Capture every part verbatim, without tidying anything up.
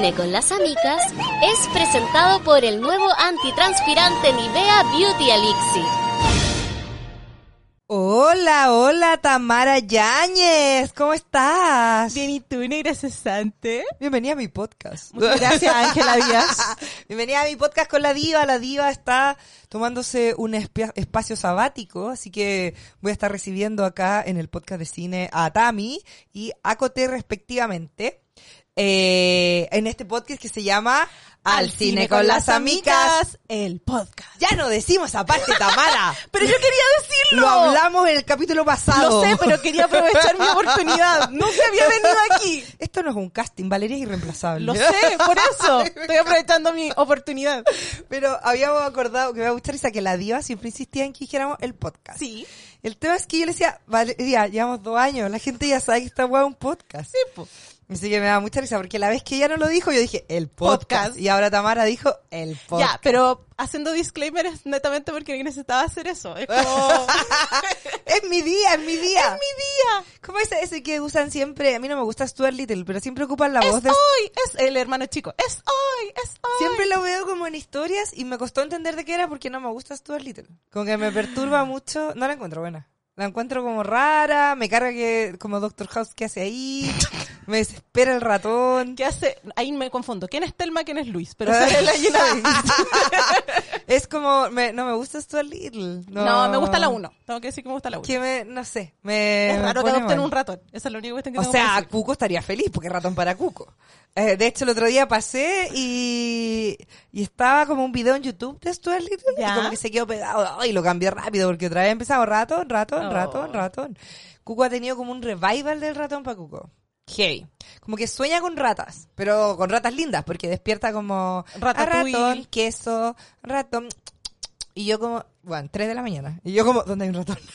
Cine con las Amicas es presentado por el nuevo antitranspirante Nivea Beauty Elixir. Hola, hola Tamara Yáñez, ¿cómo estás? Bien, ¿y tú, negra cesante? Bienvenida a mi podcast. Muchas gracias, Ángela Díaz. Bienvenida a mi podcast con la diva. La diva está tomándose un esp- espacio sabático, así que voy a estar recibiendo acá en el podcast de cine a Tami y a Coté respectivamente, eh, en este podcast que se llama Al Cine con las Amicas, el podcast. Ya no decimos aparte, Tamara. Pero yo quería decirlo. Lo hablamos en el capítulo pasado. Lo sé, pero quería aprovechar mi oportunidad. Nunca había venido aquí. Esto no es un casting, Valeria es irreemplazable. Lo sé, por eso. Estoy aprovechando mi oportunidad. Pero habíamos acordado que me va a gustar esa que la diva siempre insistía en que dijéramos el podcast. Sí. El tema es que yo le decía, Valeria, llevamos dos años, la gente ya sabe que esta hueá es un podcast. Sí, pues. Así que me da mucha risa, porque la vez que ella no lo dijo, yo dije, el podcast. Podcast. Y ahora Tamara dijo, el podcast. Ya, pero haciendo disclaimers netamente porque necesitaba hacer eso. Es como... es mi día, es mi día. ¡Es mi día! ¿Cómo es ese que usan siempre? A mí no me gusta Stuart Little, pero siempre ocupan la es voz de... hoy, es el hermano chico. Es hoy, es hoy. Siempre lo veo como en historias y me costó entender de qué era porque no me gusta Stuart Little. Como que me perturba mucho. No la encuentro buena. La encuentro como rara, me carga que como Doctor House, ¿qué hace ahí? Me desespera el ratón. ¿Qué hace? Ahí me confundo. ¿Quién es Telma, quién es Luis? Pero sale la Gina Davis. Es como, me, no me gusta Stuart Little. No, no, me gusta la uno. Tengo que decir que me gusta la uno. Que me, no sé, me Es raro me que pone adopten mal. un ratón. Esa es la única cuestión que O tengo que sea, decir. Cuco estaría feliz porque es ratón para Cuco. Eh, de hecho, el otro día pasé y, y estaba como un video en YouTube de Stuart Little ¿Ya? y como que se quedó pegado. Y lo cambié rápido porque otra vez empezaba ratón, ratón, Oh. ratón, ratón. Cuco ha tenido como un revival del ratón para Cuco. Heavy. Como que sueña con ratas, pero con ratas lindas porque despierta como a Ratatouille. ratón, queso, ratón. Y yo como, bueno, tres de la mañana. Y yo como, ¿dónde hay un ratón?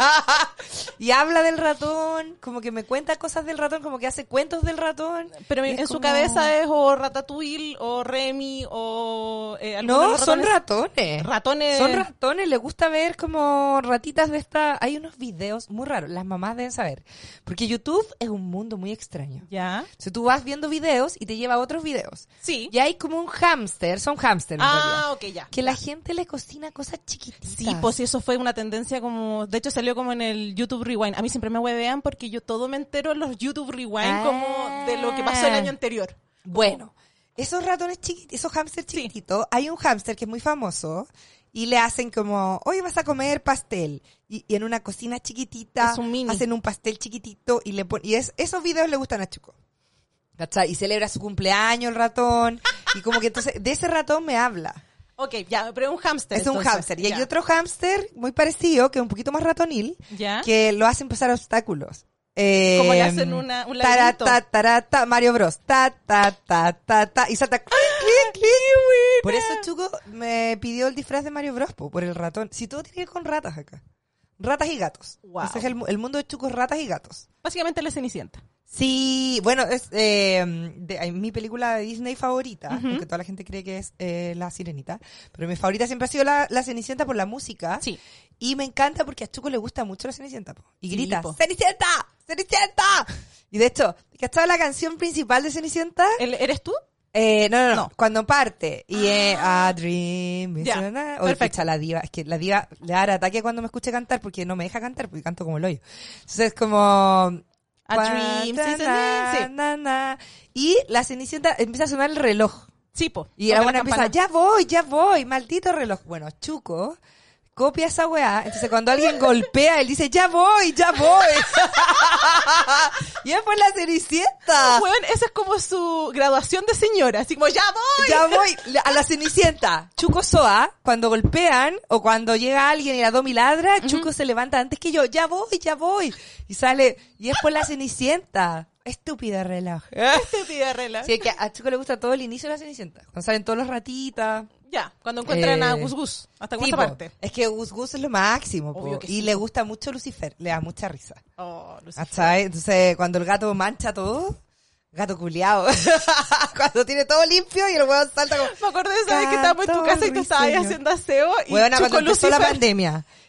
Y habla del ratón, como que me cuenta cosas del ratón, como que hace cuentos del ratón. Pero Y en es su como- cabeza es o Ratatouille, o Remy, o... Eh, alguno de No, los son ratones. ratones. Ratones. Son ratones, le gusta ver como ratitas de esta... Hay unos videos muy raros, las mamás deben saber. Porque YouTube es un mundo muy extraño. ¿Ya? O sea, tú vas viendo videos y te lleva a otros videos. Sí. Y hay como un hámster, son hámster en realidad. Ah, ok, ya. Que la gente le cocina cosas chiquititas. Sí, pues eso fue una tendencia como... De hecho salió como en el YouTube Rewind. A mí siempre me huevean porque yo todo me entero en los YouTube Rewind Ah. como de lo que pasó el año anterior. Bueno, esos ratones chiquititos, esos hámsters Sí. chiquititos, hay un hámster que es muy famoso y le hacen como, hoy vas a comer pastel. Y, y en una cocina chiquitita Es un mini. hacen un pastel chiquitito y le ponen, y es, esos videos le gustan a Chuco. ¿Cachai? Y celebra su cumpleaños el ratón. Y como que entonces, de ese ratón me habla. Ok, ya, pero es un hámster. Es un entonces. hámster. Y hay Ya. otro hámster muy parecido, que es un poquito más ratonil, ¿Ya? que lo hacen pasar obstáculos. Eh, Como le hacen una- un tara, laberinto. ta, tara, ta, Mario Bros. Ta, ta, ta, ta, ta, y salta. clic, clic, clic. Por eso Chuco me pidió el disfraz de Mario Bros. Po, por el ratón. Si todo tiene que ver con ratas acá. Ratas y gatos. Wow. Ese es el, mu- el mundo de Chuco es ratas y gatos. Básicamente la Cenicienta. Sí, bueno, es eh, de, eh, mi película de Disney favorita, Ujú. aunque toda la gente cree que es eh, La Sirenita, pero mi favorita siempre ha sido la, la Cenicienta por la música. Sí. Y me encanta porque a Chuco le gusta mucho la Cenicienta, po. Y Sí, grita, po. ¡Cenicienta! ¡Cenicienta! Y de hecho, ¿cachai la canción principal de Cenicienta? ¿El- ¿Eres tú? Eh, no, no, no, No. cuando parte. Y eh, A Dream is Ya, a night. O perfecto. escucha la diva. Es que la diva le da ataque cuando me escuche cantar porque no me deja cantar porque canto como el hoyo. Entonces es como... A Dream, sí, sí, sí, sí. Na, na. Y la Cenicienta empieza a sonar el reloj. Sí, po. Y la Toca buena empieza, campana. ya voy, ya voy, maldito reloj. Bueno, Chuco copia esa weá. Entonces cuando alguien golpea, él dice, ya voy, ya voy. Y es por la Cenicienta. Weón, esa es como su graduación de señora. Así como, ¡ya voy! Ya voy a la Cenicienta. Chuco Soa, cuando golpean o cuando llega alguien y la Domi ladra, Chuco se levanta antes que yo. Ya voy, ya voy. Y sale, y es por la Cenicienta. Estúpida reloj. Estúpida regla. Sí, que a Chuco le gusta todo el inicio de la Cenicienta. Cuando salen todos los ratitas. Ya, cuando encuentran Eh, a Gus Gus. ¿Hasta Sí, cuánta po. parte? Es que Gus Gus es lo máximo, po. Obvio que Y sí, le po. gusta mucho Lucifer, le da mucha risa. Oh, Lucifer. ¿Cachai? Entonces, cuando el gato mancha todo, gato culiao. Cuando tiene todo limpio y el hueón salta como... Me acuerdo de esa vez que estábamos en tu casa y tú estabas ahí Gato haciendo aseo y Huevona, Chuco cuando empezó la Lucifer. pandemia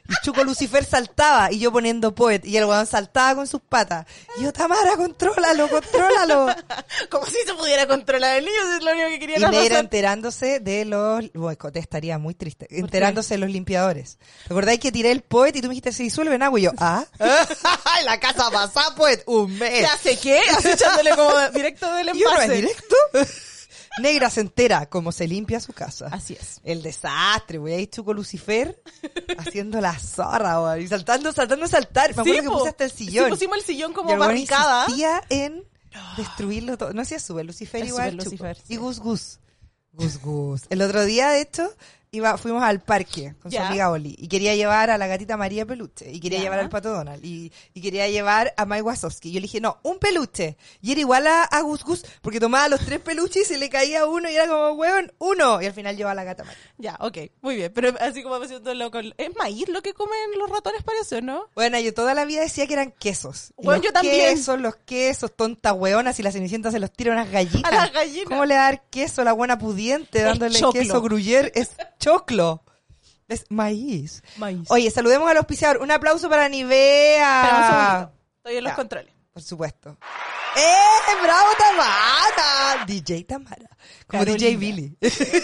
Y Chuco Lucifer saltaba y yo poniendo Poet y el weón saltaba con sus patas. Y yo, Tamara, contrólalo, contrólalo. Como si se pudiera controlar el niño, es lo único que quería Y era Negra pasar. enterándose de los... Bueno, te estaría muy triste. Enterándose de los limpiadores. ¿Te acordáis que tiré el Poet y tú me dijiste, se disuelve en agua? Y yo, ¿ah? En la casa pasada, Poet, un mes. ¿Qué hace qué? Así echándole como directo del ¿Y yo no es envase. directo? Negra se entera cómo se limpia su casa. Así es. El desastre, voy ahí Chuco Lucifer haciendo la zorra, weón, y saltando, saltando, saltar. Me acuerdo Sí, que po. puse hasta el sillón. Sí, pusimos el sillón Y como el weón barricada. insistía en destruirlo todo. No hacía sube, Lucifer Es igual súper Chuco. Lucifer, sí. Y Gus Gus. Gus Gus. El otro día, de hecho, iba, fuimos al parque con su Ya. amiga Oli y quería llevar a la gatita María Peluche y quería Ya. llevar al Pato Donald y, y quería llevar a Mike Wazowski. Yo le dije, no, un peluche. Y era igual a, a Gus Gus porque tomaba los tres peluches y se le caía uno y era como, weón, uno. Y al final llevaba a la gata María. Ya, ok, muy bien. Pero así como haciéndolo con... ¿Es maíz lo que comen los ratones, parece, no? Bueno, yo toda la vida decía que eran quesos. Y Bueno, los yo también. quesos, los quesos, tonta weona, si la Cenicienta se los tira a unas gallinas. A las gallinas. ¿Cómo le va a dar queso a la buena pudiente dándole choclo. queso gruyère? Es choclo. Es maíz. Maíz. Oye, saludemos al auspiciador. Un aplauso para Espera un Nivea. segundito. Estoy en los Ya. controles. Por supuesto. ¡Eh! ¡Bravo, Tamara! D J Tamara. Como Carolina. D J Billy.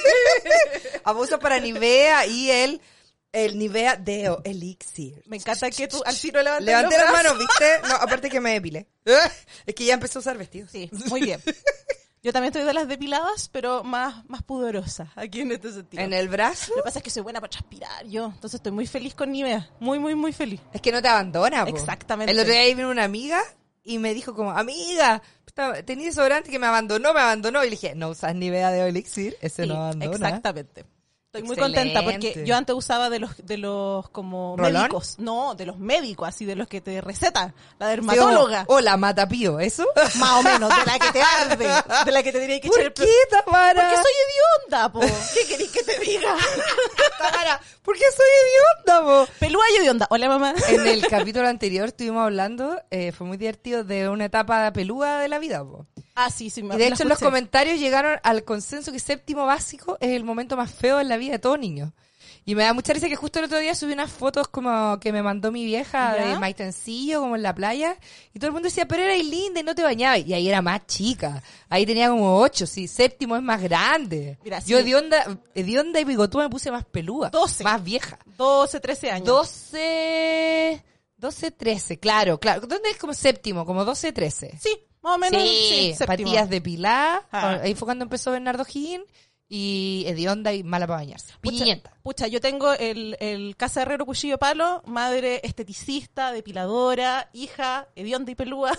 Abuso para Nivea y el, el Nivea Deo Elixir. Me encanta que tú al tiro levantes Levanté los las brazos. manos, ¿viste? No, aparte que me depilé. Es que ya empezó a usar vestidos. Sí, muy bien. Yo también estoy de las depiladas, pero más, más pudorosas aquí en este sentido. En el brazo. Lo que pasa es que soy buena para transpirar yo, entonces estoy muy feliz con Nivea. Muy, muy, muy feliz. Es que no te abandona, po. Exactamente. El otro día ahí vino una amiga y me dijo como, amiga, tenía desodorante que me abandonó, me abandonó. Y le dije, no usas Nivea Deo Elixir, ese Sí, no abandona. exactamente. Estoy muy Excelente. contenta porque yo antes usaba de los de los como ¿Rolón? médicos, no, de los médicos, así de los que te recetan, la Sí, dermatóloga, o, o la matapío, ¿eso? más o menos, de la que te arde, de la que te diría que echar el ¿Por qué, Tamara? Porque soy hedionda, po. ¿Qué querés que te diga? Tamara, ¿por qué soy hedionda, po? Pelúa y hedionda. Hola, mamá. En el capítulo anterior estuvimos hablando, eh, fue muy divertido, de una etapa pelúa de la vida, po. Ah, sí, sí. Me, Y de la hecho en los escuché. comentarios llegaron al consenso que séptimo básico es el momento más feo en la vida de todo niño. Y me da mucha risa que justo el otro día subí unas fotos como que me mandó mi vieja ¿Ya? de maitencillo, como en la playa, y todo el mundo decía, pero eras linda y no te bañabas. Y ahí era más chica. Ahí tenía como ocho, sí, séptimo es más grande. Mira, sí. Yo hedionda, hedionda y bigotúa me puse más pelúa. doce. Más vieja. doce, trece años. doce, doce, trece, claro, claro. ¿Dónde es como séptimo? Como doce, trece. Sí, más o menos. Sí, Sí, séptimo. patillas de Pilar. Ah. Ahí fue cuando empezó Bernardo Higgin. Y hedionda y mala para bañarse. Pucha, Piñenta. pucha, yo tengo el, el Casa Herrero Cuchillo Palo, madre esteticista, depiladora, hija, hedionda y pelúa.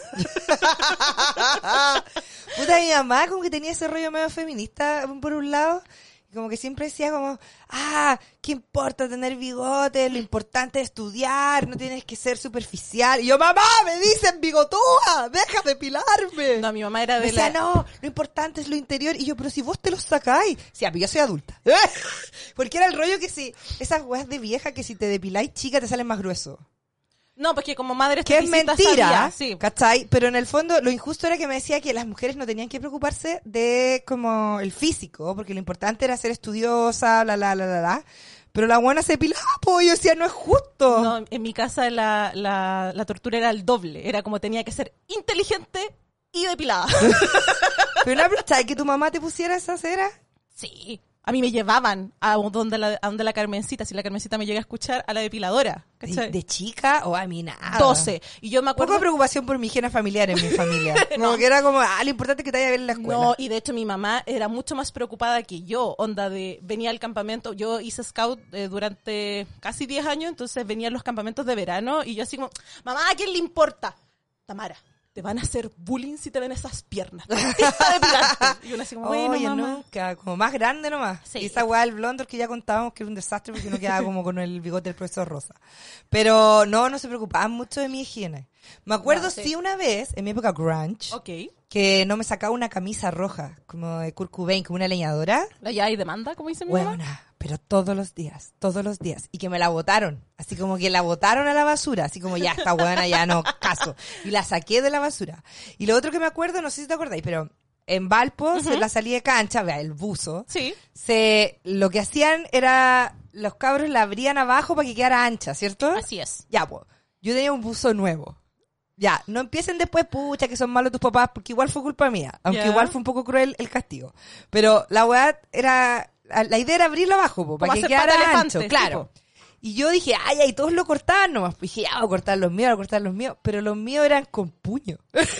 Puta, mi mamá como que tenía ese rollo medio feminista por un lado. Y como que siempre decía como, ah, ¿qué importa tener bigote? Lo importante es estudiar, no tienes que ser superficial. Y yo, mamá, me dicen bigotúa, deja de depilarme. No, mi mamá era Me de decía, la... no, lo importante es lo interior. Y yo, pero si vos te lo sacáis. Sí, pero yo soy adulta. Porque era el rollo que si, esas weas de vieja que si te depiláis chica te salen más gruesos. No, porque como madre Que es esteticista mentira, sabía, sí. ¿cachai? Pero en el fondo lo injusto era que me decía que las mujeres no tenían que preocuparse de como el físico, porque lo importante era ser estudiosa, bla, bla, bla, bla, bla. Pero la buena se depilaba, po, y yo decía, no es justo. No, en mi casa la, la, la tortura era el doble. Era como tenía que ser inteligente y depilada. Pero no aprovecháis que tu mamá te pusiera esa cera. Sí. A mí me llevaban a donde la, a donde la Carmencita, si la Carmencita me llega a escuchar, a la depiladora. De, ¿Cachai? de chica o a mí nada. doce. Y yo me Poco acuerdo... de preocupación por mi higiene familiar en mi familia. Como No. que era como, ah, lo importante es que te vaya bien en la escuela. No, y de hecho mi mamá era mucho más preocupada que yo, onda de, venía al campamento, yo hice scout eh, durante casi diez años, entonces venía a los campamentos de verano y yo así como, mamá, ¿a quién le importa? Tamara, te van a hacer bullying si te ven esas piernas. Deja de pegarte. Y uno así como, bueno, Oye, mamá. nunca, como más grande nomás. Sí. Y esa weá del blondor que ya contábamos que era un desastre porque uno quedaba como con el bigote del profesor Rosa. Pero no, no se preocupaban mucho de mi higiene. Me acuerdo No, sí. sí una vez, en mi época grunge, Ok. que no me sacaba una camisa roja, como de Kurt Cobain, como una leñadora. ¿La ya hay demanda, como dice mi mamá? Buena, pero todos los días, todos los días. Y que me la botaron. Así como que la botaron a la basura. Así como ya, esta buena, ya no, caso. Y la saqué de la basura. Y lo otro que me acuerdo, no sé si te acordáis, pero en Valpo, Ujú. en la salida de cancha, vea, el buzo, Sí. se, lo que hacían era los cabros la abrían abajo para que quedara ancha, ¿cierto? Así es. Ya, pues. Yo tenía un buzo nuevo. Ya, no empiecen después, pucha, que son malos tus papás, porque igual fue culpa mía. Aunque Ya. igual fue un poco cruel el castigo. Pero la weá era... La idea era abrirlo abajo, po, para Como que hacer pata quedara elefante, ancho, sí, claro. po. Y yo dije, ay, ay, todos lo cortaban nomás. Pues dije, ya, voy a cortar los míos, voy a cortar los míos. Pero los míos eran con puño.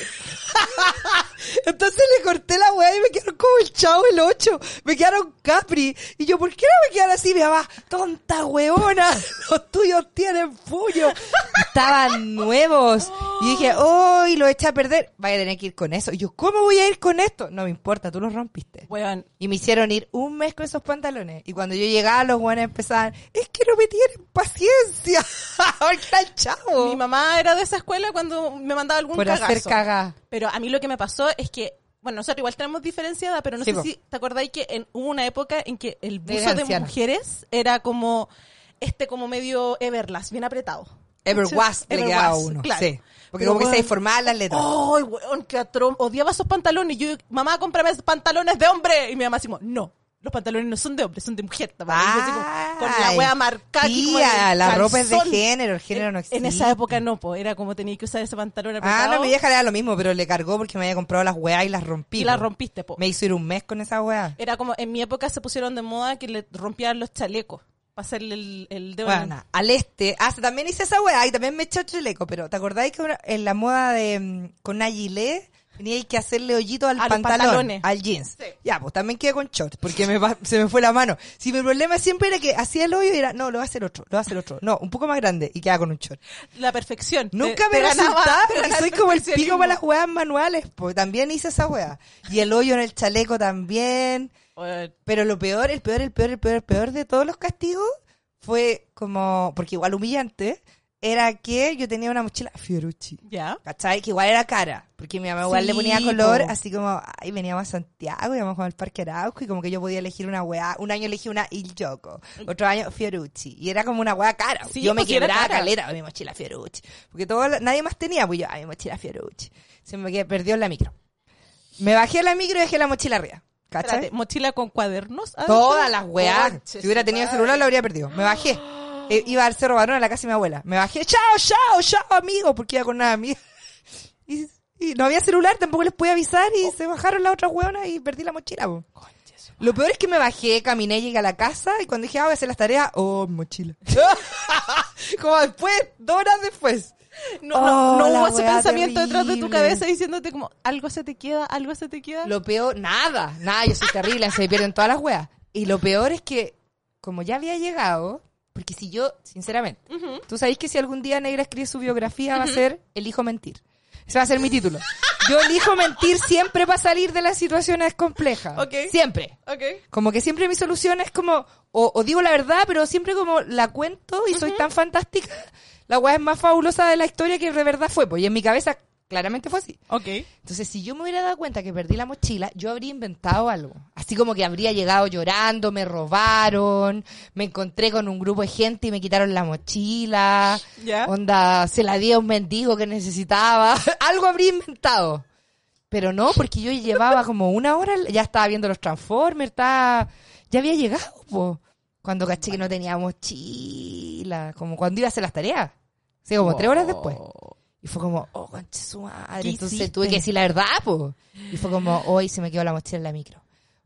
Entonces le corté la weá y me quedaron como el Chavo el ocho. Me quedaron Capri. Y yo, ¿por qué no me quedan así? Mi mamá, tonta weona, los tuyos tienen puño. Estaban nuevos. Y dije, oh, y lo eché a perder. Vaya a tener que ir con eso. Y yo, ¿cómo voy a ir con esto? No me importa, tú los rompiste. Weón, Y me hicieron ir un mes con esos pantalones. Y cuando yo llegaba, los buenos empezaban, es que no me tienen paciencia. Porque era el Chavo. mi mamá era de esa escuela cuando me mandaba algún Por cagazo. hacer cagá. Pero a mí lo que me pasó es que, bueno, nosotros igual tenemos diferencia de edad, pero no Sí, sé po. si te acordáis que en, hubo una época en que el De buzo de anciana. mujeres era como, este como medio Everlast, bien apretado. Everwas le quedaba Everwas, uno. claro. Sí. Porque Pero, como que se weón, deformaban las letras. ¡ay, weón, qué atroz! Odiaba esos pantalones. Yo, mamá, cómprame esos pantalones de hombre. Y mi mamá así como, no, los pantalones no son de hombre, son de mujer. también. Y yo así como, con la Ay, wea marcada aquí como en tía, el la ropa es de calzón. género, el género no existe. En esa época no, pues era como tenía que usar ese pantalón apretado. Ah, no, mi vieja le da lo mismo, pero le cargó porque me había comprado las weas y las rompí. y las po. rompiste, po. Me hizo ir un mes con esa wea. Era como, en mi época se pusieron de moda que le rompían los chalecos para hacerle el, el dedo. en- Bueno, al este. Ah, también hice esa wea y también me echó chaleco, pero ¿te acordáis que una- en la moda de mm, con una gilet teníais que hacerle hoyito al A los pantalón, pantalones. al jeans? Sí. Ya, pues también quedé con shorts porque me, va- se me fue la mano. Si mi problema siempre era que hacía el hoyo y era, no, lo va a hacer otro, lo va a hacer otro. No, un poco más grande y quedaba con un short. La perfección. Nunca Te- me te ganaba- resultaba te porque ganaba soy como el perfeccionismo. pico para las weas manuales, pues también hice esa wea. Y el hoyo en el chaleco también. Weón, Pero lo peor, el peor, el peor, el peor, el peor de todos los castigos fue como, porque igual humillante, era que yo tenía una mochila Fiorucci. Ya. ¿Cachai? Que igual era cara, porque mi mamá igual Sí, le ponía color, po. así como, ay, veníamos a Santiago, íbamos al Parque Arauco, y como que yo podía elegir una weá, un año elegí una Il Gioco, otro año Fiorucci, y era como una weá cara, Sí, yo me pues sí, era quebraba cara. caleta, mi mochila Fiorucci, porque todo, nadie más tenía, pues yo, ay, mi mochila Fiorucci, se me quedé, perdió en la micro. Me bajé a la micro y dejé la mochila arriba, ¿cachai? Espérate, mochila con cuadernos. adentro? Todas las weas. Conche Si hubiera su tenido madre. celular, lo habría perdido. Me bajé. Eh, iba al Cerro Barón a la casa de mi abuela. Me bajé. Chao, chao, chao, amigo. Porque iba con una amiga. Y, y no había celular, tampoco les pude avisar. Y se bajaron las otras weonas y perdí la mochila. Po. Conche su- Lo peor es que me bajé, caminé, llegué a la casa. Y cuando dije, ah, voy a hacer las tareas, oh, mochila. Como después, dos horas después. No, no, Oh, no la hubo ese wea pensamiento detrás de tu terrible. cabeza diciéndote como, algo se te queda, algo se te queda. Lo peor, nada, nada, yo soy terrible, se me pierden todas las weas. Y lo peor es que, como ya había llegado, porque si yo, sinceramente, Ujú. tú sabéis que si algún día Negra escribe su biografía va a ser Elijo mentir. Ese va a ser mi título. Yo elijo mentir siempre para salir de las situaciones complejas. Ok. Siempre. Ok. Como que siempre mi solución es como, o, o digo la verdad, pero siempre como la cuento y soy tan fantástica, la weá es más fabulosa de la historia que de verdad fue. Pues, y en mi cabeza claramente fue así. Ok. Entonces, si yo me hubiera dado cuenta que perdí la mochila, yo habría inventado algo. Así como que habría llegado llorando, me robaron, me encontré con un grupo de gente y me quitaron la mochila. Ya. Onda, se la di a un mendigo que necesitaba. Algo habría inventado. Pero no, porque yo llevaba como una hora, ya estaba viendo los Transformers, estaba, ya había llegado, po. Cuando caché que no tenía mochila, como cuando iba a hacer las tareas. O sea, como tres horas después. Y fue como, oh, conche su madre. ¿Qué Entonces hiciste? tuve que decir la verdad, po. Y fue como, hoy se me quedó la mochila en la micro.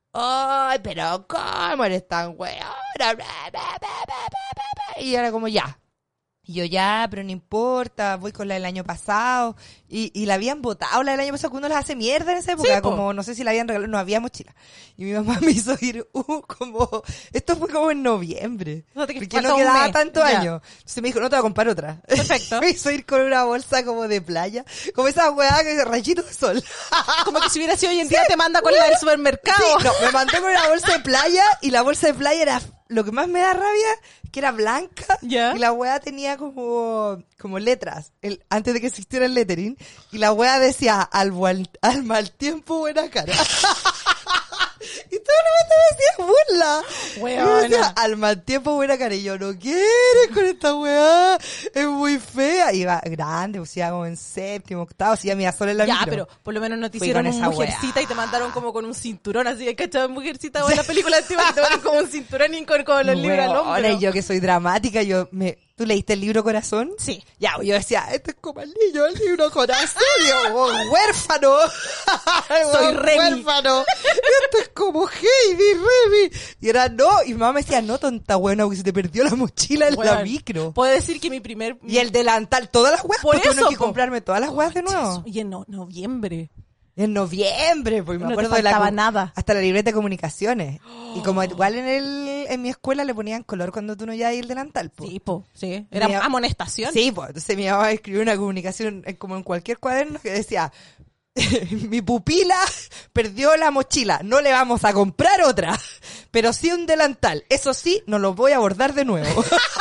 Ay, pero ¿cómo eres tan weona? Bla, bla, bla, bla, bla, bla. Y era como, ya. Y yo, ya, pero no importa, voy con la del año pasado. Y, y la habían botado la del año pasado, que uno las hace mierda en esa época. Sí, po. Como, no sé si la habían regalado, no había mochila. Y mi mamá me hizo ir, uh, como, esto fue como en noviembre. O sea, que Porque falta no un quedaba mes. tanto Ya. año. Entonces me dijo, no te voy a comprar otra. Perfecto. Me hizo ir con una bolsa como de playa. Como esa weá que dice rayito de sol. Como que si hubiera sido hoy en día te manda con la del supermercado. Sí, no, me mandó con una bolsa de playa y la bolsa de playa era, lo que más me da rabia, que era blanca Ya. y la weá tenía como, como letras, el, antes de que existiera el lettering, y la weá decía, al, buen- al mal tiempo buena cara. Y todo el mundo me decía burla. Weona. Y me decía, al mal tiempo buena cara. Y yo, no quieres con esta weá. Es muy fea. Iba grande, pues iba como en séptimo, octavo. Si ya me iba sola en la Ya, micro. pero por lo menos no te Fui hicieron con un esa mujercita weá. y te mandaron como con un cinturón, así que cachado mujercita o en la película antigua que te ponen como un cinturón y con como los libros al Weona, hombro. y yo que soy dramática, yo me... ¿Tú leíste el libro Corazón? Sí. Ya, yo decía, esto es como el niño, el libro Corazón. Y yo, oh, huérfano. Soy Oh, Remy. Huérfano. Esto es como Heidi, Remy. Y era, no. Y mi mamá me decía, no, tonta buena, porque se te perdió la mochila en la Weón, micro. Puedo decir que mi primer... Y el delantal, todas las weas. Por Pues tuve eso, que po. comprarme todas las weas de nuevo. Y en no- noviembre. En noviembre, pues me No te acuerdo de la faltaba co- nada. hasta la libreta de comunicaciones. Y como igual en el en mi escuela le ponían color cuando tú no llevas el delantal, pues. Sí, po, sí. Era Mi- amonestación. Sí, pues entonces mi mamá escribió una comunicación en- como en cualquier cuaderno que decía, mi pupila perdió la mochila, no le vamos a comprar otra, pero sí un delantal, eso sí, no lo voy a bordar de nuevo.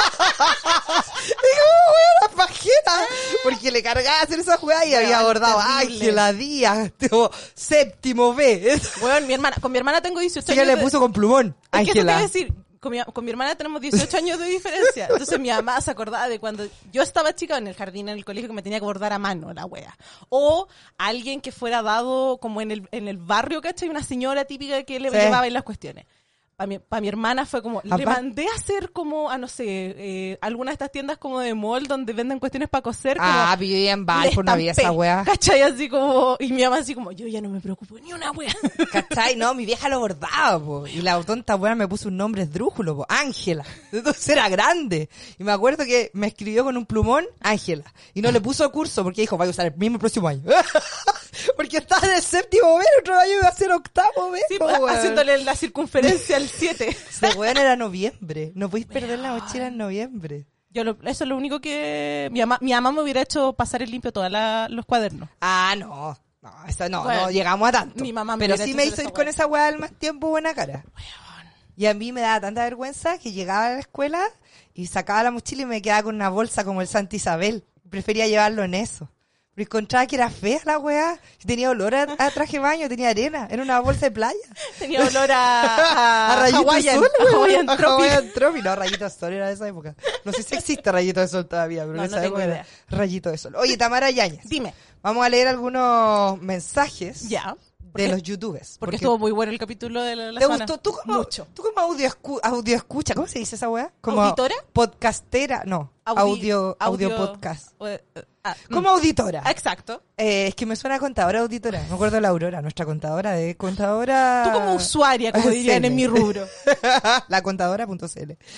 Y como, weón, la pajera, porque le cargaba hacer esa jugada y había Weón, bordado terrible. Ángela Díaz, tipo, séptimo B. Bueno, mi hermana, con mi hermana tengo dieciocho Ella años. le de- puso con plumón, Es que eso te iba Ángela. a decir, con mi, con mi hermana tenemos dieciocho años de diferencia. Entonces mi mamá se acordaba de cuando yo estaba chica en el jardín, en el colegio, que me tenía que bordar a mano la wea. O alguien que fuera dado como en el, en el barrio, ¿cachai? Una señora típica que le Sí. llevaba en las cuestiones. Para mi, pa mi hermana fue como, le Apar- mandé a hacer como, a no sé, eh, alguna de estas tiendas como de mall donde venden cuestiones para coser. Como, Ah, pero yo vivía en Valpo, le no había esa estampé, wea. ¿cachai? Así como, y mi mamá así como, yo ya no me preocupo ni una wea. ¿Cachai? No, mi vieja lo bordaba, po. Y la tonta buena me puso un nombre esdrújulo, po. Ángela. Entonces era grande. Y me acuerdo que me escribió con un plumón, Ángela. Y no le puso curso porque dijo, voy a usar el mismo próximo año. Porque estaba en el séptimo B, el otro año iba a ser octavo B. Sí, po, pues, weón. haciéndole la circunferencia al siete. Ese weón era noviembre. No podéis perder la mochila en noviembre. Yo lo- eso es lo único que mi mamá, mi mamá me hubiera hecho pasar el limpio todos los cuadernos. Ah, no. No, eso no, Bueno, no llegamos a tanto. mi mamá me Pero hubiera sí hecho me hacer hizo esa ir con weá. esa weá al más tiempo buena cara. Y a mí me daba tanta vergüenza que llegaba a la escuela y sacaba la mochila y me quedaba con una bolsa como el Santa Isabel. Prefería llevarlo en eso. Pero encontraba que era fea la weá. Tenía olor a, a traje de baño, tenía arena. Era una bolsa de playa. Tenía olor a, a, A rayito de Hawaiian, sol, a weón. Hawaiian A Tropic. Hawaiian Tropic. No, rayito de sol era de esa época. No sé si existe rayito de sol todavía, pero No, en no esa tengo época idea. era rayito de sol. Oye, Tamara Yáñez. Dime, Vamos a leer algunos mensajes ya. de Porque, los youtubers. porque estuvo muy bueno el capítulo de la, la ¿Te semana. gustó? ¿Tú como, Mucho. ¿Tú como audio, escu- audio escucha? ¿Cómo se dice esa weá? Como ¿Auditora? Podcastera. No, Audi- audio, audio, podcast. o- eh, ah, Como mm. auditora. Ah, exacto. Eh, es que me suena a contadora auditora. Me acuerdo de la Aurora, nuestra contadora de contadora. Tú como usuaria, como dirían C L. en mi rubro. la contadora punto c l.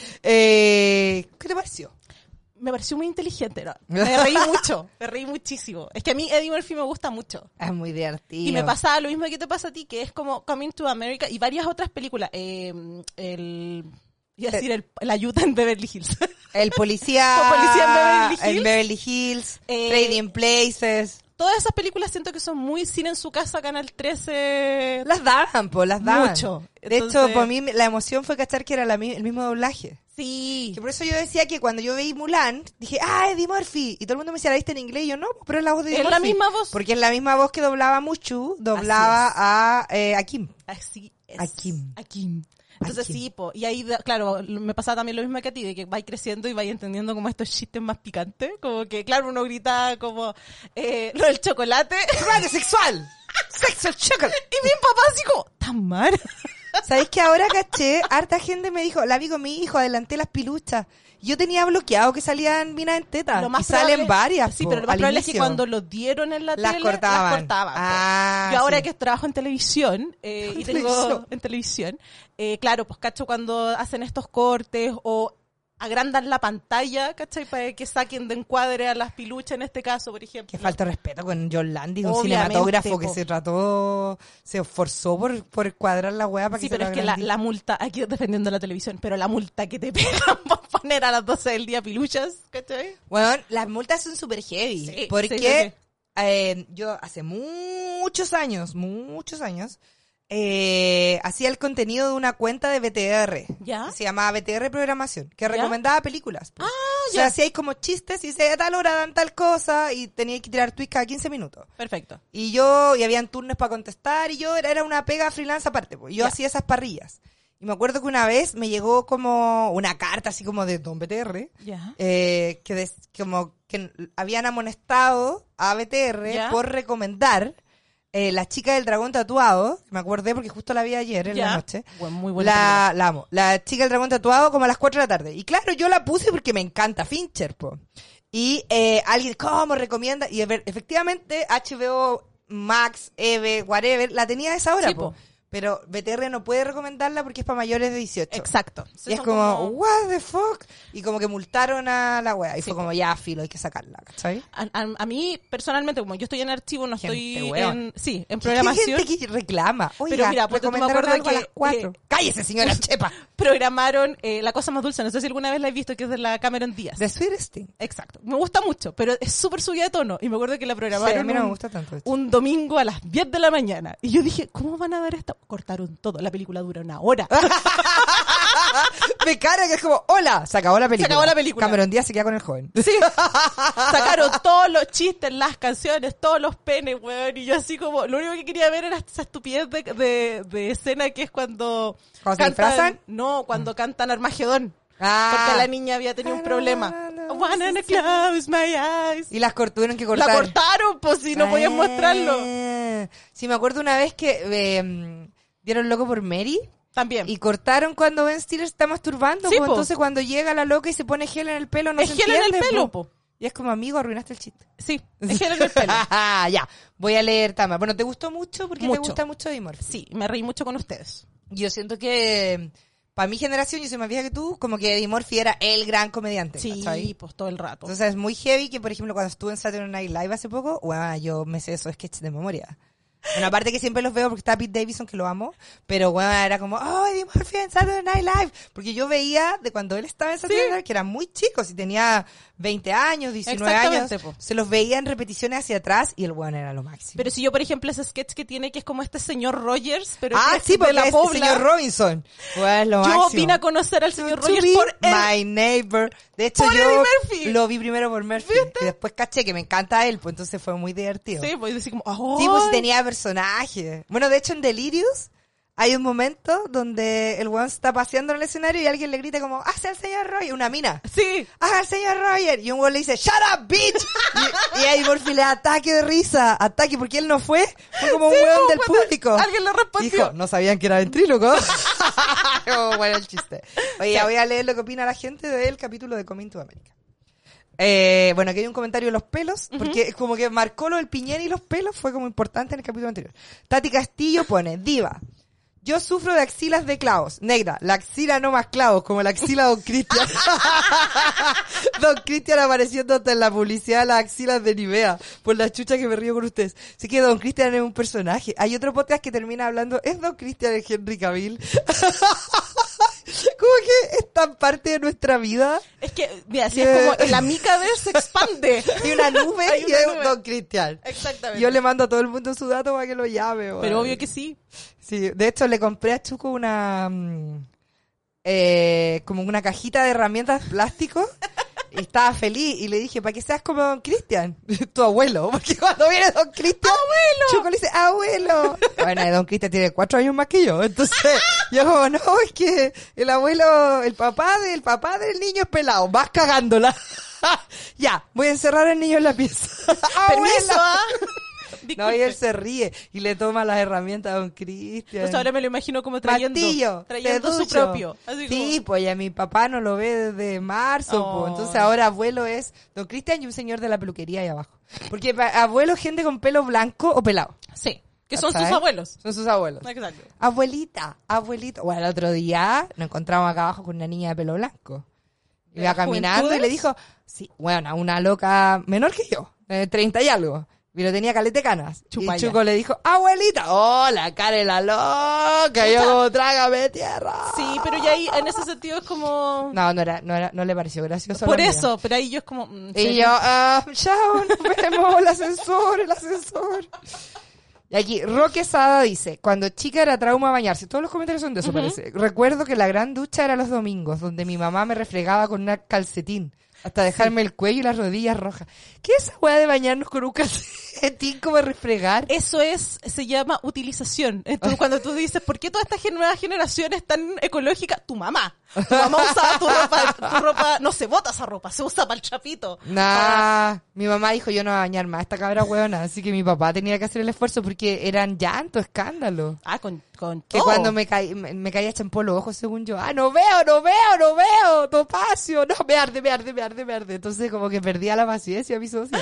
Eh, ¿Qué te pareció? Me pareció muy inteligente, ¿no? Me reí mucho, me reí muchísimo. Es que a mí Eddie Murphy me gusta mucho. Es muy divertido. Y me pasaba lo mismo que te pasa a ti, que es como Coming to America y varias otras películas. Eh, el... Iba a decir el, la ayuda en Beverly Hills. El policía. El policía en Beverly Hills. En Beverly Hills. Eh, Trading Places. Todas esas películas siento que son muy cine en su casa, Canal trece. Las daban, po, las daban. Mucho. De Entonces- hecho, por mí la emoción fue cachar que era la mi- el mismo doblaje. Sí. Que por eso yo decía que cuando yo veí Mulan, dije, ah, Eddie Murphy. Y todo el mundo me decía, ¿la viste en inglés? Y yo, no, pero es la voz de Eddie Es la Murphy. misma voz. Porque es la misma voz que doblaba Mushu, doblaba a, eh, a Kim. Así es. A Kim. A Kim. Entonces A Kim. sí, po, y ahí, da- claro, me pasaba también lo mismo que a ti, de que vais creciendo y vais entendiendo como estos chistes más picantes, como que, claro, uno grita como, eh, lo del chocolate, ¡Radio sexual! ¡Sexual chocolate! y mi papá así como, ¿tan mal? ¿Sabéis que ahora caché? Harta gente me dijo, la vi con mi hijo, adelanté las piluchas. Yo tenía bloqueado que salían minas en teta. Lo más y salen probable- varias. Sí, po, pero lo más al probable es que inicio. cuando lo dieron en la Las tele, cortaban. las cortaban. po. Ah, Yo ahora sí. que trabajo en televisión, eh, y En tengo televisión. en televisión, eh, claro, pues cacho cuando hacen estos cortes o agrandan la pantalla, ¿cachai? Para que saquen de encuadre a las piluchas en este caso, por ejemplo. Qué falta de respeto con John Landy, un Obviamente, cinematógrafo que po. se trató, se esforzó por, por cuadrar la weá para Sí, que se pero lo es que la, agrandí. la multa, aquí defendiendo la televisión, pero la multa que te pegan por poner a las doce del día piluchas, ¿cachai? Bueno, las multas son super heavy. Sí, porque sí, sí, sí. eh, yo hace muchos años, muchos años, eh, hacía el contenido de una cuenta de B T R. ¿Ya? Que se llamaba B T R Programación, que ¿Ya? recomendaba películas. Pues. Ah, o sea, ya. hacíais como chistes y se a tal hora dan tal cosa y teníais que tirar tweets cada quince minutos. Perfecto. Y yo, y habían turnos para contestar, y yo era, era una pega freelance aparte, pues. Yo Ya. hacía esas parrillas. Y me acuerdo que una vez me llegó como una carta así como de Don B T R, Ya. eh, que des- como que habían amonestado a B T R Ya. por recomendar eh, La chica del dragón tatuado, que me acordé porque justo la vi ayer en Ya. la noche. Buen- muy buena La, la amo. La chica del dragón tatuado como a las cuatro de la tarde. Y claro, yo la puse porque me encanta Fincher, po. Y eh, alguien, ¿cómo recomienda? Y efe- efectivamente H B O Max, Eve, whatever, la tenía a esa hora, Sí, po. po. Pero B T R no puede recomendarla porque es para mayores de dieciocho. Exacto. Y es como, what the fuck? Y como que multaron a la wea. Y Sí, fue como, ya, filo, hay que sacarla, ¿cachai? A, a- a mí, personalmente, como yo estoy en archivo, no Gente, estoy weón. en... Sí, en Hay programación. gente que reclama. Oiga, Pero mira, pues, tú me recomendaron acuerdo algo a que, las cuatro. eh, ¡Cállese, señora Chepa! Programaron eh, La cosa más dulce. No sé si alguna vez la he visto, que es de la Cameron Díaz. The Sweetest Thing. Exacto. Me gusta mucho, pero es súper subida de tono. Y me acuerdo que la Sí, programaron a mí no me un, gusta tanto esto. un domingo a las diez de la mañana. Y yo dije, ¿cómo van a dar esta? Cortaron todo. La película dura una hora. Me cara que es como, hola, se acabó la película. Se acabó la película. Cameron Díaz se queda con el joven. Sí. Sacaron todos los chistes, las canciones, todos los penes, weón. Y yo así como, lo único que quería ver era esa estupidez de, de, de escena que es cuando... ¿Cuando se disfrazan? No, cuando cantan Armagedón. Ah. Porque la niña había tenido un problema. I wanna close my eyes. Y las cort- tuvieron que cortar. La cortaron, pues si no podían mostrarlo. Ah. Sí, me acuerdo una vez que eh, dieron loco por Mary. También. Y cortaron cuando Ben Stiller está masturbando. Sí, po. po. Entonces cuando llega la loca y se pone gel en el pelo, no Es se gel en el entiende, pelo, po. po. Y es como, amigo, arruinaste el chiste. Sí, es gel en el pelo. Ya, voy a leer Tama. Bueno, ¿te gustó mucho? Porque te Mucho. gusta mucho Dimorph. Sí, me reí mucho con ustedes. Yo siento que, para mi generación, yo soy más vieja que tú, como que Eddie Murphy era el gran comediante. Sí, ¿cachai? pues todo el rato. Entonces es muy heavy que, por ejemplo, cuando estuve en Saturday Night Live hace poco, bueno, yo me sé esos sketches de memoria. Bueno, aparte que siempre los veo porque está Pete Davidson, que lo amo, pero bueno, era como, oh, Eddie Murphy en Saturday Night Live, porque yo veía de cuando él estaba en Saturday Night Live, que era muy chico, si tenía veinte años, diecinueve años, Exactamente, po. se los veía en repeticiones hacia atrás y el bueno era lo máximo. Pero si yo, por ejemplo, ese sketch que tiene, que es como este señor Rogers, pero ah, que es sí, de porque la es el Pobla. señor Robinson. Bueno, es lo Yo máximo. vine a conocer al señor To Rogers be por él. my neighbor. De hecho, Por yo Eddie Murphy. lo vi primero por Murphy. Y después caché que me encanta él, pues entonces fue muy divertido. Sí, pues así como, ¡oh! Sí, pues tenía personajes. Bueno, de hecho en Delirious hay un momento donde el weón está paseando en el escenario y alguien le grita como, ¡hace al señor Roger! Una mina. Sí. ¡Haga al señor Roger! Y un weón le dice, ¡shut up, bitch! y, y ahí Murphy le da ataque de risa. Ataque, porque él no fue. Fue como un Sí, weón pues, del cuando público. alguien le respondió. Dijo, no sabían que era ventríloco. Oh, bueno el chiste. Oye, ya voy a leer lo que opina la gente del capítulo de Coming to America. Eh, bueno, aquí hay un comentario de los pelos, porque es como que marcó lo del piñén y los pelos, fue como importante en el capítulo anterior. Tati Castillo pone, diva, yo sufro de axilas de clavos. Negra, la axila no más clavos, como la axila de Don Cristian. Don Cristian apareciendo hasta en la publicidad de las axilas de Nivea, por la chucha que me río con ustedes. Así que Don Cristian es un personaje. Hay otro podcast que termina hablando, ¿es Don Cristian el Henry Cavill? Como que es tan parte de nuestra vida. Es que, mira, si Que- es como la mica de él se expande. Y una nube Hay y una es nube. Don Cristian. Exactamente. Yo le mando a todo el mundo su dato para que lo llame. Pero weón. obvio que sí. Sí, de hecho le compré a Chuco una mm, eh, como una cajita de herramientas de plástico y estaba feliz y le dije, para que seas como Don Cristian, tu abuelo, porque cuando viene Don Cristian, ¡abuelo! Chuco le dice, ¡abuelo! Bueno, Don Cristian tiene cuatro años más que yo, entonces yo como, no, es que el abuelo, el papá del papá del niño es pelado, vas cagándola. Ya, voy a encerrar al niño en la pieza. Permiso, ¡Abuela! ¿ah? No, y Disculpe. él se ríe y le toma las herramientas a Don Cristian. Pues ahora me lo imagino como trayendo, Martillo, trayendo su serrucho. propio. Así Sí, como, pues ya mi papá no lo ve desde marzo, Oh. pues. Entonces ahora abuelo es Don Cristian y un señor de la peluquería ahí abajo. Porque pa- abuelo es gente con pelo blanco o pelado. sí, que son ¿Sabes? sus abuelos. Son sus abuelos. Exacto. Abuelita, abuelito. Bueno, el otro día nos encontramos acá abajo con una niña de pelo blanco. ¿De Iba las caminando y le juventudes? dijo, sí, bueno, una loca menor que yo, de treinta y algo. Pero tenía calete canas. Chupalla. Y Chuco le dijo, abuelita, oh, la cara de la loca, y yo Pucha. como, trágame tierra. Sí, pero ya ahí, en ese sentido es como... No, no era, no era, no le pareció gracioso. a Por la amiga. eso, pero ahí yo es como... mm, Y ¿serio? yo, ah, chao, nos vemos, el ascensor, el ascensor. Y aquí, Roque Sada dice, cuando chica era trauma bañarse. Todos los comentarios son de eso, Ujú. parece. Recuerdo que la gran ducha era los domingos, donde mi mamá me refregaba con una calcetín, hasta dejarme el cuello y las rodillas rojas. ¿Qué es esa weá de bañarnos con un calcetín como refregar? Eso es, se llama utilización. Entonces, cuando tú dices, ¿por qué toda esta gen- nueva generación es tan ecológica? Tu mamá. Tu mamá usaba tu ropa, tu ropa, no se bota esa ropa, se usa para el chapito. Nah, mi mamá dijo yo no voy a bañar más a esta cabra hueona, así que mi papá tenía que hacer el esfuerzo porque eran llanto, escándalo. Ah, con, con Que todo. cuando me, caí, me, me caía champú los ojos, según yo, ah, no veo, no veo, no veo, topacio, no, me arde, me arde, me arde, me arde. Entonces como que perdía la paciencia, mi socia.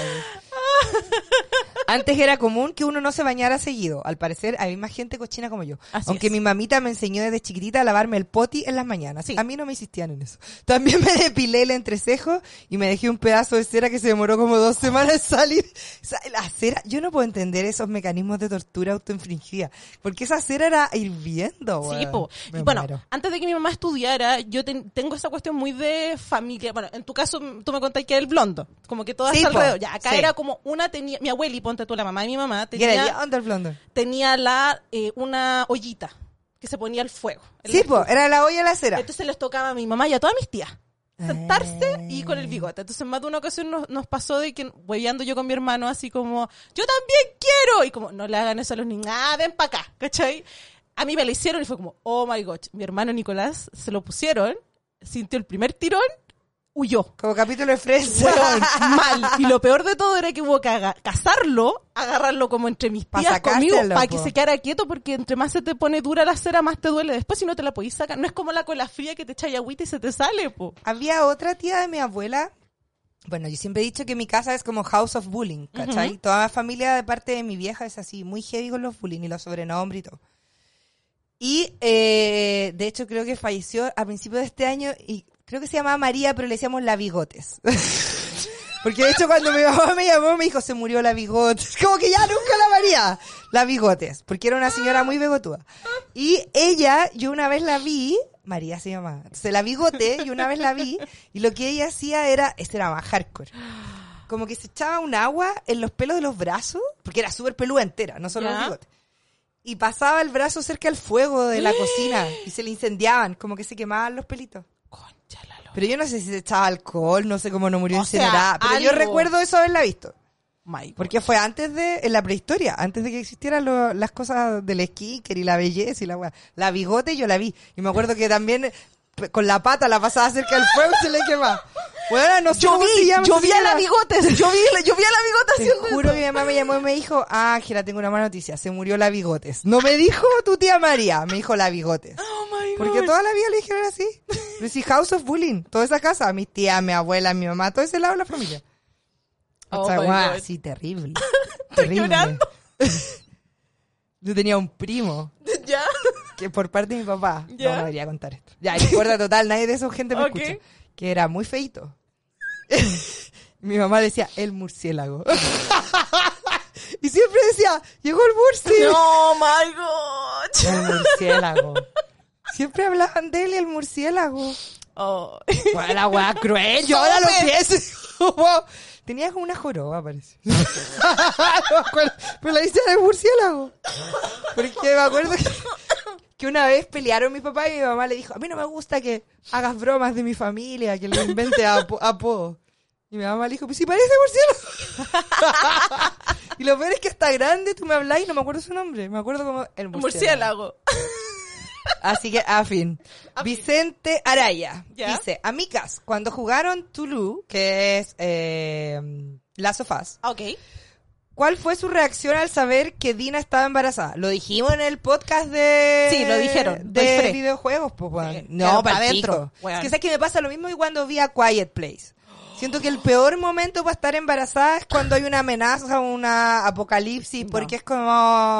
Antes era común que uno no se bañara seguido. Al parecer hay más gente cochina como yo. Así Aunque es. mi mamita me enseñó desde chiquitita a lavarme el poti en las mañanas. Sí. A mí no me insistían en eso. También me depilé el entrecejo y me dejé un pedazo de cera que se demoró como dos semanas en salir. O sea, la cera, yo no puedo entender esos mecanismos de tortura autoinfligida. Porque esa cera era hirviendo, Sí, weón. po. Me Y bueno, muero. antes de que mi mamá estudiara, yo ten- tengo esa cuestión muy de familia. Bueno, en tu caso, m- tú me contaste que era el blondo. Como que todas Sí, po. alrededor. Ya, acá Sí. era como una tenía, mi abuela, y ponte tú, la mamá de mi mamá, Y era tenía, Under Blonder. tenía la, eh, una ollita que se ponía al fuego. en Sí, la po, estufa. era la olla de la cera. Entonces les tocaba a mi mamá y a todas mis tías sentarse Ah. y con el bigote. Entonces más de una ocasión nos, nos pasó de que hueveando yo con mi hermano así como, yo también quiero. Y como, no le hagan eso a los niños, ah, ven para acá, ¿cachai? A mí me lo hicieron y fue como, oh my god. Mi hermano Nicolás se lo pusieron, sintió el primer tirón, huyó. Como capítulo de Friends. Weón, mal. Y lo peor de todo era que hubo que aga- cazarlo, agarrarlo como entre mis Pa' tías conmigo, sacárselo, para que po. se quedara quieto, porque entre más se te pone dura la cera, más te duele después si no te la podís sacar. No es como la cola fría que te echa agüita y se te sale, po. Había otra tía de mi abuela. Bueno, yo siempre he dicho que mi casa es como House of Bullying, ¿cachai? Ujú. Toda la familia de parte de mi vieja es así, muy heavy con los bullying y los sobrenombres y todo. Y, eh, de hecho, creo que falleció a principios de este año y creo que se llamaba María, pero le decíamos la Bigotes. Porque de hecho cuando mi mamá me llamó me dijo, se murió la Bigotes. Como que ya nunca la María. La Bigotes. Porque era una señora muy bigotuda. Y ella, yo una vez la vi, María se llamaba. Entonces la Bigote, yo una vez la vi, y lo que ella hacía era, este era más hardcore. Como que se echaba un agua en los pelos de los brazos, porque era súper peluda entera, no solo Ya. los bigotes. Y pasaba el brazo cerca del fuego de la cocina y se le incendiaban, como que se quemaban los pelitos. Concha la lora. Pero yo no sé si se echaba alcohol, no sé cómo no murió O sea, incinerada. Pero yo algo. recuerdo eso haberla visto. My God. Porque fue antes de, en la prehistoria, antes de que existieran lo- las cosas del skicker y la belleza y la weá. La Bigote yo la vi. Y me acuerdo que también p- con la pata la pasaba cerca del fuego y se le quemaba. Bueno, no sé Yo cómo vi, se llama. yo esa vi a la señora. Bigotes, yo vi, yo vi a la Bigotes Te haciendo juro eso. que mi mamá me llamó y me dijo, ah, Ángela, tengo una mala noticia, se murió la Bigotes. No me dijo tu tía María, me dijo la Bigotes. Oh my Porque God. toda la vida le dijeron así. Pero sí, House of Bullying, toda esa casa, mis tías, mi abuela, mi mamá, todo ese lado de la familia. Oh O sea, my guau, God. sí, terrible. Estoy terrible. llorando. Yo tenía un primo ¿Ya? que por parte de mi papá, ¿Ya? no, no debería contar esto. Ya, no importa total, nadie de esa gente me Ok. escucha. Que era muy feito. Mi mamá decía, el murciélago. Y siempre decía, llegó el murciélago. Oh my God. El murciélago. Siempre hablaban de él y el murciélago. Oh. Bueno, la weá cruel, yo ahora lo pienso. Como- Tenía como una joroba, parece. No me acuerdo, pero la hice de murciélago. Porque me acuerdo que, que una vez pelearon mi papá y mi mamá le dijo, a mí no me gusta que hagas bromas de mi familia, que le invente apo- apodos. Y mi mamá le dijo, pues si parece murciélago. Y lo peor es que hasta grande tú me hablas y no me acuerdo su nombre. Me acuerdo como el murciélago. Murciélago. Así que, a fin. Vicente Araya ¿Ya? dice, amigas, cuando jugaron Tulu, que es eh, Last of Us, Ok. ¿cuál fue su reacción al saber que Dina estaba embarazada? Lo dijimos en el podcast de... Sí, lo dijeron, De doy fe. videojuegos, pues, weón. Sí, No, claro, para pa' adentro. adentro, weón. Es que sabes que me pasa lo mismo que cuando vi a Quiet Place. Siento que el peor momento para estar embarazada es cuando hay una amenaza, una apocalipsis, No. porque es como...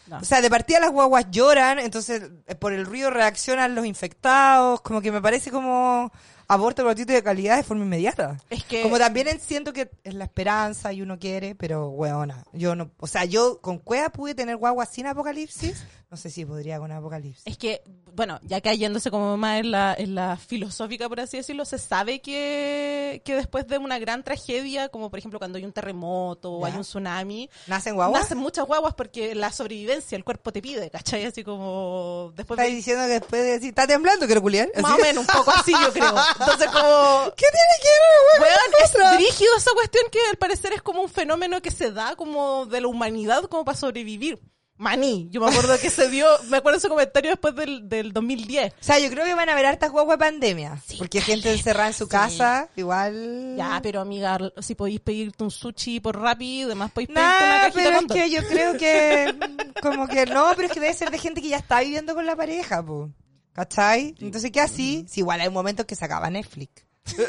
No. O sea, de partida las guaguas lloran, entonces eh, por el ruido reaccionan los infectados, como que me parece como aborto gratuito de calidad de forma inmediata. Es que... Como también siento que es la esperanza y uno quiere, pero weona, yo no, o sea, yo con cueva pude tener guaguas sin apocalipsis, no sé si podría con apocalipsis. Es que, bueno, ya cayéndose como más en la, en la filosófica, por así decirlo, se sabe que, que después de una gran tragedia, como por ejemplo cuando hay un terremoto o ¿Ya? hay un tsunami, ¿Nacen guaguas? nacen muchas guaguas porque la sobrevivencia, el cuerpo te pide, ¿cachai? Así como después ¿Estás de... diciendo que después de decir, está temblando, quiero culiar? Más o menos, un poco así yo creo. Entonces como... ¿Qué tiene que ver, Weón, weón? es brígido esa cuestión que al parecer es como un fenómeno que se da como de la humanidad como para sobrevivir. Maní, yo me acuerdo que se dio, me acuerdo ese comentario después del, del dos mil diez. O sea, yo creo que van a haber hartas guaguas de pandemia. Sí, porque gente encerrada en su sí. casa, igual... Ya, pero amiga, si podéis pedirte un sushi por Rappi, además podéis pedirte Nah, una cajita pero es con que yo creo que... mm, Como que no, pero es que debe ser de gente que ya está viviendo con la pareja, po. ¿Cachai? Entonces, ¿qué así? Si igual hay momentos que se acaba Netflix.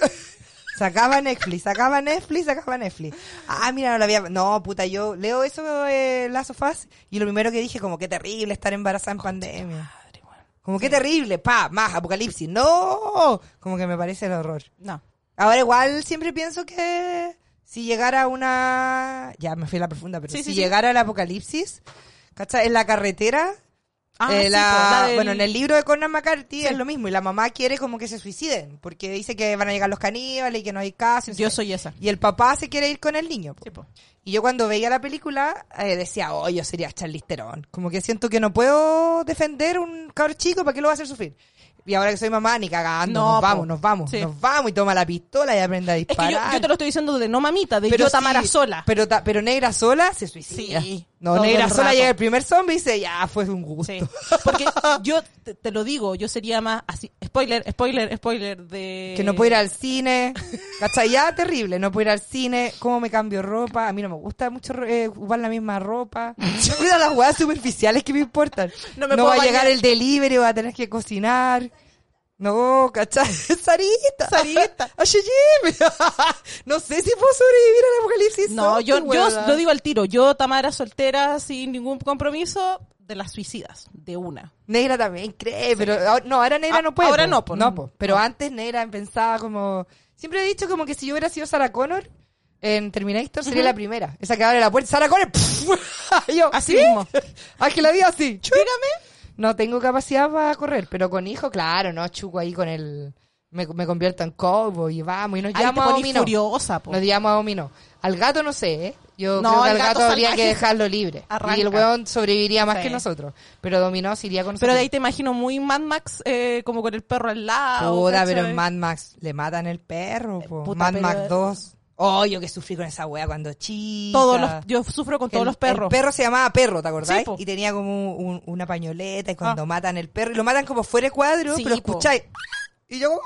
Se acaba Netflix, se acaba Netflix, se acaba Netflix. Ah, mira, no la había... No, puta, yo leo eso de Last of Us y lo primero que dije, como qué terrible estar embarazada en pandemia. Madre, weón. Como qué terrible, pa, más, apocalipsis. ¡No! Como que me parece el horror. No. Ahora igual siempre pienso que si llegara una... Ya me fui a la profunda, pero Sí, si sí, sí. llegara el apocalipsis, ¿cachai? En la carretera... Ah, eh, sí, la- po, la del- Bueno, en el libro de Conan McCarthy Sí. es lo mismo y la mamá quiere como que se suiciden porque dice que van a llegar los caníbales y que no hay caso. y no sé Yo qué. soy esa. Y el papá se quiere ir con el niño. po. Sí, po. Y yo cuando veía la película eh, decía, oh, yo sería Charlize Theron. Como que siento que no puedo defender un cabro chico, ¿para qué lo va a hacer sufrir? Y ahora que soy mamá, ni cagando, No, nos po. vamos, nos vamos, Sí. nos vamos y toma la pistola y aprende a Es que disparar. yo, yo te lo estoy diciendo de no mamita, de Pero yo Tamara sí, sola. Pero, ta- pero negra sola se suicida. Sí, No, todo negra el sola rato. llega el primer zombie y dice, ya, fue un gusto. Sí. Porque yo te, te lo digo, yo sería más así, spoiler, spoiler, spoiler de... Que no puedo ir al cine, ¿cachai? Ya, terrible, no puedo ir al cine, cómo me cambio ropa, a mí no me gusta mucho eh, ocupar la misma ropa, yo cuido las huevas superficiales que me importan, No no, me va puedo a llegar bañar. el delivery, voy a tener que cocinar, no, ¿cachai? Sarita, Sarita. Ayayim. No sé si puedo sobrevivir al apocalipsis No, zombie, yo, yo huevona. lo digo al tiro, yo Tamara soltera sin ningún compromiso de las suicidas, de una. Negra también cree, pero ahora- no, ahora negra Ah, no puede. ahora po. no, po, no, no. po. Pero No. antes negra pensaba como... Siempre he dicho como que si yo hubiera sido Sarah Connor en Terminator sería Ujú. la primera. Esa que abre la puerta, Sarah Connor. Yo, Así ¿sí? mismo. Ángel la vida así. Chup. Dígame. No tengo capacidad para correr, pero con hijo, claro, no, chuco ahí con el... Me, me convierto en cowboy y vamos, y nos Ahí te llevamos a ponís dominó. furiosa, po. Nos llevamos a dominó. Al gato no sé, ¿eh? Yo No, creo que el al gato, gato habría que salvaje dejarlo libre. arranca. Y el weón sobreviviría más Sí. que nosotros. Pero dominó se iría con nosotros. Pero de ahí te imagino muy Mad Max, eh, como con el perro al lado. Puta, ¿cachai? pero en Mad Max le matan el perro, po. puta, Mad pero- Max dos. Oh, yo que sufrí con esa wea cuando chica. Todos los, yo sufro con todos El- los perros. El perro se llamaba Perro, ¿te acordás? Sí, po. Y tenía como un- una pañoleta y cuando Ah. matan el perro, y lo matan como fuera de cuadro, Sí, pero po. escucháis. Y yo,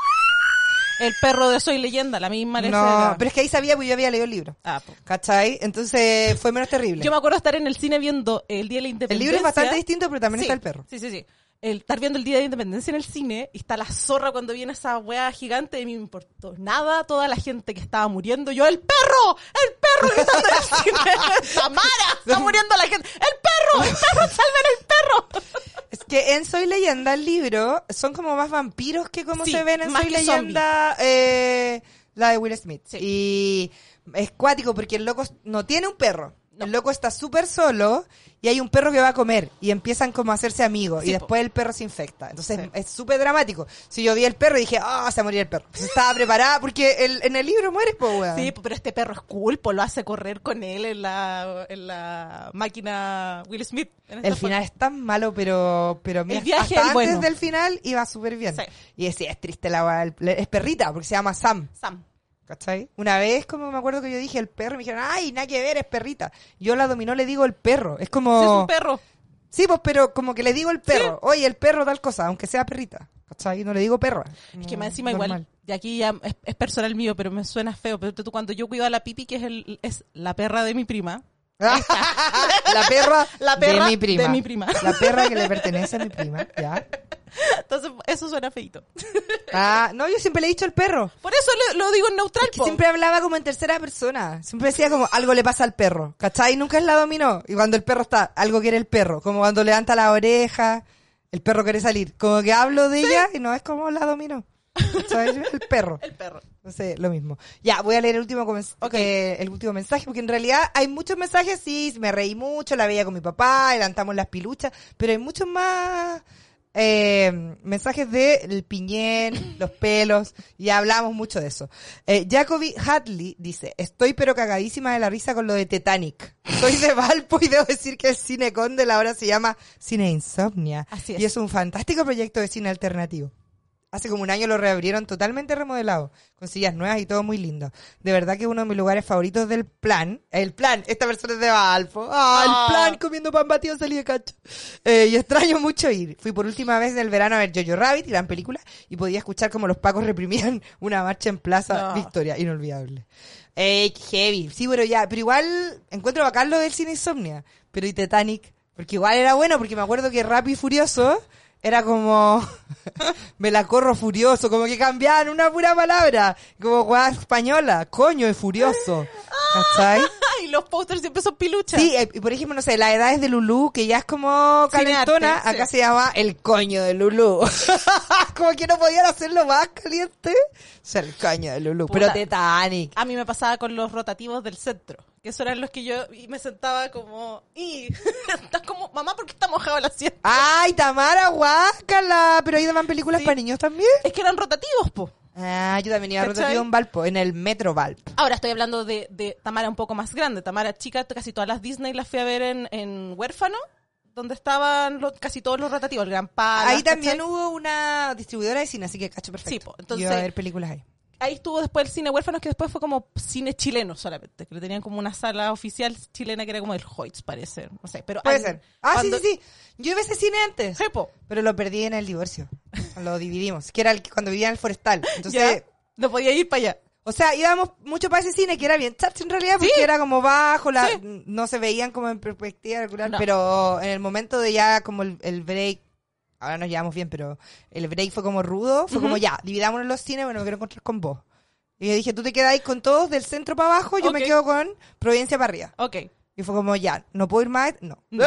El perro de Soy Leyenda, la misma no, lecera. pero es que ahí sabía, porque yo había leído el libro. Ah, po. ¿Cachai? Entonces fue menos terrible. Yo me acuerdo estar en el cine viendo el Día de la El Independencia. libro es bastante distinto, pero también Sí, está el perro. Sí, sí, sí. El estar viendo el Día de la Independencia en el cine y está la zorra cuando viene esa wea gigante y a mí me importó nada toda la gente que estaba muriendo. Yo, ¡el perro! ¡El perro! Gritando en el cine. ¡Tamara! ¡Está muriendo la gente! ¡El perro! ¡El perro! ¡Salven el perro! Es que en Soy Leyenda, el libro, son como más vampiros que como Sí, se ven en más Soy que Leyenda, eh, la de Will Smith. Sí. Y es cuático porque el loco no tiene un perro. No. El loco está súper solo y hay un perro que va a comer y empiezan como a hacerse amigos Sí, y po. después el perro se infecta. Entonces Sí. es súper dramático. Si yo vi el perro y dije, ah, se va a morir el perro. Entonces estaba preparada porque el, en el libro muere, po, weón. Sí, pero este perro es cool, pues lo hace correr con él en la, en la máquina Will Smith. en esta El final es tan malo, pero pero mira, El viaje hasta es antes bueno. del final iba súper bien. Sí. Y decía, es triste la weá, el- es perrita, porque se llama Sam. forma. Sam. ¿Cachai? Una vez, como me acuerdo que yo dije el perro, y me dijeron, ay, nada que ver, es perrita. Yo la dominó, le digo el perro. Es como... Sí, es un perro. Sí, pues, pero como que le digo el perro. Oye, el perro tal cosa, aunque sea perrita. ¿Cachai? No le digo perra. Es que No, más encima normal. igual, y aquí ya es, es personal mío, pero me suena feo, pero tú cuando yo cuido a la Pipi, que es, el, es la perra de mi prima, La perra, La perra de mi prima. de mi prima. La perra que le pertenece a mi prima, ya. Entonces, eso suena feito. Ah, no, yo siempre le he dicho el perro. Por eso lo, lo digo en neutral, Que po. siempre hablaba como en tercera persona. Siempre decía como, algo le pasa al perro. ¿Cachai? Nunca es la dominó. Y cuando el perro está, algo quiere el perro. Como cuando levanta la oreja, el perro quiere salir. Como que hablo de ella y no es como la dominó. ¿Cachai? El perro. El perro. No sé, lo mismo. Ya, voy a leer el último, comen- Okay. eh, el último mensaje, porque en realidad hay muchos mensajes, sí, me reí mucho, la veía con mi papá, adelantamos las piluchas, pero hay muchos más eh, mensajes de el piñén, los pelos, y hablamos mucho de eso. Eh, Jacoby Hadley dice, estoy pero cagadísima de la risa con lo de Titanic. Soy de Valpo y debo decir que el Cine Condel ahora se llama Cine Insomnia. Así es. Y es un fantástico proyecto de cine alternativo. Hace como un año lo reabrieron totalmente remodelado, con sillas nuevas y todo muy lindo. De verdad que es uno de mis lugares favoritos del Plan. El Plan, esta persona es de Valpo. ¡Ah, Ah. el Plan! Comiendo pan batido salí de cacho. Eh, y extraño mucho ir. Fui por última vez del verano a ver Jojo Rabbit, gran película, y podía escuchar como los pacos reprimían una marcha en Plaza No. Victoria. Inolvidable. Eh, heavy. Sí, pero ya, pero igual encuentro bacán lo del cine Insomnia. Pero y Titanic, porque igual era bueno, porque me acuerdo que Rápido y Furioso era como me la corro furioso, como que cambiaban una pura palabra, como weá española, coño es furioso, ¿cachai? Y los posters siempre son piluchas. Sí, eh, y por ejemplo, no sé, la edad es de Lulú, que ya es como calentona, Cinearte, acá sí. se llama el coño de Lulú. Como que no podían hacerlo más caliente. O sea, el coño de Lulú. Puta. Pero Titanic. A mí me pasaba con los rotativos del centro, que esos eran los que yo y me sentaba como, y estás como, mamá, ¿por qué está mojado el asiento? Ay, Tamara, guácala. Pero ahí daban películas Sí. para niños también. Es que eran rotativos, po. Ah, yo también iba a ¿Cachai? rotativo en Valpo, en el Metro Valpo. Ahora estoy hablando de, de Tamara un poco más grande. Tamara chica, casi todas las Disney las fui a ver en, en Huérfano, donde estaban los- casi todos los rotativos, el Gran Palace. Ahí también ¿cachai? hubo una distribuidora de cine, así que cacho perfecto. Sí, po, entonces- Iba a ver películas ahí. Ahí estuvo después el cine Huérfanos, que después fue como cine chileno solamente, que le tenían como una sala oficial chilena que era como el Hoyts, parece. No sé, pero... Puede hay- ser. Ah, cuando- sí, sí, sí. Yo iba a ese cine antes. Sí, po. Pero lo perdí en el divorcio. Lo dividimos. Que era el que cuando vivía en el Forestal. Entonces, Ya, no podía ir para allá. o sea, íbamos mucho para ese cine que era bien chacho en realidad, porque Sí. era como bajo, la, Sí. no se veían como en perspectiva regular, No. pero en el momento de ya como el, el break, ahora nos llevamos bien, pero el break fue como rudo, fue Ujú. como ya, dividámonos los cines, bueno, me quiero encontrar con vos. Y yo dije, tú te quedáis con todos del centro para abajo, yo me Ok. quedo con Providencia para arriba. Ok. Y fue como, ya, no puedo ir más, no. No.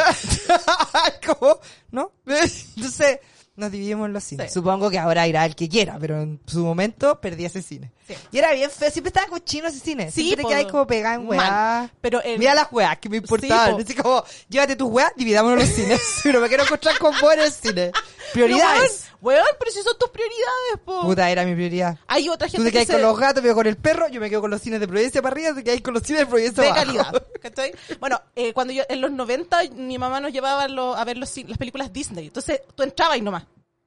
¿Cómo? ¿No? Entonces, nos dividimos en los cines. Sí. Supongo que ahora irá el que quiera, pero en su momento perdí ese cine. Sí. Y era bien feo, siempre estaba cochino ese cine. Sí, Siempre te po. quedáis como pegada en Mal. weá. Pero el- Mira las weas que me importaban. po. Así como, llévate tus weas, dividámonos los cines. Pero me quiero encontrar con vos en el cine. Prioridades. Pero, weón, weón, pero si son tus prioridades, po. Puta, era mi prioridad. Hay otra Tú gente te que quedas se... con los gatos, me quedo con el perro, yo me quedo con los cines de Providencia para arriba, te quedas con los cines de Providencia de para abajo. calidad, ¿cachai? Bueno, eh, cuando yo, en los noventa, mi mamá nos llevaba a, lo- a ver los, cin- las películas Disney. Entonces, tú entrabas y nomás.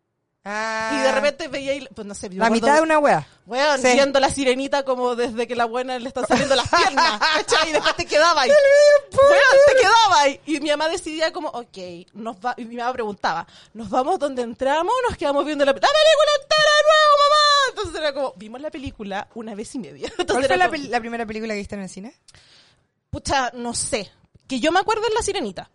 Ah, Y de repente veía, y- pues no sé, yo me la acuerdo- mitad de una wea. Weón, Sí. viendo la sirenita como desde que la buena le están saliendo las piernas, ¿cachai? Y después te quedaba ahí. Weón, te quedaba ahí. Y mi mamá decidía como, ok, nos va, y mi mamá preguntaba, ¿nos vamos donde entramos o nos quedamos viendo la, la película entera de nuevo, mamá? Entonces era como, vimos la película una vez y media. Entonces ¿Cuál era fue la, como, pel- la primera película que viste en el cine? pucha, no sé. Que yo me acuerdo es la sirenita.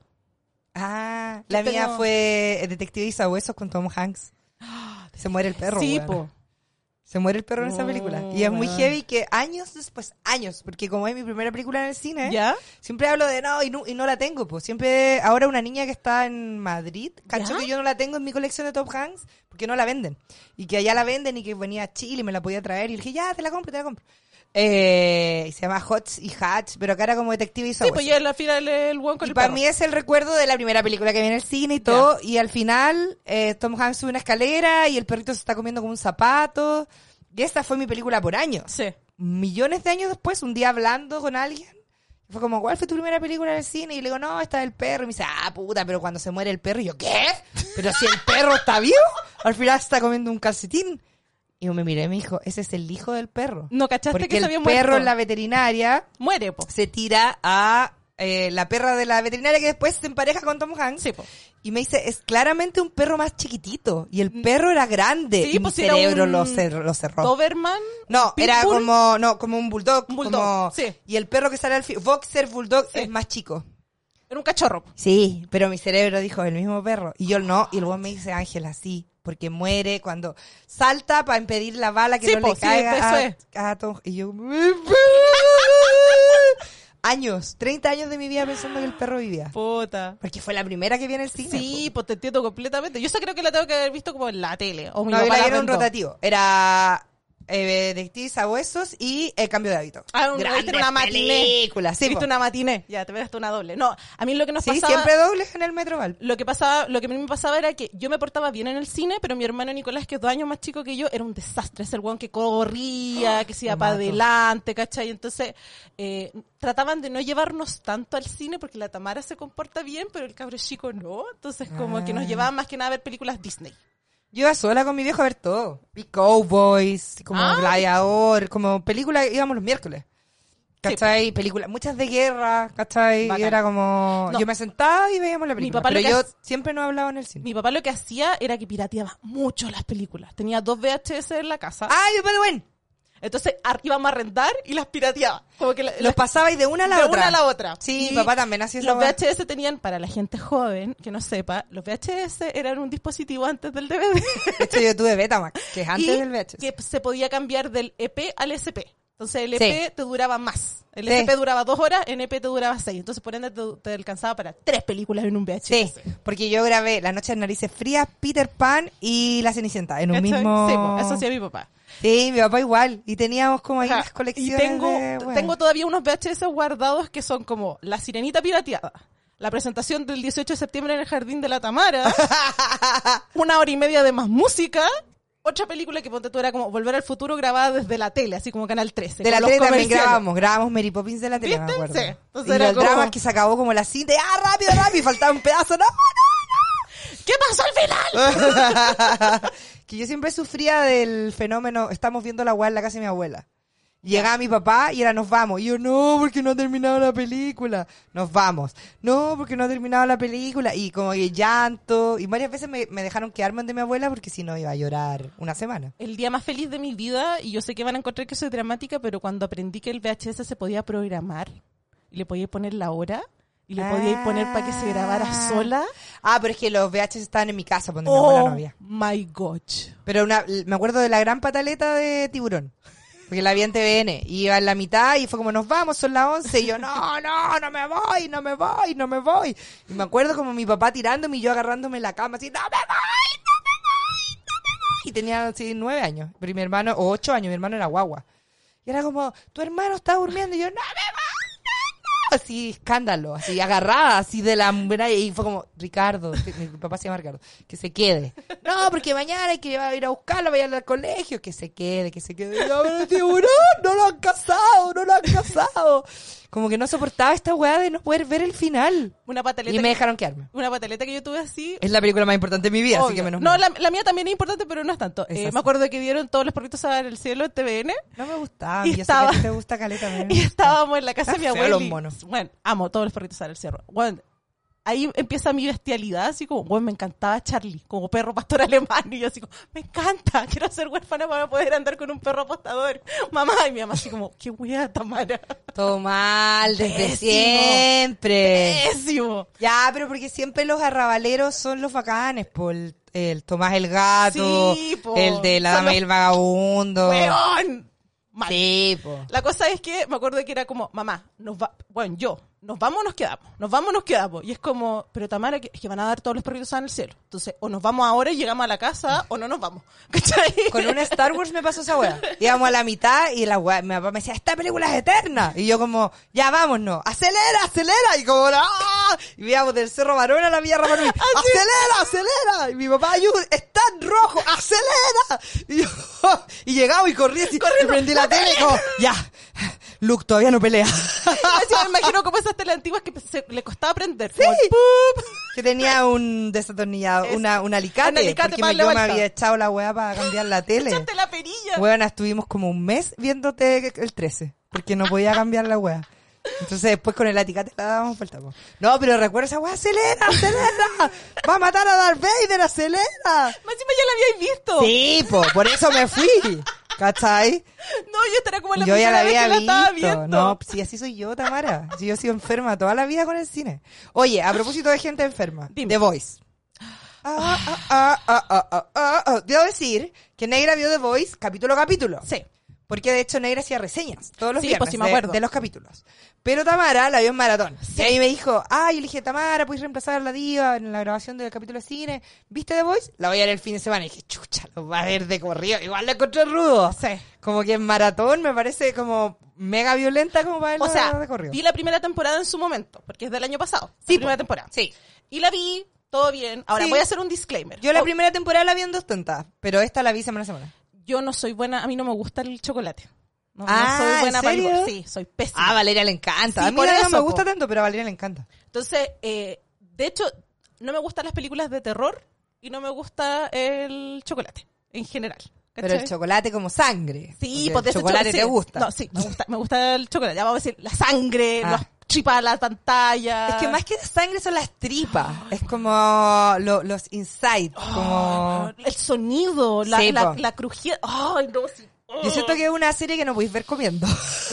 Ah, la Yo mía tengo- fue Detective Isahuesos con Tom Hanks. Se muere el perro, sí, weona. po. Se muere el perro en esa Oh, película. Y es muy weón. heavy que años después, años, porque como es mi primera película en el cine, ¿Ya? siempre hablo de no y, no, y no la tengo, pues. Siempre, ahora una niña que está en Madrid, cacho ¿Ya? que yo no la tengo en mi colección de Tom Hanks, porque no la venden. Y que allá la venden y que venía a Chile y me la podía traer. Y le dije, ya, te la compro, te la compro. Eh, se llama Hots y Hatch, pero acá era como Detective Sí, Isahuesos. pues ya en la fila el, el weón con Y el para perro. mí es el recuerdo de la primera película que vi en el cine y todo. Y al final, eh, Tom Hanks sube una escalera y el perrito se está comiendo como un zapato. Y esta fue mi película por años. Sí. Millones de años después, un día hablando con alguien, fue como, ¿cuál fue tu primera película en el cine? Y le digo, no, esta del perro. Y me dice, ah, puta, pero cuando se muere el perro. Y yo, ¿qué? Pero si el perro está vivo, al final está comiendo un calcetín. Y yo me miré y me dijo, ese es el hijo del perro. ¿No cachaste Porque que se el había perro muerto? en la veterinaria Muere, po. se tira a eh, la perra de la veterinaria que después se empareja con Tom Hanks. Sí, po. Y me dice, es claramente un perro más chiquitito. Y el perro era grande. Sí, y pues mi era cerebro un lo, cerró, lo cerró. Doberman. No, era Pitbull. como, no, como un bulldog. Un bulldog, como- sí. Y el perro que sale al fin, Boxer Bulldog Sí. es más chico. Era un cachorro. Sí, pero mi cerebro dijo, el mismo perro. Y yo no, y el weón me dice, Ángela, sí, porque muere cuando salta para impedir la bala que Sí, no po, le sí, caiga eso a, es. a Tom. Y yo, años, treinta años de mi vida pensando que el perro vivía. Puta. Porque fue la primera que vi en el cine. Sí, pues te entiendo completamente. Yo esa creo que la tengo que haber visto como en la tele. O mi No, yo papá la la vi en un rentó. rotativo. Era eh, Detective Sabuesos y El Cambio de Hábito. Ah, un, Grandes viste una matiné. películas, sí, Viste po. una matiné. Ya, te pegaste una doble. No, a mí lo que nos Sí, pasaba... siempre dobles en el Metroval. Lo que pasaba, lo que a mí me pasaba era que yo me portaba bien en el cine, pero mi hermano Nicolás, que es dos años más chico que yo, era un desastre. Es el weón que corría, que se iba me para mato. adelante, ¿cachai? Entonces, eh, trataban de no llevarnos tanto al cine porque la Tamara se comporta bien, pero el cabro chico no. Entonces, como que nos Ah. llevaban más que nada a ver películas Disney. Yo iba sola con mi viejo a ver todo. Vi Cowboys, como Ah. Gladiador, como películas, íbamos los miércoles. ¿Cachai? Películas, muchas de guerra, ¿cachai? Bacán. Y era como... No. Yo me sentaba y veíamos la película. papá lo pero que yo hace- siempre no hablaba en el cine. Mi papá lo que hacía era que pirateaba mucho las películas. Tenía dos V H S en la casa. ¡Ah, yo puedo buen! Entonces ar- íbamos a rentar y las pirateaba. Como que la- Los las- pasabais de una a la de otra. una a la otra. Sí, Y mi papá también hacía esa Los weá. V H S tenían, para la gente joven que no sepa, los V H S eran un dispositivo antes del D V D. De hecho, yo tuve Betamax, que es antes y del V H S. que se podía cambiar del E P al S P. Entonces el Sí. E P te duraba más. El Sí. S P duraba dos horas, el E P te duraba seis. Entonces por ende te, te alcanzaba para tres películas en un V H Sí, S. porque yo grabé La Noche de Narices Frías, Peter Pan y La Cenicienta en un ¿Cachai? mismo... Sí, pues, eso hacía mi papá. Sí, mi papá igual. Y teníamos como ahí Ajá. las colecciones Y tengo, de... bueno. tengo todavía unos V H S guardados que son como La Sirenita Pirateada, la presentación del dieciocho de septiembre en el Jardín de la Tamara, una hora y media de más música, otra película que ponte tú era como Volver al Futuro grabada desde la tele, así como Canal trece. De la con los tele también comerciales. grabamos, grabamos Mary Poppins de la tele, me ¿Viste? acuerdo. Sí. Entonces y era el como- drama es que se acabó como la cinta, y, ¡ah, rápido, rápido! Y faltaba un pedazo, ¡no, ¿Qué pasó al final? no! Que yo siempre sufría del fenómeno, estamos viendo la weá en la casa de mi abuela. Llegaba mi papá y era, nos vamos. Y yo, no, porque no ha terminado la película. Nos vamos. No, porque no ha terminado la película. Y como que llanto. Y varias veces me, me dejaron quedarme de mi abuela porque si no iba a llorar una semana. El día más feliz de mi vida, y yo sé que van a encontrar que soy dramática, pero cuando aprendí que el V H S se podía programar, y le podía poner la hora, y le podía poner para que se grabara Ah. sola. Ah, pero es que los V H S estaban en mi casa, donde mi abuela no Oh había. my gosh. Pero una, me acuerdo de la gran pataleta de Tiburón. Porque la vi en T V N. Y iba en la mitad y fue como, nos vamos, son las once. Y yo, no, no, no me voy, no me voy, no me voy. Y me acuerdo como mi papá tirándome y yo agarrándome la cama así, no me voy, no me voy, no me voy. Y tenía así nueve años. Pero mi hermano, o ocho años, mi hermano era guagua. Y era como, tu hermano está durmiendo. Y yo, no me voy, no, no. Así, escándalo, así, agarrada, así de la muralla. Y fue como, Ricardo, que- mi papá se llama Ricardo, que se quede. No, porque mañana hay que ir a buscarlo, vaya al colegio, que se quede, que se quede. Y yo, pero Tiburón, no lo han casado, no lo han casado. Como que no soportaba esta weá de no poder ver el final. Una pataleta, Y me que, dejaron quedarme. una pataleta que yo tuve así. Es la película más importante de mi vida, así obvio. que menos No, mal. la, la mía también es importante, pero no es tanto. Es Eh, así. me acuerdo que dieron Todos los perritos en el cielo en T V N. No me gustaba. Y Yo estaba- sé que a ti te gusta caleta. a mí me Y gusta. estábamos en la casa de mi Está feo abuela. los y- monos. Bueno, amo Todos los perritos en el cielo. Bueno, ahí empieza mi bestialidad, así como, bueno, me encantaba Charlie, como perro pastor alemán. Y yo así como, me encanta, quiero ser huérfana para poder andar con un perro apostador. Mamá, y mi mamá así como, qué wea, Tamara. Todo mal, desde Pésimo. siempre. Pésimo. Ya, pero porque siempre los arrabaleros son los bacanes, po. El, el Tomás el Gato, Sí, po. el de la Son dama y los- el vagabundo. ¡Weón! Mal. Sí, po. La cosa es que me acuerdo que era como, mamá, nos va, bueno, yo, nos vamos o nos quedamos, nos vamos o nos quedamos. Y es como, pero Tamara, que, es que van a dar todos los perritos en el cielo. Entonces, o nos vamos ahora y llegamos a la casa, o no nos vamos. ¿Cachai? Con una Star Wars me pasó esa weá. Íbamos a la mitad y la weá, mi papá me decía, esta película es eterna. Y yo como, ya vámonos, acelera, acelera. Y como, ¡ah! Y íbamos del Cerro Barón a la Villa Rapanui, acelera, acelera. Y mi papá, ayuda, está en rojo, acelera. Y yo, y llegamos y corrí así, y prendí la tele y como, ya, Luke todavía no pelea. Así me imagino como esas telas antiguas que se, le costaba prender. Sí. Como el ¡pup! Que tenía un desatornillado, Es- una, un alicate. un alicate porque para me, darle yo me vuelta. había echado la weá para cambiar la tele. Echaste la perilla. Weona, estuvimos como un mes viéndote el trece, porque no podía cambiar la weá. Entonces después con el alicate la dábamos vuelta. Po. No, pero recuerda esa weá, acelera, acelera. Va a matar a Darth Vader, acelera. Más encima ya la habíais visto. Sí, po, por eso me fui. ¿Cachai? No, yo esta era como la Yo ya primera la vez había que la estaba visto. viendo. No, sí, así soy yo, Tamara. Sí, yo he sido enferma toda la vida con el cine. Oye, a propósito de gente enferma, Dime. The Voice. Ah, ah, ah, ah, ah, ah, ah, ah. Debo decir que Negra vio The Voice capítulo a capítulo. Sí. Porque de hecho Negra hacía reseñas todos los Sí, viernes pues sí me de- acuerdo. de, los capítulos. Pero Tamara la vio en maratón. Sí. Y ahí me dijo, ah, yo le dije, Tamara, ¿puedes reemplazar a la diva en la grabación del capítulo de cine? ¿Viste The Voice? La voy a ver el fin de semana. Y dije, chucha, lo va a ver de corrido. Igual la encontré rudo. Sí. Como que en maratón me parece como mega violenta como para verlo O sea, de corrido. vi la primera temporada en su momento, porque es del año pasado. Sí, la primera po. temporada. Sí. Y la vi, todo bien. Ahora, Sí. voy a hacer un disclaimer. Yo la Oh, primera temporada la vi en dos tontas, pero esta la vi semana a semana. yo no soy buena, a mí no me gusta el chocolate. No, no Ah, soy buena ¿en para el serio? gol. Sí, soy pésima. Ah, a Valeria le encanta. Sí, a mí por no eso, me gusta po. tanto, pero a Valeria le encanta. Entonces, eh, de hecho, no me gustan las películas de terror y no me gusta el chocolate, en general. Pero el ¿cachai? chocolate como sangre. Sí, Porque pues de el ese chocolate cho- te sí. gusta. No, sí, me gusta, me gusta el chocolate. Ya vamos a decir, la sangre, Ah. los tripas a la pantalla. Es que más que la sangre son las tripas. Es como lo- los insights. como... El sonido, la, Sí, la, po. la crujía. Ay, no, sí. Yo siento que es una serie que no podéis ver comiendo.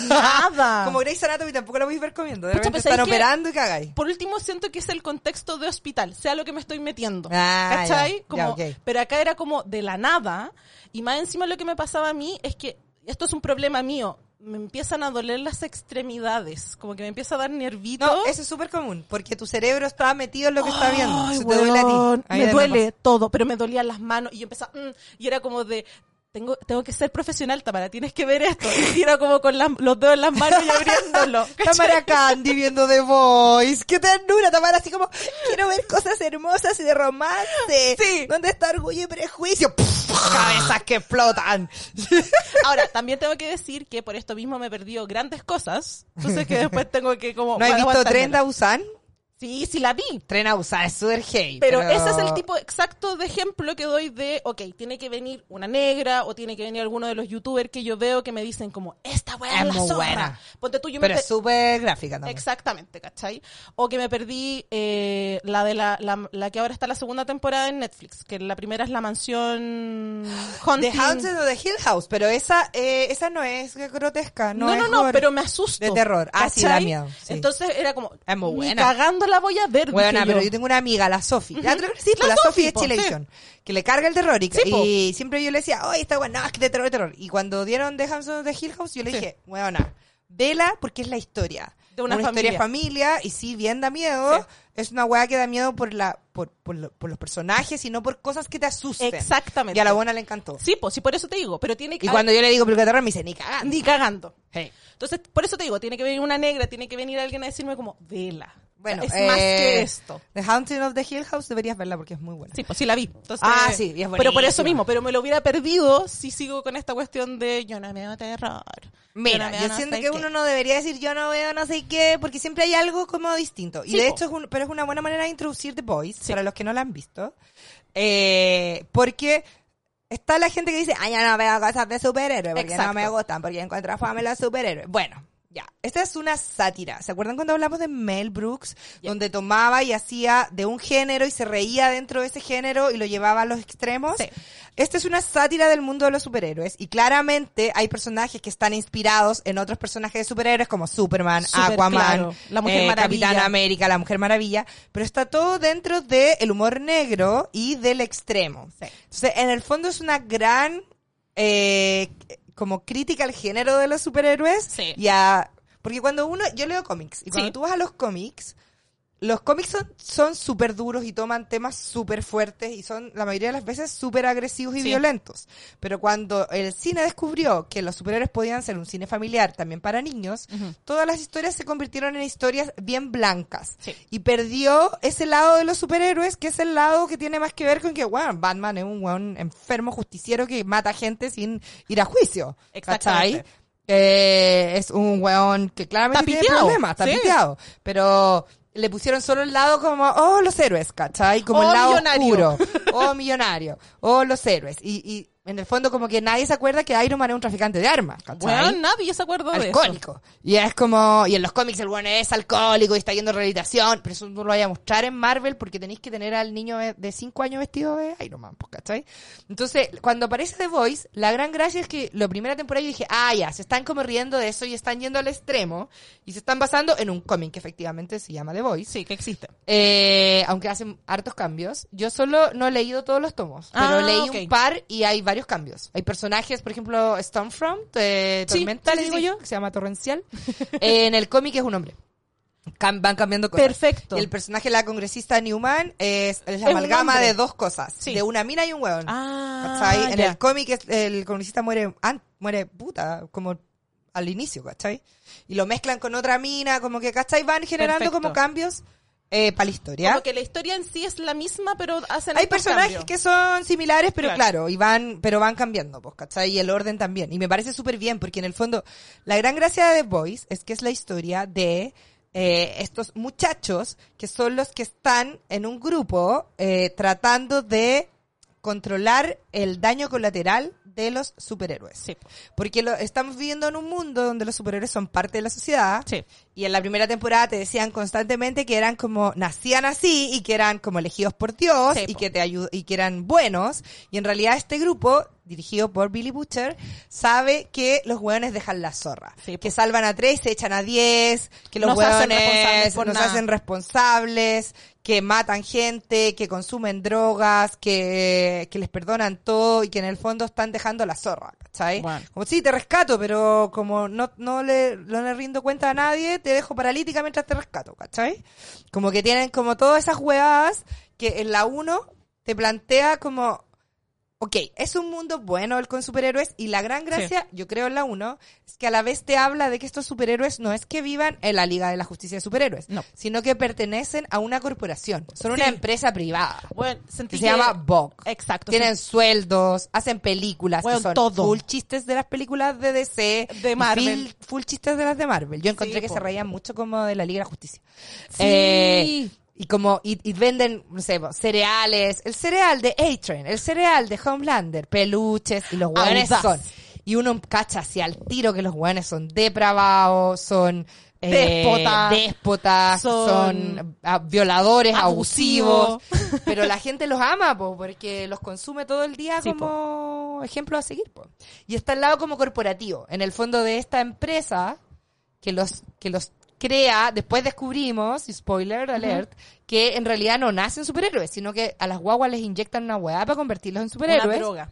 Nada. Como Grey's Anatomy tampoco la podéis ver comiendo. De Pucha, repente pues, están ¿sabes qué? operando y cagáis. Por último, siento que es el contexto de hospital, sea lo que me estoy metiendo. Ah, ¿Cachai? ya, Como, ya, ok. Pero acá era como de la nada. Y más encima lo que me pasaba a mí es que, esto es un problema mío, me empiezan a doler las extremidades. Como que me empieza a dar nervito. No, eso es súper común. Porque tu cerebro está metido en lo que está viendo. Ay, Se te duele a weón, ti. A mí Me me duele todo, pero me dolían las manos. Y yo empezaba, mm, y era como de... Tengo, tengo que ser profesional, Tamara, tienes que ver esto. Y era como con las- los dedos en las manos y abriéndolo. ¿cachai? Tamara Candy viendo The Voice. ¡Qué ternura! Tamara así como, quiero ver cosas hermosas y de romance. Sí. ¿Dónde está Orgullo y Prejuicio? ¡Puf! Cabezas que explotan. Ahora, también tengo que decir que por esto mismo me he perdido grandes cosas. Entonces que después tengo que como... ¿No has visto aguantármela. Tren a Busan? Sí, sí la vi. Tren a Busan es super heavy. Pero, ese es el tipo exacto de ejemplo que doy de, ok, tiene que venir una negra o tiene que venir alguno de los youtubers que yo veo que me dicen como, esta weá es Es la muy zorra. buena. Ponte tú, yo me Pero pe- es súper gráfica también. Exactamente, ¿cachai? O que me perdí eh, la de la, la, la que ahora está la segunda temporada en Netflix, que la primera es la mansión Haunting. The Haunted o The Hill House, pero esa eh, esa no es grotesca, no No, es no, no, horror. pero me asusto. De terror. Ah, sí, ¿cachai? da miedo, sí. Entonces era como, Es muy ni buena. cagando la voy a ver, Bueno, dije pero yo. yo tengo una amiga, la Sofi. Ya te lo sí, La la, Sofi, Sofi es po, Chilevisión. Que le carga el terror. Y, Sí, po. y siempre yo le decía, oye, está bueno, no, es que de terror, de terror. Y cuando dieron The Haunted de Hill House, yo le Sí. dije, bueno, vela porque es la historia. De una historia familia. de familia, y sí, bien da miedo. Sí. Es una weá que da miedo por la por, por, lo- por los personajes y no por cosas que te asusten. Exactamente. Y a la buena le encantó. Sí, pues sí, por eso te digo, pero tiene que... Y cuando yo le digo película de terror, me dice, ni cagando. Ni cagando. Hey. Entonces, por eso te digo, tiene que venir una negra, tiene que venir alguien a decirme como, vela. Bueno, O sea, es más eh, que esto. The Haunting of the Hill House deberías verla porque es muy buena. Sí, pues sí la vi. Entonces, Ah, sí, y es pero por eso buenísima. mismo, pero me lo hubiera perdido si sigo con esta cuestión de yo no me veo terror. Mira, no me yo veo no siento sé que qué. uno no debería decir yo no veo no sé qué, porque siempre hay algo como distinto. Y Sí, de po. hecho, es un- pero es una buena manera de introducir The Boys, Sí. para los que no la han visto. Eh, porque está la gente que dice, ah, ya no veo cosas de superhéroes, porque Exacto. no me gustan, porque encuentro fama en los superhéroes. Bueno, ya. Esta es una sátira. ¿Se acuerdan cuando hablamos de Mel Brooks? Ya. Donde tomaba y hacía de un género y se reía dentro de ese género y lo llevaba a los extremos. Sí. Esta es una sátira del mundo de los superhéroes y claramente hay personajes que están inspirados en otros personajes de superhéroes como Superman, Súper Aquaman, claro. La Mujer eh, Maravilla. Capitán América, la Mujer Maravilla, pero está todo dentro del humor negro y del extremo. Sí. Entonces, en el fondo es una gran eh, como crítica al género de los superhéroes Sí. y a... Porque cuando uno... Yo leo cómics y cuando Sí. tú vas a los cómics... Los cómics son son súper duros y toman temas súper fuertes y son la mayoría de las veces súper agresivos y Sí. violentos. Pero cuando el cine descubrió que los superhéroes podían ser un cine familiar también para niños, Ujú. todas las historias se convirtieron en historias bien blancas. Sí. Y perdió ese lado de los superhéroes, que es el lado que tiene más que ver con que, bueno, Batman es un weón enfermo justiciero que mata gente sin ir a juicio. Exactamente. ¿Cachai? Eh, es un weón que claramente Está tiene piteado, problemas, está sí. piteado. Pero le pusieron solo el lado como, oh, los héroes, ¿cachai? Como Oh, el lado millonario. oscuro. Oh, millonario. Oh, los héroes. Y, y en el fondo como que nadie se acuerda que Iron Man es un traficante de armas, ¿cachai? Bueno, nadie se acuerda de eso. Alcohólico. Y es como, y en los cómics el bueno es alcohólico y está yendo a rehabilitación, pero eso no lo vaya a mostrar en Marvel porque tenéis que tener al niño de cinco años vestido de Iron Man, ¿cachai? Entonces, cuando aparece The Voice, la gran gracia es que la primera temporada yo dije, ah, ya, se están como riendo de eso y están yendo al extremo y se están basando en un cómic que efectivamente se llama The Voice. Sí, que existe. Eh, aunque hacen hartos cambios. Yo solo no he leído todos los tomos, pero Ah, leí ok. un par y hay varios cambios. Hay personajes, por ejemplo, Stormfront, eh, Sí, Tormenta, sí, le sí, digo sí. yo, que se llama Torrencial. Eh, en el cómic es un hombre. Cam- van cambiando cosas. Perfecto. Y el personaje de la congresista Newman es, es la un amalgama hombre. de dos cosas. Sí. De una mina y un hueón. Ah, ¿Cachai? En ya. el cómic es- el congresista muere, an- muere puta, como al inicio, ¿cachai? Y lo mezclan con otra mina, como que, ¿cachai? Van generando Perfecto. como cambios eh, para la historia. Como que la historia en sí es la misma, pero hacen Hay estos personajes cambios. que son similares, pero Claro. claro, y van, pero van cambiando, pues, ¿cachai? Y el orden también. Y me parece súper bien, porque en el fondo, la gran gracia de The Boys es que es la historia de eh, estos muchachos que son los que están en un grupo eh, tratando de controlar el daño colateral de los superhéroes. Sí. Porque lo, estamos viviendo en un mundo donde los superhéroes son parte de la sociedad. Sí. Y en la primera temporada te decían constantemente que eran como, nacían así y que eran como elegidos por Dios Sí, y po. que te ayud y que eran buenos. Y en realidad este grupo, dirigido por Billy Butcher, sabe que los hueones dejan la zorra. Sí, po. Que salvan a tres, se echan a diez, que los No se hacen hueones responsables por nos nada. hacen responsables, que matan gente, que consumen drogas, que, que les perdonan todo y que en el fondo están dejando la zorra, ¿cachai? Bueno. Como sí, te rescato, pero como no, no, le, no le rindo cuenta a nadie, te dejo paralítica mientras te rescato, ¿cachai? Como que tienen como todas esas huevadas que en la uno te plantea como, ok, es un mundo bueno el con superhéroes y la gran gracia, yo creo en la uno, es que a la vez te habla de que estos superhéroes no es que vivan en la Liga de la Justicia de Superhéroes, No. sino que pertenecen a una corporación, son una Sí. empresa privada. Bueno, sentí Que se llama Vogue. Exacto. Tienen sueldos, hacen películas, Bueno, que son todo. full chistes de las películas de D C, De y Marvel. Full, full chistes de las de Marvel. Yo encontré Sí, que po. se reían mucho como de la Liga de la Justicia. Sí. Eh, y como, y, y venden, no sé, po, cereales, el cereal de A-Train, el cereal de Homelander, peluches, y los hueones Audaz. son, y uno cacha hacia al tiro que los hueones son depravados, son eh, Déspotas. déspotas, Son son, ah, violadores, abusivos. abusivos, pero la gente los ama, po, porque los consume todo el día Sí, como ejemplo a seguir, po. Y está al lado como corporativo, en el fondo de esta empresa que los que los crea, después descubrimos, y spoiler alert, que en realidad no nacen superhéroes, sino que a las guaguas les inyectan una hueá para convertirlos en Una superhéroes. droga.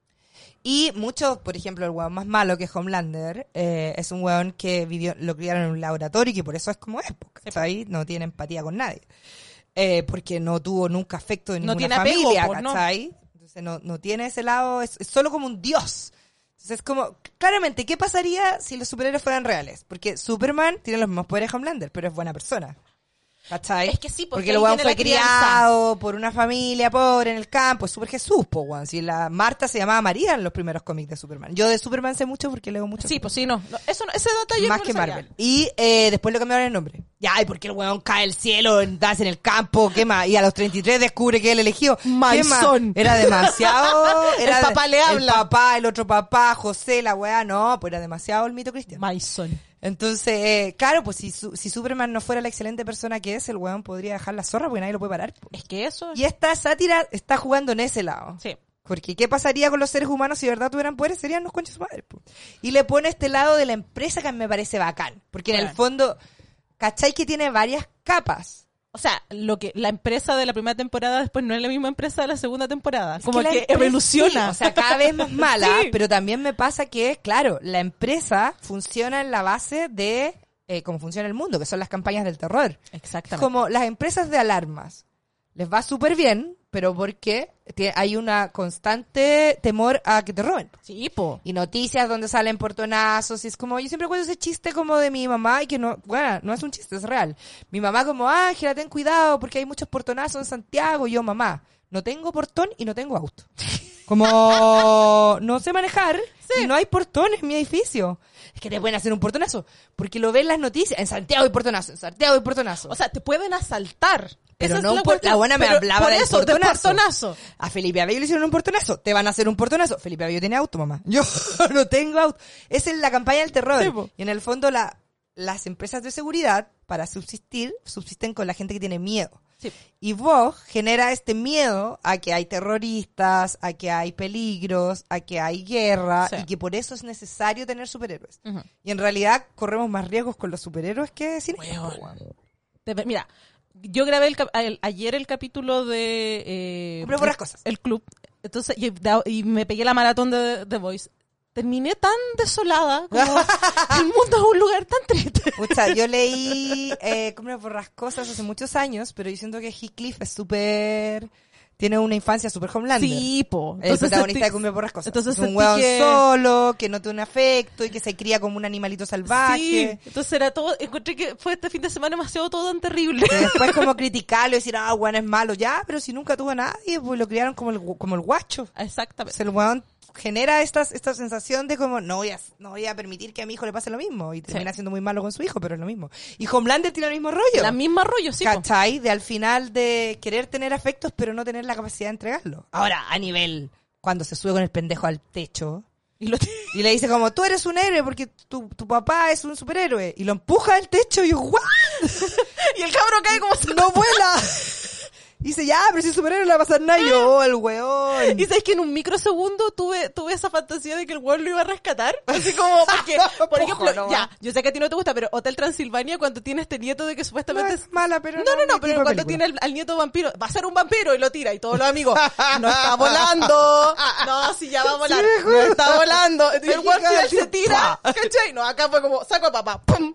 Y muchos, por ejemplo, el hueón más malo que es Homelander, eh, es un hueón que vivió, lo criaron en un laboratorio y que por eso es como es, ¿cachai? No tiene empatía con nadie. Eh, porque no tuvo nunca afecto de No ninguna tiene apego, familia, pues, ¿no? ¿cachai? Entonces no, no tiene ese lado, es, es solo como un dios. Entonces es como, claramente, ¿qué pasaría si los superhéroes fueran reales? Porque Superman tiene los mismos poderes de Homelander, pero es buena persona. ¿Cachai? Es que sí, porque el ahí weón tiene fue la crianza. criado por una familia pobre en el campo, es super Jesús, po, weón. Si la Marta se llamaba María en los primeros cómics de Superman. Yo de Superman sé mucho porque leo mucho. Sí, pues sí, no. no, Eso, no- ese detalle Más no que lo sabía. Marvel. Y eh, después lo cambiaron el nombre. Ya, y porque el weón cae del cielo, nace en el campo, ¿qué más? Y a los treinta y tres descubre que es el elegido. ¿Qué más? Maizón. Era demasiado. Era El papá le habla. El papá, el otro papá, José, la weá, no, pues era demasiado el mito cristiano. Maison. Entonces, eh, claro, pues si, su- si Superman no fuera la excelente persona que es, el weón podría dejar la zorra porque nadie lo puede parar. Po. Es que eso... Y esta sátira está jugando en ese lado. Sí. Porque ¿qué pasaría con los seres humanos si de verdad tuvieran poderes? Serían los conchos de su madre. Po. Y le pone este lado de la empresa que me parece bacán. Porque en el Bueno. fondo, ¿cachai que tiene varias capas? O sea, lo que la empresa de la primera temporada después no es la misma empresa de la segunda temporada. Es Como la que, empresa- evoluciona. sí, o sea, cada vez más mala, Sí. pero también me pasa que, claro, la empresa funciona en la base de eh, cómo funciona el mundo, que son las campañas del terror. Exactamente. Como las empresas de alarmas. Les va súper bien, pero porque tie- hay una constante temor a que te roben. Sí, po. Y noticias donde salen portonazos, y es como, yo siempre cuento ese chiste como de mi mamá, y que no, bueno, no es un chiste, es real. Mi mamá como, Ángela, ten cuidado, porque hay muchos portonazos en Santiago, y yo, mamá, no tengo portón y no tengo auto. Como no sé manejar Sí. y no hay portones en mi edificio. Es que te pueden hacer un portonazo. Porque lo ven las noticias. En Santiago hay portonazo, en Santiago hay portonazo. O sea, te pueden asaltar. Pero Esa no es un la por- cuestión. la buena me Pero hablaba por del eso, del portonazo. portonazo. A Felipe Abello le hicieron un portonazo. Te van a hacer un portonazo. Felipe Abello tiene auto, mamá. Yo no tengo auto. Esa es la campaña del terror. Sí, po. Y en el fondo la, las empresas de seguridad, para subsistir, subsisten con la gente que tiene miedo. Sí. Y vos genera este miedo a que hay terroristas, a que hay peligros, a que hay guerra, Sí. y que por eso es necesario tener superhéroes. Ujú. Y en realidad corremos más riesgos con los superhéroes que sin Weón. ellos, po, weón. De- mira, yo grabé el, cap- el- ayer el capítulo de... Eh, Cumple por las cosas. El club. Entonces, y, da- y me pegué la maratón de The Voice. Terminé tan desolada como el mundo es un lugar tan triste. Pucha, yo leí eh, Cumbre Borrascosas hace muchos años, pero yo siento que Heathcliff es súper... Tiene una infancia súper Homelander. Sí, po. El protagonista sentí- de Cumbre Borrascosas. entonces es un sentí hueón que- solo, que no tiene afecto y que se cría como un animalito Sí, salvaje. entonces era todo, encontré que fue este fin de semana demasiado todo tan terrible. Y después como criticarlo y decir, ah, weón es malo. Ya, pero si nunca tuvo a nadie, pues lo criaron como el, gu- como el guacho. Exactamente. Entonces el weón genera estas, esta sensación de como, no voy, a, no voy a permitir que a mi hijo le pase lo mismo. Y termina Sí. siendo muy malo con su hijo, pero es lo mismo. Y Homelander tiene el mismo rollo. La misma rollo, sí. po. ¿Cachai? De al final de querer tener afectos, pero no tener la capacidad de entregarlo. Ahora, a nivel, cuando se sube con el pendejo al techo Y lo y le dice como, tú eres un héroe porque tu, tu papá es un superhéroe. Y lo empuja al techo y yo, ¿what? y el cabro cae como... ¡No vuela! Y dice, ya, pero si es superhéroe no le va a pasar nada. Y yo, oh, el weón. Y sabes que en un microsegundo tuve, tuve esa fantasía de que el weón lo iba a rescatar. Así como, porque, por ejemplo, Pojo, no, ya, yo sé que a ti no te gusta, pero Hotel Transilvania, cuando tiene este nieto de que No supuestamente es mala, pero No, no, es no, mi pero tipo de cuando película. tiene al, al nieto vampiro, va a ser un vampiro y lo tira y todos los amigos, no está volando, no, si ya va a volar, Sí, no está volando, y el guardia gigante, se tira, ¡pah! ¿cachai? No, acá fue como, saco a papá, ¡pum!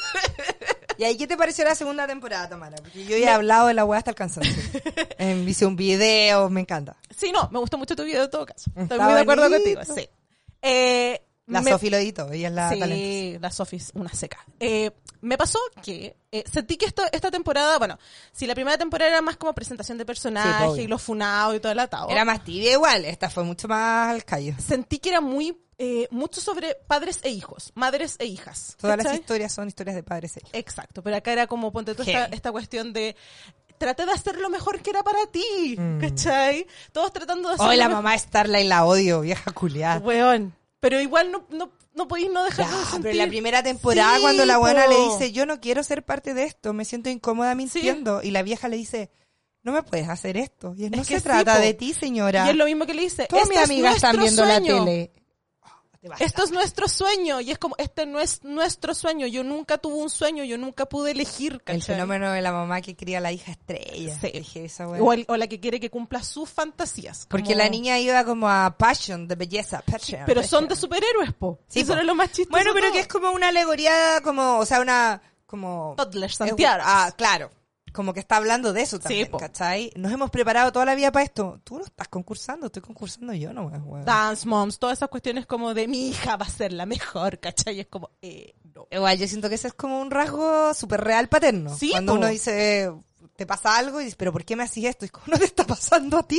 ¿Y ahí qué te pareció la segunda temporada, Tamara? Porque yo ya he hablado de la weá hasta el cansancio. eh, hice un video, me encanta. Sí, no, me gustó mucho tu video en todo caso, estoy Está muy de acuerdo bonito. contigo, sí. Eh, La me- Sofi lo editó, ella es la sí, talentosa. la Sophie es una seca. Eh, me pasó que eh, sentí que esto, esta temporada, bueno, si la primera temporada era más como presentación de Sí, personajes obvio. y los funados y todo el atado, Era más tibia igual, esta fue mucho más al callo. sentí que era muy eh, mucho sobre padres e hijos, madres e hijas. Todas las ¿cachai? historias son historias de padres e hijos. Exacto, pero acá era como, ponte tú esta, Heavy. esta cuestión de traté de hacer lo mejor que era para ti, Mm. ¿cachai? Todos tratando de hacer Hoy lo la mejor. mamá de Starlight la odio, vieja culiada. Weón. Pero igual no, no, no podéis no dejar de Ya, sentir. pero en la primera temporada Sí, cuando la buena po. le dice, yo no quiero ser parte de esto, me siento incómoda mintiendo. Y la vieja le dice, no me puedes hacer esto. Y es, no Es se que sí, trata po. de ti, señora. Y es lo mismo que le dice. Todas "Este mis es amigas están nuestro viendo sueño. la tele. Oh, te basta. Esto es nuestro sueño. Y es como, este no es nuestro sueño. Yo nunca tuve un sueño. Yo nunca pude elegir, El ¿cachai? fenómeno de la mamá que cría a la hija estrella. Sí. Dije esa weá. O, el- o la que quiere que cumpla sus fantasías. Porque como- la niña iba como a passion, de belleza. Passion, Pero son de passion. superhéroes, po. Sí, Eso po. era lo más chistoso. Bueno, de pero todo. que es como una alegoría, como, o sea, una, como... Toddlers, es- Santiago. Ah, claro. Como que está hablando de eso también, po. ¿cachai? Nos hemos preparado toda la vida para esto. Tú no estás concursando, estoy concursando yo, no, weón. Dance Moms, todas esas cuestiones como de mi hija va a ser la mejor, ¿cachai? Es como, eh, no. Igual, yo siento que ese es como un rasgo súper real paterno. Sí, Cuando po. uno dice, te pasa algo y dices, pero ¿por qué me haces esto? Y es como, no te está pasando a ti.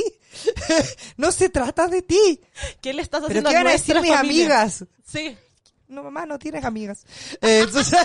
No se trata de ti. ¿Qué le estás ¿Pero haciendo qué a van a decir nuestra mis familia? amigas? Sí. No, mamá, no tienes amigas. Eh, entonces,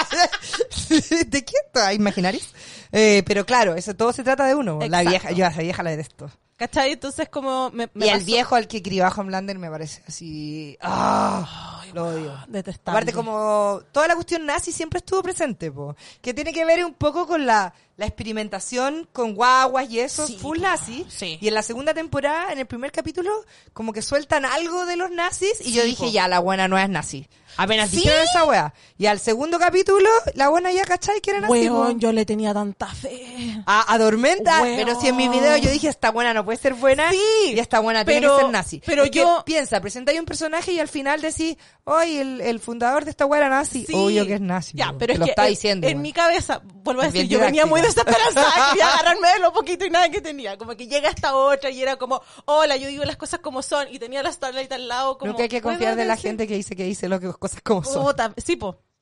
¿de qué está? ¿Imaginarios? Eh, pero claro, eso todo se trata de uno. La Exacto. vieja, yo a esa vieja la detesto. ¿Cachai? Entonces como me, me Y el pasó- viejo al que crió a Homelander me parece así... ¡Ah! Lo odio. detestable. Aparte como toda la cuestión nazi siempre estuvo presente, po. Que tiene que ver un poco con la, la experimentación con guaguas y eso, Sí, full po. nazi. Sí. Y en la segunda temporada, en el primer capítulo, como que sueltan algo de los nazis y yo Sí, dije, po. ya, la buena no es nazi. Apenas ¿Sí? dijeron esa wea. Y al segundo capítulo, la buena ya, ¿cachai? Que era nazi, po. Weón, yo le tenía tanta fe. A, a Dormenta, Weón. pero si en mi video yo dije, esta buena no puede ser buena, Sí, y esta buena tiene pero- que ser nazi. pero Es que yo- piensa, presentáis un personaje y al final decís, hoy el, el fundador de esta weá era nazi. Sí. Obvio que es nazi. Ya, po. pero Te es lo que está en, diciendo. en weón. mi cabeza, vuelvo a Es decir, bien yo venía muy didáctica. desesperanzada, quería agarrarme de lo poquito y nada que tenía. Como que llega esta otra y era como, hola, yo digo las cosas como son, y tenía la Starlight al lado como... Nunca hay que confiar ¿puedo de la decir? gente que dice que dice lo que cosas como son. Puta, sí, po.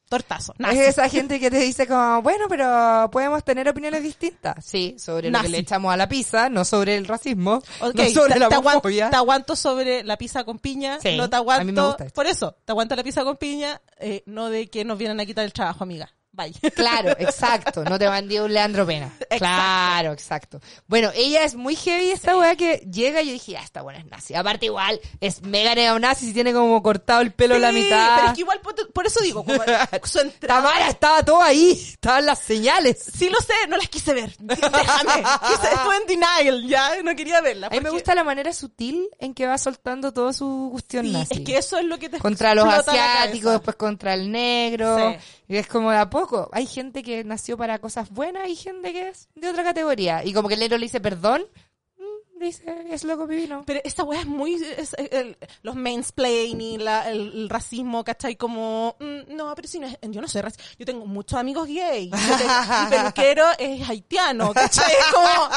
Tortazo. Nazi. Es esa gente que te dice como, bueno, pero podemos tener opiniones distintas. Sí, sobre Nazi. lo que le echamos a la pizza, no sobre el racismo, Okay, no sobre te, la te, aguanto, homofobia. te aguanto sobre la pizza con piña, Sí, no te a aguanto, mí me gusta esto. por eso, te aguanto la pizza con piña, eh, no de que nos vienen a quitar el trabajo, amiga. Bye. Claro, exacto. No te mandé un Leandro Pena. Exacto. Claro, exacto. Bueno, ella es muy heavy, esta weá que llega y yo dije, ya, esta buena es nazi. Aparte igual, es mega neonazi si tiene como cortado el pelo Sí, en la mitad. pero es que igual, por, por eso digo, como su entrada... Tamara estaba todo ahí, estaban las señales. Sí lo sé, no las quise ver. Déjame. Quise, estuve en denial, ya, no quería verla. A mí me porque- gusta la manera sutil en que va soltando todo su cuestión Sí, nazi. es que eso es lo que te Contra los explota la asiáticos, cabeza. después contra el negro. Sí. Y es como de a poco. Hay gente que nació para cosas buenas y gente que es de otra categoría. Y como que el negro le dice perdón, mm, dice, es loco pipino. Pero esa weá es muy... es- es- el- los mansplaining, la, el, el racismo, ¿cachai? Como... mm, no, pero si no es... Yo no soy racista. Yo tengo muchos amigos gay. Yo tengo- mi peluquero es haitiano, ¿cachai? Es como...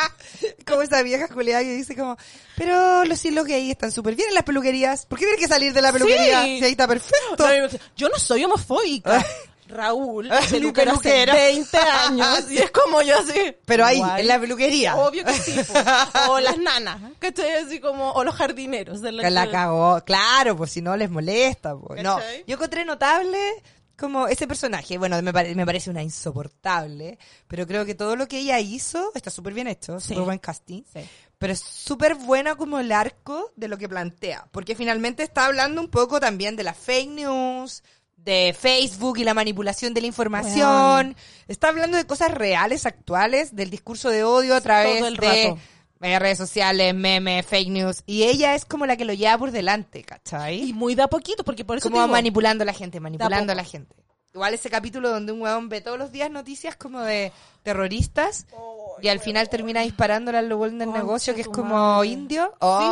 Como esa vieja culiada que dice como, pero los hilos gays están súper bien en las peluquerías. ¿Por qué tiene que salir de la peluquería? Sí. Si ahí está perfecto. No, yo no soy homofóbica. Raúl, Ah, peluquero mi hace peluquero. veinte años. Y es como yo así. Pero ahí, Guay. en la peluquería. Obvio que sí. po. O las nanas, ¿cachai? Así como... O los jardineros. de Que la cagó. Claro, pues si no les molesta. Pues. No, ¿Cachai? yo encontré notable como ese personaje. Bueno, me, pare- me parece una insoportable, pero creo que todo lo que ella hizo está súper bien hecho, Sí. súper buen casting. Sí. Pero es súper buena como el arco de lo que plantea, porque finalmente está hablando un poco también de la fake news, de Facebook y la manipulación de la información. Bueno. Está hablando de cosas reales, actuales, del discurso de odio a través Todo el de rato. eh, redes sociales, memes, fake news. Y ella es como la que lo lleva por delante, ¿cachai? Y muy de a poquito, porque por eso Como te digo, manipulando a la gente, manipulando a poco. la gente. Igual ese capítulo donde un huevón ve todos los días noticias como de terroristas y al final termina disparándole al huevón del Concha negocio que es tu como madre. indio.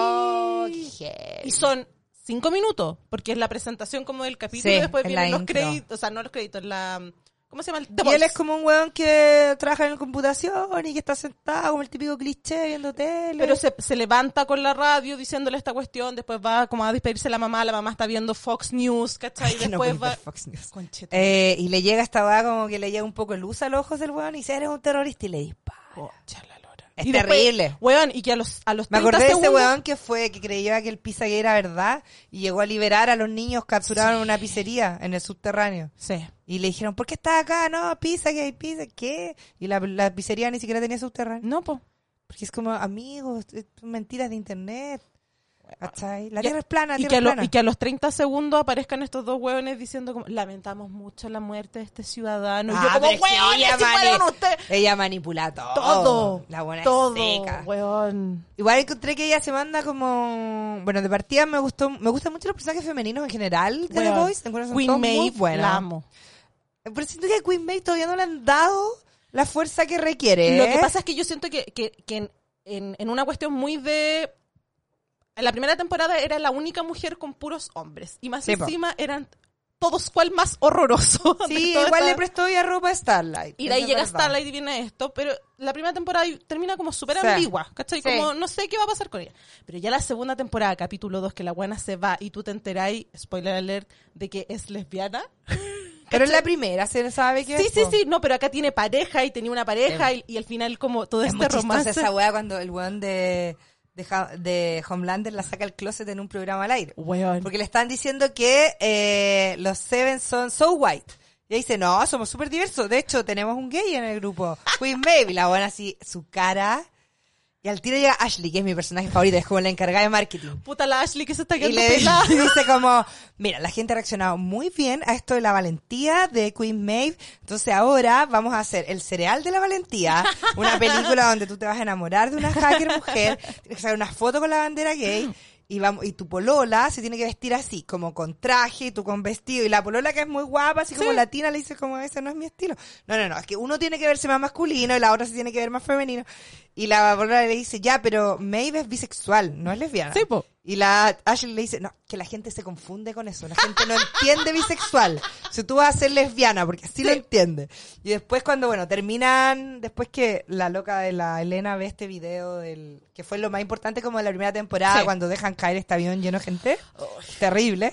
Oh, Sí. qué heavy. Y son cinco minutos, porque es la presentación como del capítulo Sí, y después en vienen la los intro. créditos, o sea, no los créditos, la... ¿Cómo se llama? The Y él Voice. es como un huevón que trabaja en computación y que está sentado como el típico cliché viendo tele. Pero se, se levanta con la radio diciéndole esta cuestión, después va como a despedirse la mamá, la mamá está viendo Fox News, ¿cachai? Ay, que no después puedo va... ver Fox News. Concheta. Eh, y le llega esta weá como que le llega un poco luz a los ojos del weón y dice, eres un terrorista y le dispara. Concha la lora. Es Y después, terrible. weón, y que a los, a los Me treinta acordé de ese segundos... weón que fue, que creía que el Pizzagate era verdad y llegó a liberar a los niños capturados en una pizzería en el subterráneo. Sí. Y le dijeron, ¿por qué estás acá? No, Pizzagate, pizza, ¿qué? Y la, la pizzería ni siquiera tenía subterráneo. No, po. Porque es como, amigos, es- son mentiras de internet. ¿Cachai? La tierra es plana, la Y tierra que, a es lo- plana. y que a los treinta segundos aparezcan estos dos hueones diciendo como, lamentamos mucho la muerte de este ciudadano. y yo Ah, como, pero es que hueones, ella si mani- fueron ustedes. Ella manipula todo. Todo. La buena todo, es seca. hueón. Igual encontré que ella se manda como... Bueno, de partida me gustó me gustan mucho los personajes femeninos en general de The Hueón. Voice. Encuentro que son Queen todos muy Maeve, buenos. la amo. Pero siento que a Queen Maeve todavía no le han dado la fuerza que requiere. Lo que pasa es que yo siento que, que, que en, en, en una cuestión muy de... En la primera temporada era la única mujer con puros hombres. Y más Sí, po. encima eran todos cual más horroroso. de Sí, toda igual esta- le prestó ya ropa a Starlight. Y de ahí eso es llega verdad. Starlight y viene esto, pero la primera temporada termina como súper Sí. ambigua, ¿cachai? Sí. Como no sé qué va a pasar con ella. Pero ya la segunda temporada, capítulo dos, que la buena se va y tú te enteráis, spoiler alert, de que es lesbiana. Pero en la primera se sabe que Sí, es, sí, po. sí, no, pero acá tiene pareja y tenía una pareja y, y al final como todo Es este muy chistosa romance. esa weá cuando el weón de, de, Ha- de Homelander la saca al closet en un programa al aire. Weón. Porque le están diciendo que eh, los Seven son so white. Y ella dice, no, somos súper diversos. De hecho, tenemos un gay en el grupo. Queen Maeve. Y la buena así, su cara. Y al tiro llega Ashley, que es mi personaje favorito. Es como la encargada de marketing. Puta la Ashley que se está Y quedando le pelada. y dice como, mira, la gente ha reaccionado muy bien a esto de la valentía de Queen Maeve. Entonces ahora vamos a hacer El cereal de la valentía. Una película donde tú te vas a enamorar de una hacker mujer. Tienes que sacar una foto con la bandera gay. Y vamos, y tu polola se tiene que vestir así, como con traje, y tú con vestido. Y la polola que es muy guapa, así como Sí. latina, le dice como, ese no es mi estilo. No, no, no, es que uno tiene que verse más masculino y la otra se tiene que ver más femenino. Y la polola le dice, ya, pero Maeve es bisexual, no es lesbiana. Sí, po. Y la Ashley le dice, no, que la gente se confunde con eso. La gente no entiende bisexual. Si tú vas a ser lesbiana, porque así lo entiende. Y después cuando, bueno, terminan, después que la loca de la Elena ve este video del, que fue lo más importante como de la primera temporada, Sí. cuando dejan caer este avión lleno de gente. Terrible.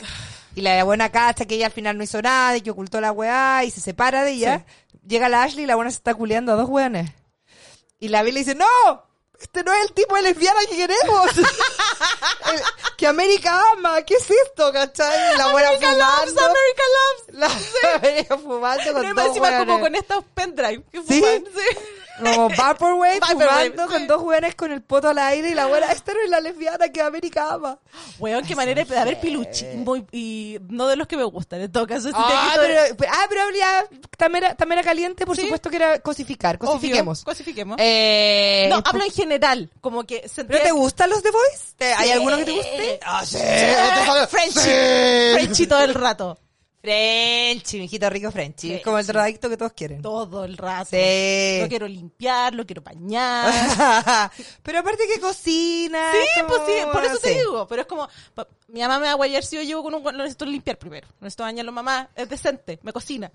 Y la buena cacha que ella al final no hizo nada y que ocultó la weá y se separa de ella. Sí. Llega la Ashley y la buena se está culeando a dos weones. Y la Bill le dice, ¡no! Este no es el tipo de lesbiana que queremos. el, que América ama. ¿Qué es esto, cachai? La buena America fumando. Loves, America Loves. La sí. América fumando con no, dos encima weones. como con estos pendrive que ¿Sí? fuman. Sí. Como Vaporwave, Vaporwave, fumando sí. con dos weones con el poto al aire y la buena, esta no es la lesbiana que América ama. Weón, qué manera de haber piluchimbo y, y no de los que me gustan. En todo caso, Ah, te pero, pero- ah, pero habría tamera, tamera caliente, por Sí. supuesto que era cosificar. Cosifiquemos. Obvio, cosifiquemos. Eh, no, hablo en general. Como que sentía ¿Pero te gustan los The Voice? ¿Te- ¿Hay Sí. alguno que te guste? Ah, sí. Frenchy. Sí. Frenchy todo el rato. Frenchy, mijito rico Frenchy. Frenchy. Como el drogadicto que todos quieren. Todo el rato. Sí. Lo quiero limpiar, lo quiero bañar. Pero aparte que cocina. Sí, es como- pues sí, por eso sí. te digo. Pero es como, pa- mi mamá me va a guayar si yo llevo con un guan- lo necesito limpiar primero. Lo necesito bañarlo, mamá, es decente, me cocina.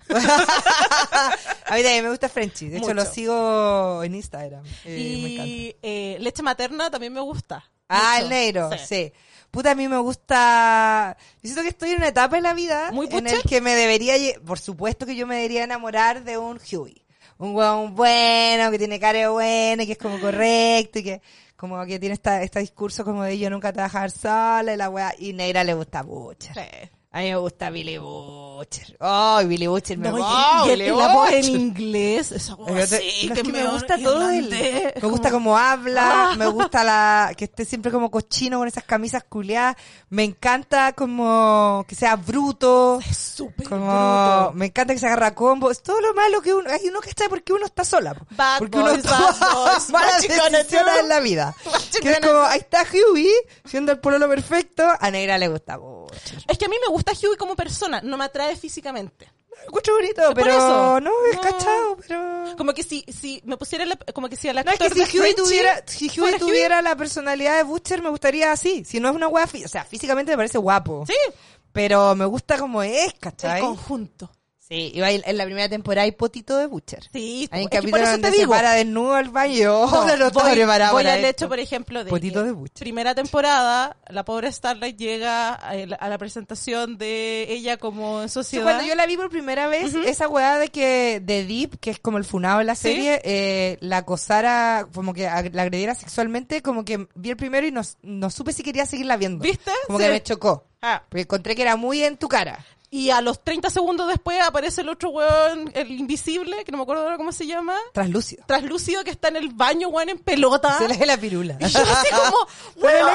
A mí también me gusta Frenchy. De hecho, Mucho. lo sigo en Instagram. Eh, me encanta. y eh, leche materna también me gusta. Ah, mucho. el negro, sí. Sí. Puta, a mí me gusta... Yo siento que estoy en una etapa en la vida ¿Muy en butcher? el que me debería... lle- Por supuesto que yo me debería enamorar de un Huey. Un weón bueno, que tiene cara buena, y que es como correcto, y que como que tiene esta, este discurso como de yo nunca te voy a dejar sola, y la weá... Y Negra le gusta Butcher. Sí. A mí me gusta Billy Butcher. Ay, Billy Butcher me No, y, gusta. y el, el voz en inglés, esa voz Yo te- así, no, es que me me gusta todo el, irlandés, me como- gusta cómo habla, Ah. me gusta la que esté siempre como cochino con esas camisas culiadas, me encanta como que sea bruto, Es súper como bruto. me encanta que se agarra a combo, es todo lo malo que uno, hay uno que está porque uno está sola, po. Bad porque boys, uno toma bad boys, malas what you gonna decisiones do? en la vida, What you que es gonna como do? ahí está Huey siendo el pololo perfecto, a Negra le gusta Butcher. Es que a mí me gusta Huey como persona, no me atrae físicamente. Lo encuentro bonito, Por pero eso. no es No. cachado, pero Como que si, si me pusiera la, como que si al no, actor es que de si Huey Frenchy tuviera, si Huey fuera tuviera la personalidad de Butcher, me gustaría así. Si no es una wea, fí- o sea, físicamente me parece guapo. Sí, Pero me gusta como es, el ¿cachai? conjunto. Sí, iba en en la primera temporada hay potito de Butcher. Sí, Hay un es que por capítulo eso donde te se digo. para desnudo al baño. No, No, no estaba voy, preparado voy para al esto. hecho, por ejemplo, de Potito que de Butcher. primera temporada, la pobre Starlight llega a la, a la presentación de ella como en Sí, sociedad. cuando yo la vi por primera vez, esa weá de que de Deep, que es como el funado en la Sí. serie, eh, la acosara, como que ag- la agrediera sexualmente, como que vi el primero y no, no supe si quería seguirla viendo. ¿Viste? Como Sí. que me chocó. Ah, Porque encontré que era muy en tu cara. y a los treinta segundos después aparece el otro weón, el invisible, que no me acuerdo ahora cómo se llama, Translúcido. traslúcido, que está en el baño, weón, en pelota. Se le ve la pirula. Y yo así como, weón,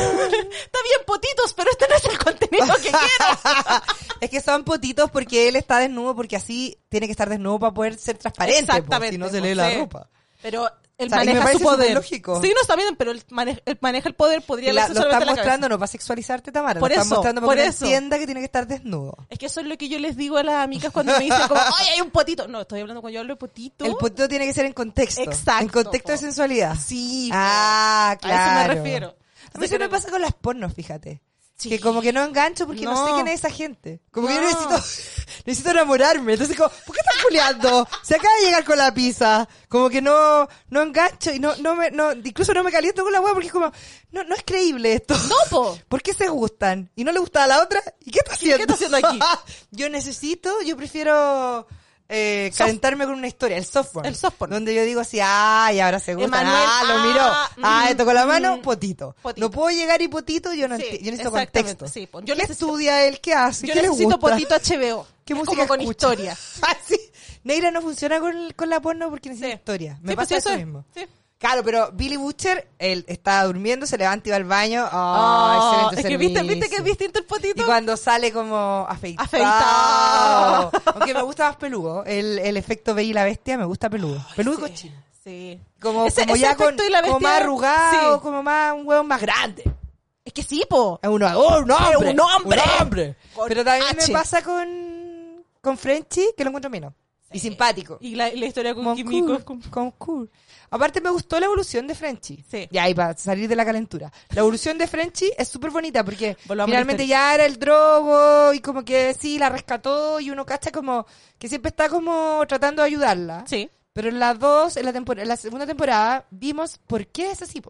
está bien potitos, pero este no es el contenido que quiero. Es que son potitos porque él está desnudo, porque así tiene que estar desnudo para poder ser transparente. po, Exactamente, si no se po, lee la sí. ropa. Pero él O sea, y me maneja parece su poder. súper lógico. Sí, no está bien, pero él maneja, él maneja el poder, podría Y la- verse lo solamente están la cabeza. mostrando no para sexualizarte, Tamara. Por lo están eso, mostrando para por que uno eso. entienda que tiene que estar desnudo. Es que eso es lo que yo les digo a las amigas cuando me dicen como, ¡ay, hay un potito! No, estoy hablando cuando yo hablo de potito. El potito tiene que ser en contexto. Exacto, En contexto po. de sensualidad. Sí, po. Ah, claro. A eso me refiero. A mí Entonces, eso me creo- pasa con las pornos, fíjate. Sí. Que como que no engancho porque no, No. sé quién es esa gente. Como que yo No. necesito, necesito enamorarme. Entonces como, ¿por qué estás culeando? Se acaba de llegar con la pizza. Como que no, no engancho y no, no me, no, incluso no me caliento con la hueá porque es como, no, no es creíble esto. No, po. ¿Por qué se gustan? ¿Y no le gusta a la otra? ¿Y qué está haciendo? qué está haciendo aquí? Yo necesito, yo prefiero eh, Soft- calentarme con una historia, el software. El software. Donde yo digo así, ay, ahora se gustan. Emanuel, ah, lo ah, miró. Ah, mm, le tocó la mano, mm, potito. potito. No puedo llegar y potito, yo no Sí, enti- yo necesito exactamente, contexto. sí, po. Yo ¿Qué necesito- estudia él? ¿Qué hace? Yo ¿Qué le necesito gusta? potito H B O. ¿Qué Es música como con escucha? historia. Ah, sí. Negra no funciona con, con la porno porque necesita Sí. historia. Me Sí, pues pasa sí, eso es. mismo. Sí. Claro, pero Billy Butcher, él estaba durmiendo, se levanta y va al baño. Oh, Oh, excelente es que viste, servicio. viste que es distinto el potito. Y cuando sale como afeitado. Afeitado. Aunque me gusta más peludo. El, el efecto Bella y la Bestia me gusta peludo. Peludo y cochino. Sí. Como, Ese- como ese ya con, efecto y la como bestia, más arrugado, sí. como más un huevo más grande. Es que sí, po. Es un, oh, un hombre. un hombre. Un hombre. Con Pero también H. me pasa con, con Frenchy, que lo encuentro menos. Y simpático. Y la, y la historia con Como Kimiko cool, es como... como cool. Aparte me gustó la evolución de Frenchy. Sí. Ya, y para salir de la calentura. La evolución de Frenchy es súper bonita porque Volvamos a la finalmente historia. ya era el drogo y como que sí, la rescató y uno cacha como que siempre está como tratando de ayudarla. Sí. Pero en las dos, en la, tempor- en la segunda temporada, vimos por qué es así, po.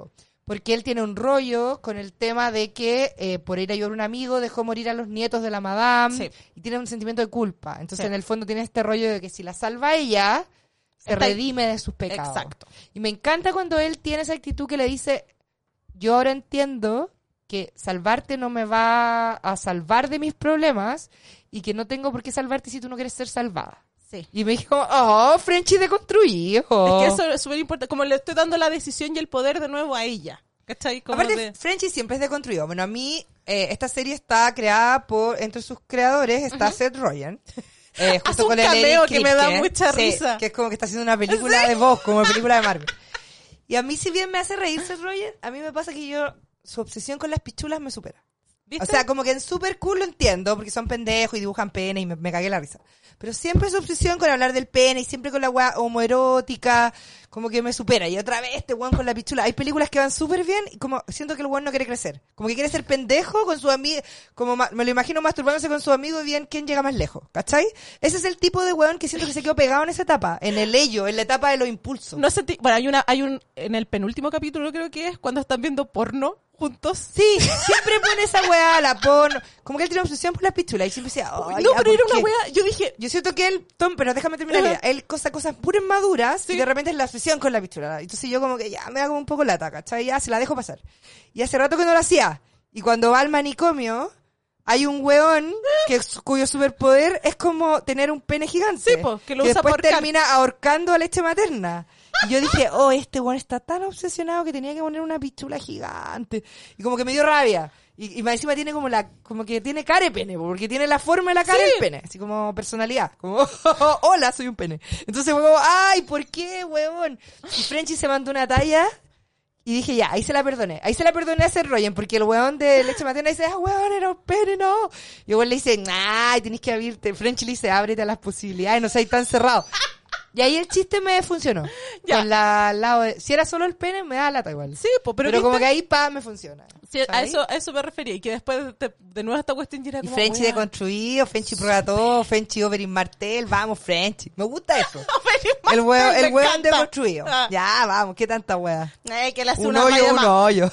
porque él tiene un rollo con el tema de que eh, por ir a ayudar a un amigo dejó morir a los nietos de la madame Sí. y tiene un sentimiento de culpa. Entonces Sí. en el fondo tiene este rollo de que si la salva ella, se Está- redime de sus pecados. Exacto. Y me encanta cuando él tiene esa actitud que le dice, yo ahora entiendo que salvarte no me va a salvar de mis problemas y que no tengo por qué salvarte si tú no quieres ser salvada. Sí. Y me dijo, oh, Frenchy deconstruido. Es que eso es súper importante. Como le estoy dando la decisión y el poder de nuevo a ella. ¿Cachai? Como Aparte, de- Frenchy siempre es deconstruido. Bueno, a mí, eh, esta serie está creada por, entre sus creadores está Seth Rogen. Eh, Hace junto un con el cameo Eric que me da Kripke, mucha sí, risa. que es como que está haciendo una película de voz, como una película de Marvel. Y a mí, si bien me hace reír Seth Rogen, a mí me pasa que yo, su obsesión con las pichulas me supera. ¿Viste? O sea, como que en Super Cool lo entiendo, porque son pendejos y dibujan pene y me, me cagué la risa. Pero siempre su obsesión con hablar del pene y siempre con la weá homoerótica, como que me supera. Y otra vez este weón con la pichula. Hay películas que van súper bien y como siento que el weón no quiere crecer. Como que quiere ser pendejo con su amigo, como ma- me lo imagino masturbándose con su amigo y bien quién llega más lejos, ¿cachai? Ese es el tipo de weón que siento que se quedó pegado en esa etapa, en el ello, en la etapa de los impulsos. No sentí, bueno, hay una, hay un, en el penúltimo capítulo creo que es, cuando están viendo porno juntos. Sí, siempre pone esa weá, la porno. Como que él tiene obsesión por las pichulas y siempre decía, "Ay, no, ya, pero era ¿por una qué?". wea, yo dije, Yo siento que él, Tom, pero déjame terminar. Ajá. ya. Él cosa cosas puras maduras Sí. y de repente es la obsesión con la pichula. Entonces yo como que ya me da como un poco lata, ¿cachai? Ya se la dejo pasar. Y hace rato que no lo hacía. Y cuando va al manicomio, hay un weón que, cuyo superpoder es como tener un pene gigante. Sí, po, que lo y usa después para ahorcar. termina ahorcando a leche materna. Y yo dije, oh, este weón está tan obsesionado que tenía que poner una pichula gigante. Y como que me dio rabia. Y, y más encima tiene como la, como que tiene cara de pene, porque tiene la forma de la cara Sí. del pene, así como personalidad, como, hola, soy un pene. Entonces fue como, ay, ¿por qué, huevón? Y Frenchy se mandó una talla y dije, ya, ahí se la perdoné. Ahí se la perdoné a Seth Rogen, porque el huevón de leche materna dice, ah, huevón, era un pene, no. Y el huevón le dice, ay, tenés que abrirte. Frenchy le dice, ábrete a las posibilidades, no seas tan cerrado. Y ahí el chiste me funcionó. Ya. Con la, al lado de- si era solo el pene, me da lata igual. sí, po, pero, Pero, como ¿viste? que ahí, pa, me funciona. Sí, a ¿sabes? eso, a eso me refería. Y que después de, de nuevo esta cuestión ya era Y como, Frenchy wea. deconstruido, Frenchy prueba todo, Frenchy over in Martel, vamos Frenchy. Me gusta eso. Feliz El huevo, Martel, el me huevo encanta. deconstruido. Ah. Ya, vamos, qué tanta hueá. Eh, que le hace Un una hoyo, raya un más. hoyo.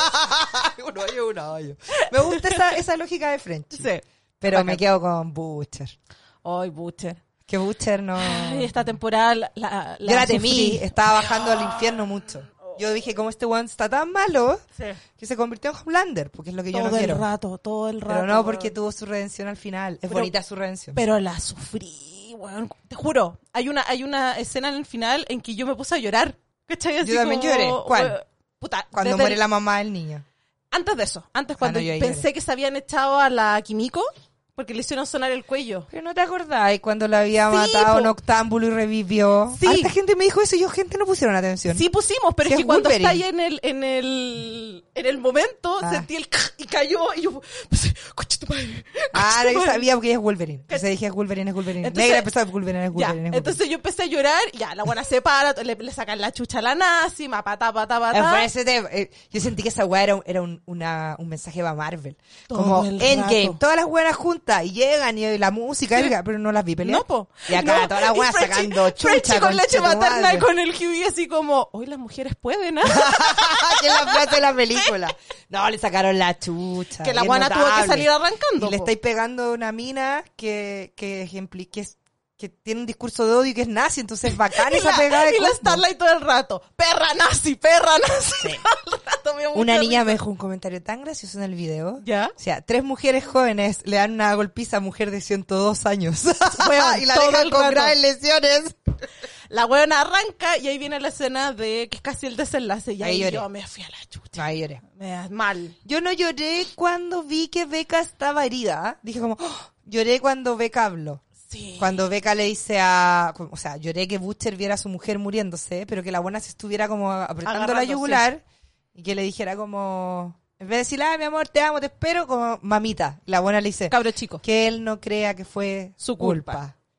un hoyo, un hoyo. Me gusta esa, esa lógica de Frenchy. Sí. Pero Bacán. me quedo con Butcher. Ay, Butcher. Que Butcher no... Ay, esta temporada la, la, Yo la temí, sufrí. estaba bajando al infierno mucho. Yo dije, como este one está tan malo, Sí. que se convirtió en Homelander, porque es lo que yo Todo no el quiero. rato, todo el rato. Pero no, porque weón. tuvo su redención al final. Es Pero- bonita su redención. Pero la sufrí, weón. Te juro, hay una, hay una escena en el final en que yo me puse a llorar. ¿Cachai? Así Yo también como, lloré. ¿Cuál? weón, puta, Cuando desde muere el- la mamá del niño. Antes de eso, antes cuando no, yo ahí pensé lloré. que se habían echado a la Kimiko, porque le hicieron sonar el cuello. Pero no te acordás cuando la había Sí, matado po. un octámbulo y revivió. Sí. Harta gente me dijo eso y yo, gente, no pusieron atención. Sí pusimos, pero Sí, es que es cuando Wolverine. está ahí en el, en el, en el momento, Ah. sentí el y cayó y yo, pues, coche tu madre. Ah, coche no, tu yo madre". sabía porque ella es Wolverine. Entonces dije, es Wolverine, es Wolverine. Entonces- Negra empezó a Wolverine, es Ya, Wolverine, es Wolverine. entonces yo empecé a llorar, ya, la buena se para, le, le sacan la chucha a la nazi, ma pata, pata, Eh, pata. fue ese tema. Eh, yo sentí que esa weá era, un, era un, una, un mensaje para Marvel. Todo Como el Endgame, rato. todas las buenas juntas y llegan y la música, Sí. y- pero no las vi pelear. No, po. Y acá No, todas las y weas Frenchy- sacando chucha. Frenchy con leche concha tu materna madre. y con el Hughie así como, hoy las mujeres pueden, ¿ah? que es la frase de la película. No, le sacaron la chucha. Que la bien guana tuvo que notable. salir arrancando. Y le po. estáis pegando una mina que, que, ejempli- que, es, que tiene un discurso de odio y que es nazi, entonces es bacán Y esa la, pegada de y la combo. Starlight todo el rato. Perra nazi, perra nazi. Todo el rato me dio Una mucha niña me risa. dejó un comentario tan gracioso en el video. ¿Ya? O sea, tres mujeres jóvenes le dan una golpiza a mujer de ciento dos años. Weón, y la todo dejan el con rato. graves lesiones. La weona arranca y ahí viene la escena de que es casi el desenlace. Y Ahí ahí lloré. yo me fui a la chucha. Ay, lloré. Me da mal. Yo no lloré cuando vi que Becca estaba herida. Dije como, "Oh", lloré cuando Becca habló. Sí. Cuando Becca le dice a... O sea, lloré que Butcher viera a su mujer muriéndose, pero que la buena se estuviera como apretando la Agarrando, yugular y que le dijera como... En vez de decirle, ah, mi amor, te amo, te espero, como mamita. La buena le dice Cabro chico. que él no crea que fue Su su culpa. culpa.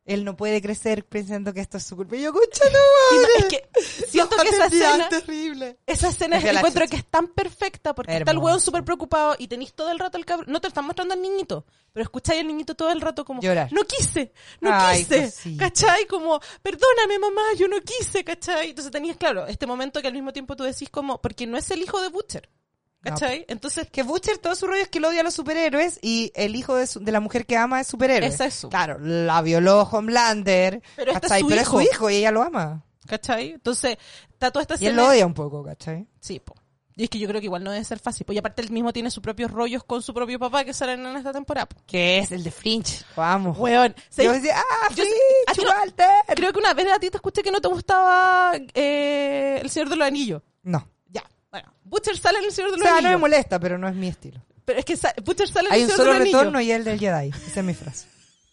Él no puede crecer pensando que esto es su culpa. Y yo, concha, no, madre. Es que siento que esa escena, terrible. esa escena Desde la encuentro chucha. que es tan perfecta porque está el Hermoso. hueón súper preocupado y tenéis todo el rato el cabrón. No te están mostrando al niñito, pero escucháis al niñito todo el rato como, Llorar. no quise, no Ay, quise, cosita. ¿cachai? Como, perdóname mamá, yo no quise, ¿cachai? Entonces tenías, claro, este momento que al mismo tiempo tú decís como, porque no es el hijo de Butcher, ¿cachai? Entonces, Que Butcher, todo su rollo es que él odia a los superhéroes y el hijo de, su- de la mujer que ama es superhéroe. es eso, Claro, la violó Homelander, Pero este es ¿cachai? su Pero hijo. es su hijo y ella lo ama. ¿cachai? Entonces, está toda esta Y él escena. lo odia un poco, ¿cachai? Sí, po. Y es que yo creo que igual no debe ser fácil. Pues y aparte él mismo tiene sus propios rollos con su propio papá que salen en esta temporada. Po. Que es el de Fringe. Vamos. Weón. ¿sabes? Yo decía, ah, Yo sé- a ti Fringe, no- Walter. Creo que una vez a ti te escuché que no te gustaba eh, El Señor de los Anillos. No. Ya. Bueno, Butcher sale en El Señor de O los sea, no me Anillos. molesta, pero no es mi estilo. Pero es que sa- Butcher sale en Hay El un Señor solo de los retorno Anillos. y el del Jedi. Esa es mi frase.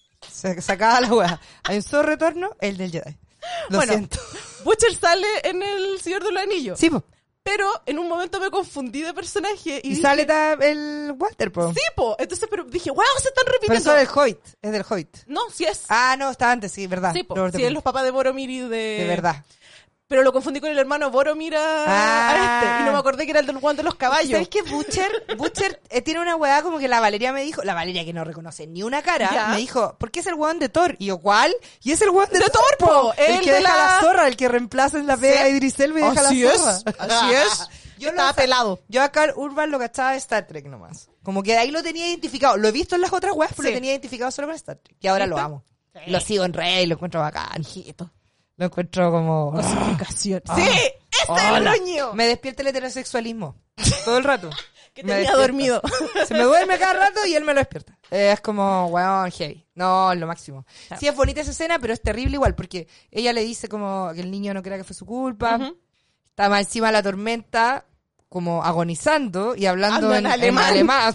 Se sacaba la weá. Hay un solo retorno, el del Jedi. Lo Bueno, siento. Butcher sale en El Señor de los Anillos. Sí, po. Pero en un momento me confundí de personaje. Y, Y dije, sale ta- el Walter, po. Sí, po. Entonces, pero dije, wow, se están Pero repitiendo. eso es del Hoyt. Es del Hoyt. No, sí es. Ah, no, estaba antes, sí, verdad. sí, po. Robert Sí, De es los papás de Boromir y de... De verdad. Pero lo confundí con el hermano Boromir a, Ah. a este. Y no me acordé que era el del Juan de los caballos. ¿Sabes qué? Butcher, Butcher eh, tiene una weá como que la Valeria me dijo, la Valeria que no reconoce ni una cara, Ya. me dijo, ¿por qué es el weón de Thor? Y yo, ¿cuál? Y es el weón de, De Thor, Thor, po, El, el que de deja la- la zorra, el que reemplaza en la pega Sí. a Idris Elba y deja Así la es, zorra. así es. Yo Estaba lo- pelado. Yo acá Urban lo cachaba de Star Trek nomás. Como que de ahí lo tenía identificado. Lo he visto en las otras weas, pero Sí. lo tenía identificado solo con Star Trek. Y ahora lo ¿Viste? amo. Sí. Lo sigo en Rey, lo encuentro bacán. Hijito. Lo encuentro como... Cosificación. Ah. Sí, ese es el Hola. dueño. Me despierta el heterosexualismo. Todo el rato. Que Me tenía despierta. dormido. Se me duerme cada rato y él me lo despierta. Eh, es como, weón, heavy. No, es lo máximo. Claro. Sí, es bonita esa escena, pero es terrible igual, porque ella le dice como que el niño no crea que fue su culpa. Ujú. Está más encima de la tormenta, como agonizando y hablando Ando en, en en alemán.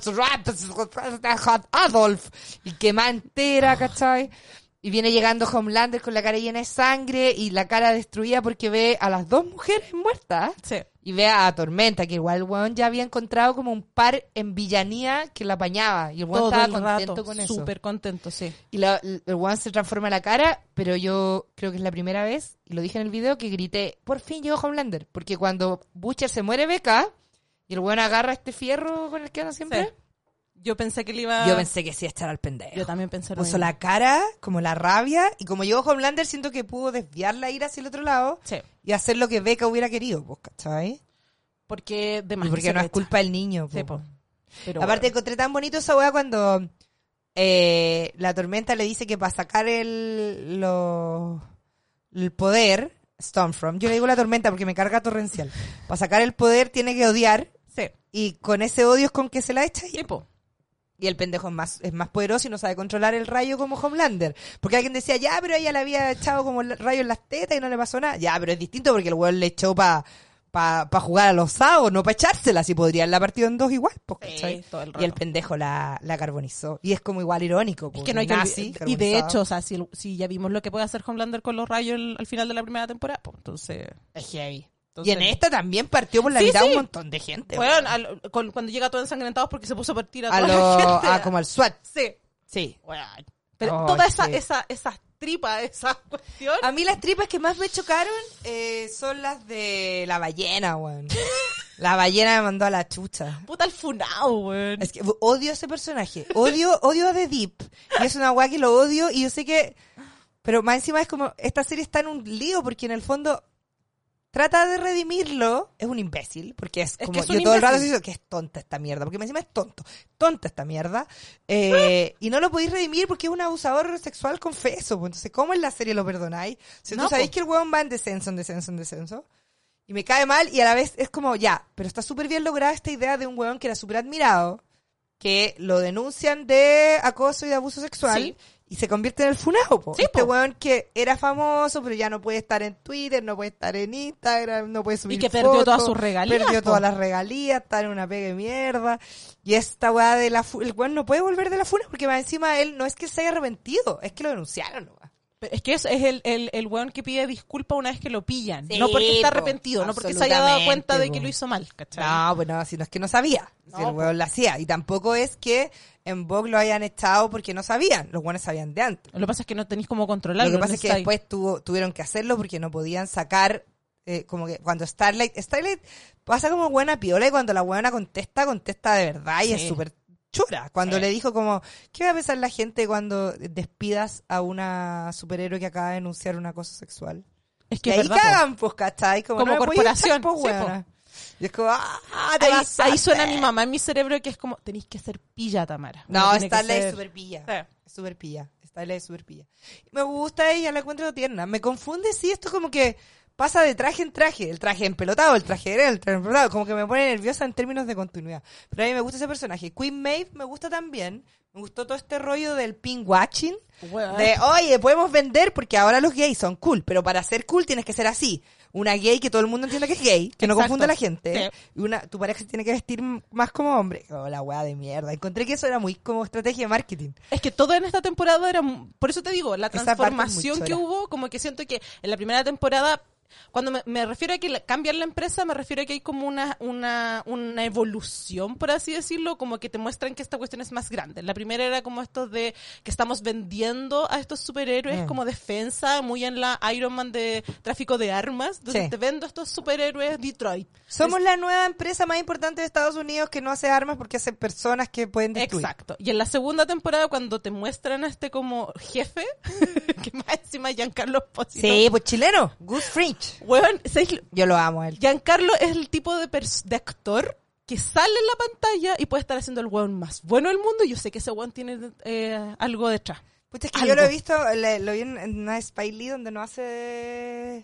alemán. Adolf. Y quema entera, ¿cachai? Y viene llegando Homelander con la cara llena de sangre y la cara destruida porque ve a las dos mujeres muertas. Sí. Y ve a Tormenta, que igual el weón ya había encontrado como un par en villanía que la apañaba. Y el weón Todo estaba el contento rato. con eso. Súper contento, sí. Y la- el weón se transforma la cara, pero yo creo que es la primera vez, y lo dije en el video, que grité, por fin llegó Homelander. Porque cuando Butcher se muere Becca, y el weón agarra este fierro con el que anda siempre, Sí. Yo pensé que le iba... yo pensé que sí echar al pendejo. Yo también pensé lo Puso mismo. la cara, como la rabia, y como llegó Homelander, siento que pudo desviar la ira hacia el otro lado Sí. y hacer lo que Becca hubiera querido, pues, ¿cachai? Porque de Y más que porque se no le es echa. culpa del niño. Sí, po. po. Pero Aparte bueno. encontré tan bonito esa weá cuando eh, la tormenta le dice que para sacar el, lo, el poder, Stormfront, yo le digo la tormenta porque me carga torrencial, para sacar el poder tiene que odiar Sí. y con ese odio es con que se la echa y, Sí, po. y el pendejo es más, es más poderoso y no sabe controlar el rayo como Homelander. Porque alguien decía, ya, pero ella le había echado como el rayo en las tetas y no le pasó nada. Ya, pero es distinto porque el weón le echó para pa, pa jugar a los sábados, no para echársela, si podría la partido en dos igual, pues, ¿cachai? Sí, todo el Y rato. el pendejo la, la carbonizó. Y es como igual irónico. Es pues, que no hay que nazi, olvidar- Y de carbonizado. hecho, o sea, si, el- si ya vimos lo que puede hacer Homelander con los rayos el- al final de la primera temporada, pues entonces... Es heavy. entonces- Y en esta también partió por la Sí, mitad sí. un montón de gente. Bueno, weón. al- con- cuando llega todo ensangrentado porque se puso a partir a, a toda lo, la gente. a como al SWAT. Sí. Sí. Bueno, pero Oh, toda esa, sí. esa, esas tripas, esa cuestión... A mí las tripas que más me chocaron eh, son las de la ballena, weón. La ballena me mandó a la chucha. Puta el funao, weón. Es que odio a ese personaje. Odio, odio a The Deep. Y es una weá que lo odio y yo sé que... Pero más encima es como... Esta serie está en un lío porque en el fondo... Trata de redimirlo. Es un imbécil. Porque es Es como... que es un yo todo el rato imbécil. digo que es tonta esta mierda. Porque más encima es tonto. Tonta esta mierda. Eh, y no lo podéis redimir porque es un abusador sexual confeso. Pues entonces, ¿cómo en la serie lo perdonáis? Si No, tú sabéis po. que el weón va en descenso, en descenso, en descenso. Y me cae mal y a la vez es como, ya, pero está súper bien lograda esta idea de un weón que era súper admirado, que lo denuncian de acoso y de abuso sexual Sí. y se convierte en el funao, po. Sí, Este po. weón que era famoso, pero ya no puede estar en Twitter, no puede estar en Instagram, no puede subir Y que perdió fotos, todas sus regalías, perdió po. todas las regalías, está en una pega de mierda. Y esta weá de la fu- el weón no puede volver de la funa porque más encima él no es que se haya arrepentido, es que lo denunciaron, nomás. Pero es que es, es el, el, el weón que pide disculpas una vez que lo pillan. Sí, no porque está po, arrepentido, no porque se haya dado cuenta de po. que lo hizo mal, ¿cachai? No, pues no, sino es que no sabía. Si No, el weón lo hacía. Y tampoco es que en Vogue lo hayan echado porque no sabían. Los weones sabían de antes. Lo que pasa es que no tenéis cómo controlarlo. Lo que pasa es que necesitáis- después tuvo, tuvieron que hacerlo porque no podían sacar, eh, como que cuando Starlight, Starlight pasa como buena piola y cuando la buena contesta, contesta de verdad y Sí. es súper chura. Cuando Sí. le dijo como, ¿qué va a pensar la gente cuando despidas a una superhéroe que acaba de denunciar un acoso sexual? Es Y que es ahí verdad, po. cagan, pues, ¿cachai? Como, Como no me podías corporación, echar, po, sí, weona. Y es como, ah, te Ahí, pasaste. ahí suena mi mamá en mi cerebro que es como, tenéis que ser pilla, Tamara. Uno No, tiene que Starlight es ser- súper pilla. Sí. Es súper pilla. Starlight es súper pilla. Me gusta ella, la encuentro tierna. Me confunde, sí, esto como que pasa de traje en traje. El traje empelotado, el traje de el traje empelotado. Como que me pone nerviosa en términos de continuidad. Pero a mí me gusta ese personaje. Queen Maeve me gusta también. Me gustó todo este rollo del pink watching. Weón. De, oye, podemos vender porque ahora los gays son cool. Pero para ser cool tienes que ser así. Una gay que todo el mundo entienda que es gay, que no Exacto. confunda a la gente. Sí. Y una, tu pareja se tiene que vestir m- más como hombre. Oh, la weá de mierda. Encontré que eso era muy como estrategia de marketing. Es que todo en esta temporada era... mu- Por eso te digo, la Esa parte es muy transformación que chora. hubo, como que siento que en la primera temporada... Cuando me, me refiero a que la- cambian la empresa, me refiero a que hay como una, una, una evolución, por así decirlo, como que te muestran que esta cuestión es más grande. La primera era como esto de que estamos vendiendo a estos superhéroes Mm. como defensa, muy en la Iron Man de tráfico de armas. Entonces Sí. te vendo a estos superhéroes Detroit. Somos la nueva empresa más importante de Estados Unidos que no hace armas porque hace personas que pueden destruir. Exacto. Y en la segunda temporada, cuando te muestran a este como jefe, que más encima Giancarlo Esposito. Sí, pues chileno. Gus Fringe. Weón, ¿sabes? Yo lo amo a él. Giancarlo es el tipo de, pers- de actor que sale en la pantalla y puede estar haciendo el weón más bueno del mundo. Y yo sé que ese weón tiene eh, algo detrás. Pucha, es que Algo. yo lo he visto, le- lo vi en, en una Spy Lee donde no hace de,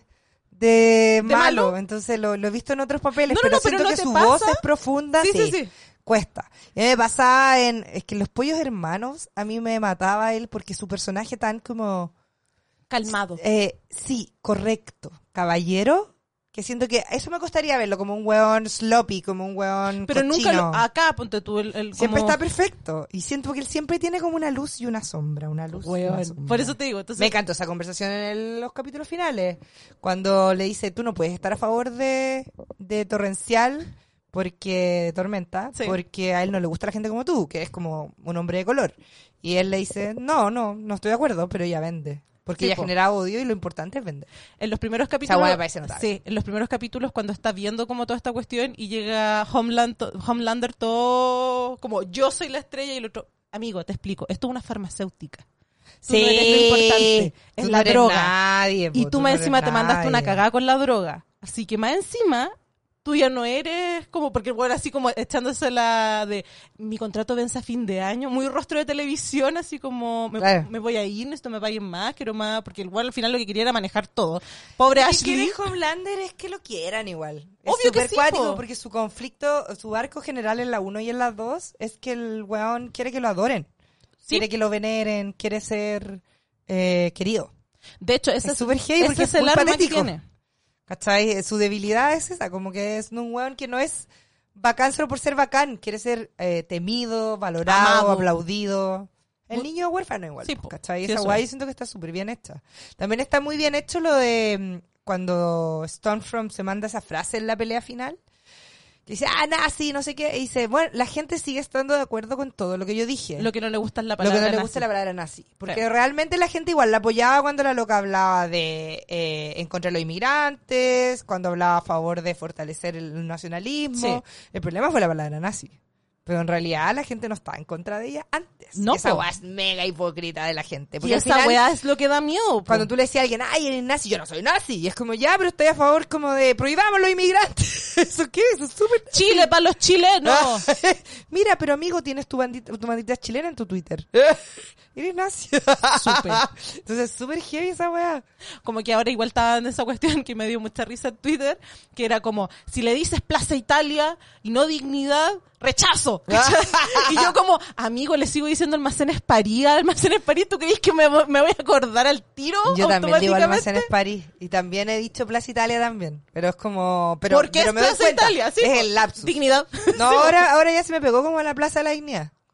de malo. malo? Entonces lo, lo he visto en otros papeles, No, no, pero no, pero siento ¿no que te su pasa? voz es profunda. Sí, Sí, sí, sí. Cuesta. Y a mí me pasaba en... Es que Los Pollos Hermanos a mí me mataba él porque su personaje tan como... Calmado. Eh, sí, correcto. Caballero. Que siento que eso me costaría verlo como un weón sloppy, como un weón Pero nunca cochino. lo, acá, ponte tú el, el Siempre como- está perfecto. Y siento que él siempre tiene como una luz y una sombra. Una luz y una Weón. sombra. Por eso te digo. Entonces, Me encantó esa conversación en el- los capítulos finales. Cuando le dice, tú no puedes estar a favor de, de Torrencial, porque de Tormenta, Sí. porque a él no le gusta la gente como tú, que es como un hombre de color. Y él le dice, no, no, no estoy de acuerdo, pero ella vende. Porque Sí, ella po. genera odio y lo importante es vender. en los primeros capítulos, weá me parece notable. sí, en los primeros capítulos cuando está viendo como toda esta cuestión y llega Homeland, to- Homelander todo como yo soy la estrella y el otro, amigo, te explico, esto es una farmacéutica. Tú no eres lo importante, es tú la no eres droga. nadie, po, Y tú no más eres encima te mandaste una nadie. cagada con la droga. Así que más encima, tú ya no eres como, porque bueno, así como echándose la de mi contrato vence a fin de año, muy rostro de televisión, así como me, Claro. me voy a ir, esto me paguen más, quiero más, porque igual al final lo que quería era manejar todo. Pobre Lo que Ashley. quiere Homelander es que lo quieran igual. Es Obvio que súper sí, cuático po. porque su conflicto, su arco general en la uno y en la dos es que el weón quiere que lo adoren. Sí. Quiere que lo veneren, quiere ser eh, querido. De hecho, ese Es es, súper heavy ese porque es es el muy arma que patético. tiene. ¿Cachai? Su debilidad es esa, como que es un weón que no es bacán solo por ser bacán, quiere ser eh, temido, valorado, Amado. aplaudido. El Muy- niño huérfano igual, Sí, po, po. ¿cachai? Sí, Esa eso guay es. siento que está súper bien hecha. También está muy bien hecho lo de mm, cuando Stormfront se manda esa frase en la pelea final. Que dice, ah, nazi, no sé qué. Y dice, bueno, la gente sigue estando de acuerdo con todo lo que yo dije. Lo que no le gusta es la Lo palabra que no le nazi. gusta es la palabra nazi. Porque Claro. realmente la gente igual la apoyaba cuando la loca hablaba de eh, en contra de los inmigrantes, cuando hablaba a favor de fortalecer el nacionalismo. Sí. El problema fue la palabra nazi. Pero en realidad la gente no estaba en contra de ella antes. No, Y esa po. weá es mega hipócrita de la gente. Y Porque al esa final, weá es lo que da miedo. po. cuando tú le decías a alguien, ay, eres nazi, yo no soy nazi. Y es como, ya, pero estoy a favor como de prohibamos los inmigrantes. ¿Eso qué? Eso es súper... Chile para los chilenos. Mira, pero amigo, tienes tu bandita, tu bandita chilena en tu Twitter. Eres nazi. Súper. Entonces, súper heavy esa weá. Como que ahora igual estaba en esa cuestión que me dio mucha risa en Twitter, que era como, si le dices Plaza Italia y no dignidad, rechazo. ¿Cachai? Y yo como, amigo, le sigo diciendo Almacenes París, Almacenes París, ¿tú crees que me, vo- me voy a acordar al tiro? Yo también digo automáticamente? Almacenes París. Y también he dicho Plaza Italia también. Pero es como... Pero, Porque pero es me doy Plaza cuenta, Italia, sí. es po. el lapsus. Dignidad. No, ahora, ahora ya se me pegó como a la Plaza de la Dignidad.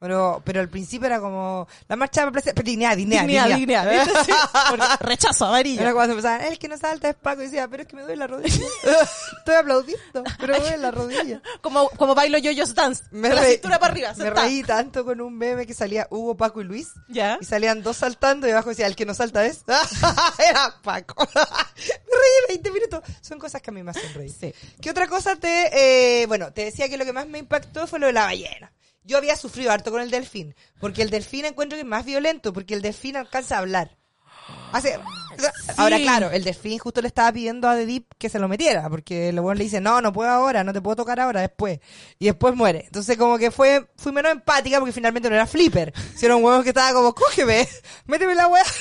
Pero, pero al principio era como, la marcha me parece, dignidad, dignidad, Dignidad, dignidad. dignidad. ¿Viste? Sí, porque rechazo, amarillo. Era cuando empezaban, el que no salta es Paco, y decía, pero es que me duele la rodilla. Estoy aplaudiendo, pero me duele la rodilla. Como, como bailo yo-yo's dance. Me con la reí- cintura para arriba. Me sentada. reí tanto con un meme que salía Hugo, Paco y Luis. ¿Ya? Y salían dos saltando y abajo decía, el que no salta es. Era Paco. Me reí veinte minutos. Son cosas que a mí me hacen reír. Sí. ¿Qué otra cosa te, eh, bueno, te decía que lo que más me impactó fue lo de la ballena. Yo había sufrido harto con el delfín, porque el delfín encuentro que es más violento, porque el delfín alcanza a hablar. Hace, ahora claro, el delfín justo le estaba pidiendo a The Deep que se lo metiera, porque el weón le dice, no, no puedo ahora, no te puedo tocar ahora, después. Y después muere. Entonces como que fue, fui menos empática porque finalmente no era Flipper. Si era un huevo que estaba como, cógeme, méteme la weá.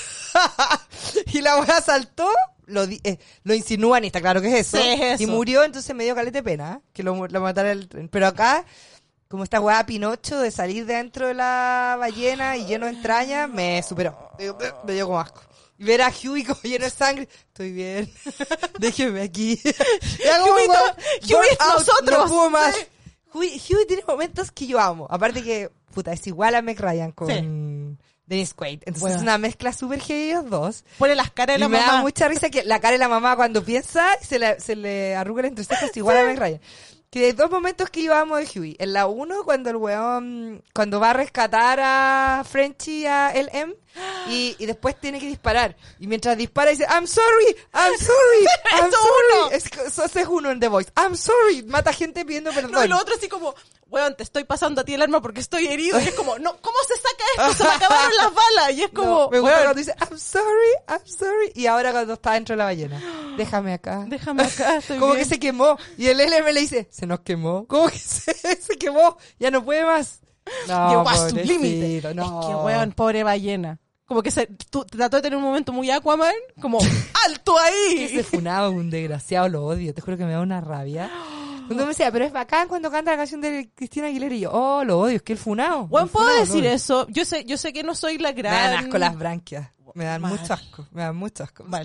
Y la weá saltó, lo, di- eh, lo insinúan y está claro que es eso. Sí, es eso. Y murió, entonces me dio caleta de pena, ¿eh? Que lo, lo matara el tren. Pero acá, como esta weá Pinocho de salir de dentro de la ballena y lleno de entrañas, me superó. Me dio como asco. Y ver a Huey como lleno de sangre, estoy bien, déjeme aquí. Y hago Huey como, no- Huey burn es out, nosotros. No puedo más. Sí. Huey, Huey tiene momentos que yo amo. Aparte que, puta, es igual a Meg Ryan con Sí. Dennis Quaid. Entonces Bueno. es una mezcla súper heavy ellos dos. Pone las caras de Y la me mamá. da mucha risa que la cara de la mamá cuando piensa se le, se le arruga el entrecejas igual a Meg Ryan. Que hay dos momentos que yo amo de Huey. En la uno, cuando el weón, cuando va a rescatar a Frenchie, a L M, y, y después tiene que disparar. Y mientras dispara dice, I'm sorry, I'm sorry, I'm Eso sorry. uno. Es, que- eso es uno en The Voice. I'm sorry. Mata gente pidiendo perdón. No, y lo otro así como, weón, te estoy pasando a ti el arma porque estoy herido. Y es como, no, ¿cómo se saca esto? Se me acabaron las balas. Y es No, como, me gusta weón, cuando dice, I'm sorry, I'm sorry. Y ahora cuando está dentro de la ballena, déjame acá. déjame acá, estoy Como bien. que se quemó. Y el L M le dice, se nos quemó. ¿Cómo que se, se quemó? Ya no puede más. No, Llegó a su pobrecito, límite. no. Es que, weón, pobre ballena. Como que se tú, trató de tener un momento muy Aquaman, como, ¡alto ahí! Ese funado es un desgraciado, lo odio. Te juro que me da una rabia. Cuando me decía, pero es bacán cuando canta la canción de Cristina Aguilera. Y yo, oh, lo odio, es que el funado. Weón, el ¿puedo funado, lo decir odio. eso? Yo sé, yo sé que no soy la Me gran... dan asco las branquias. Me dan Mal. mucho asco. Me dan mucho asco. Mal.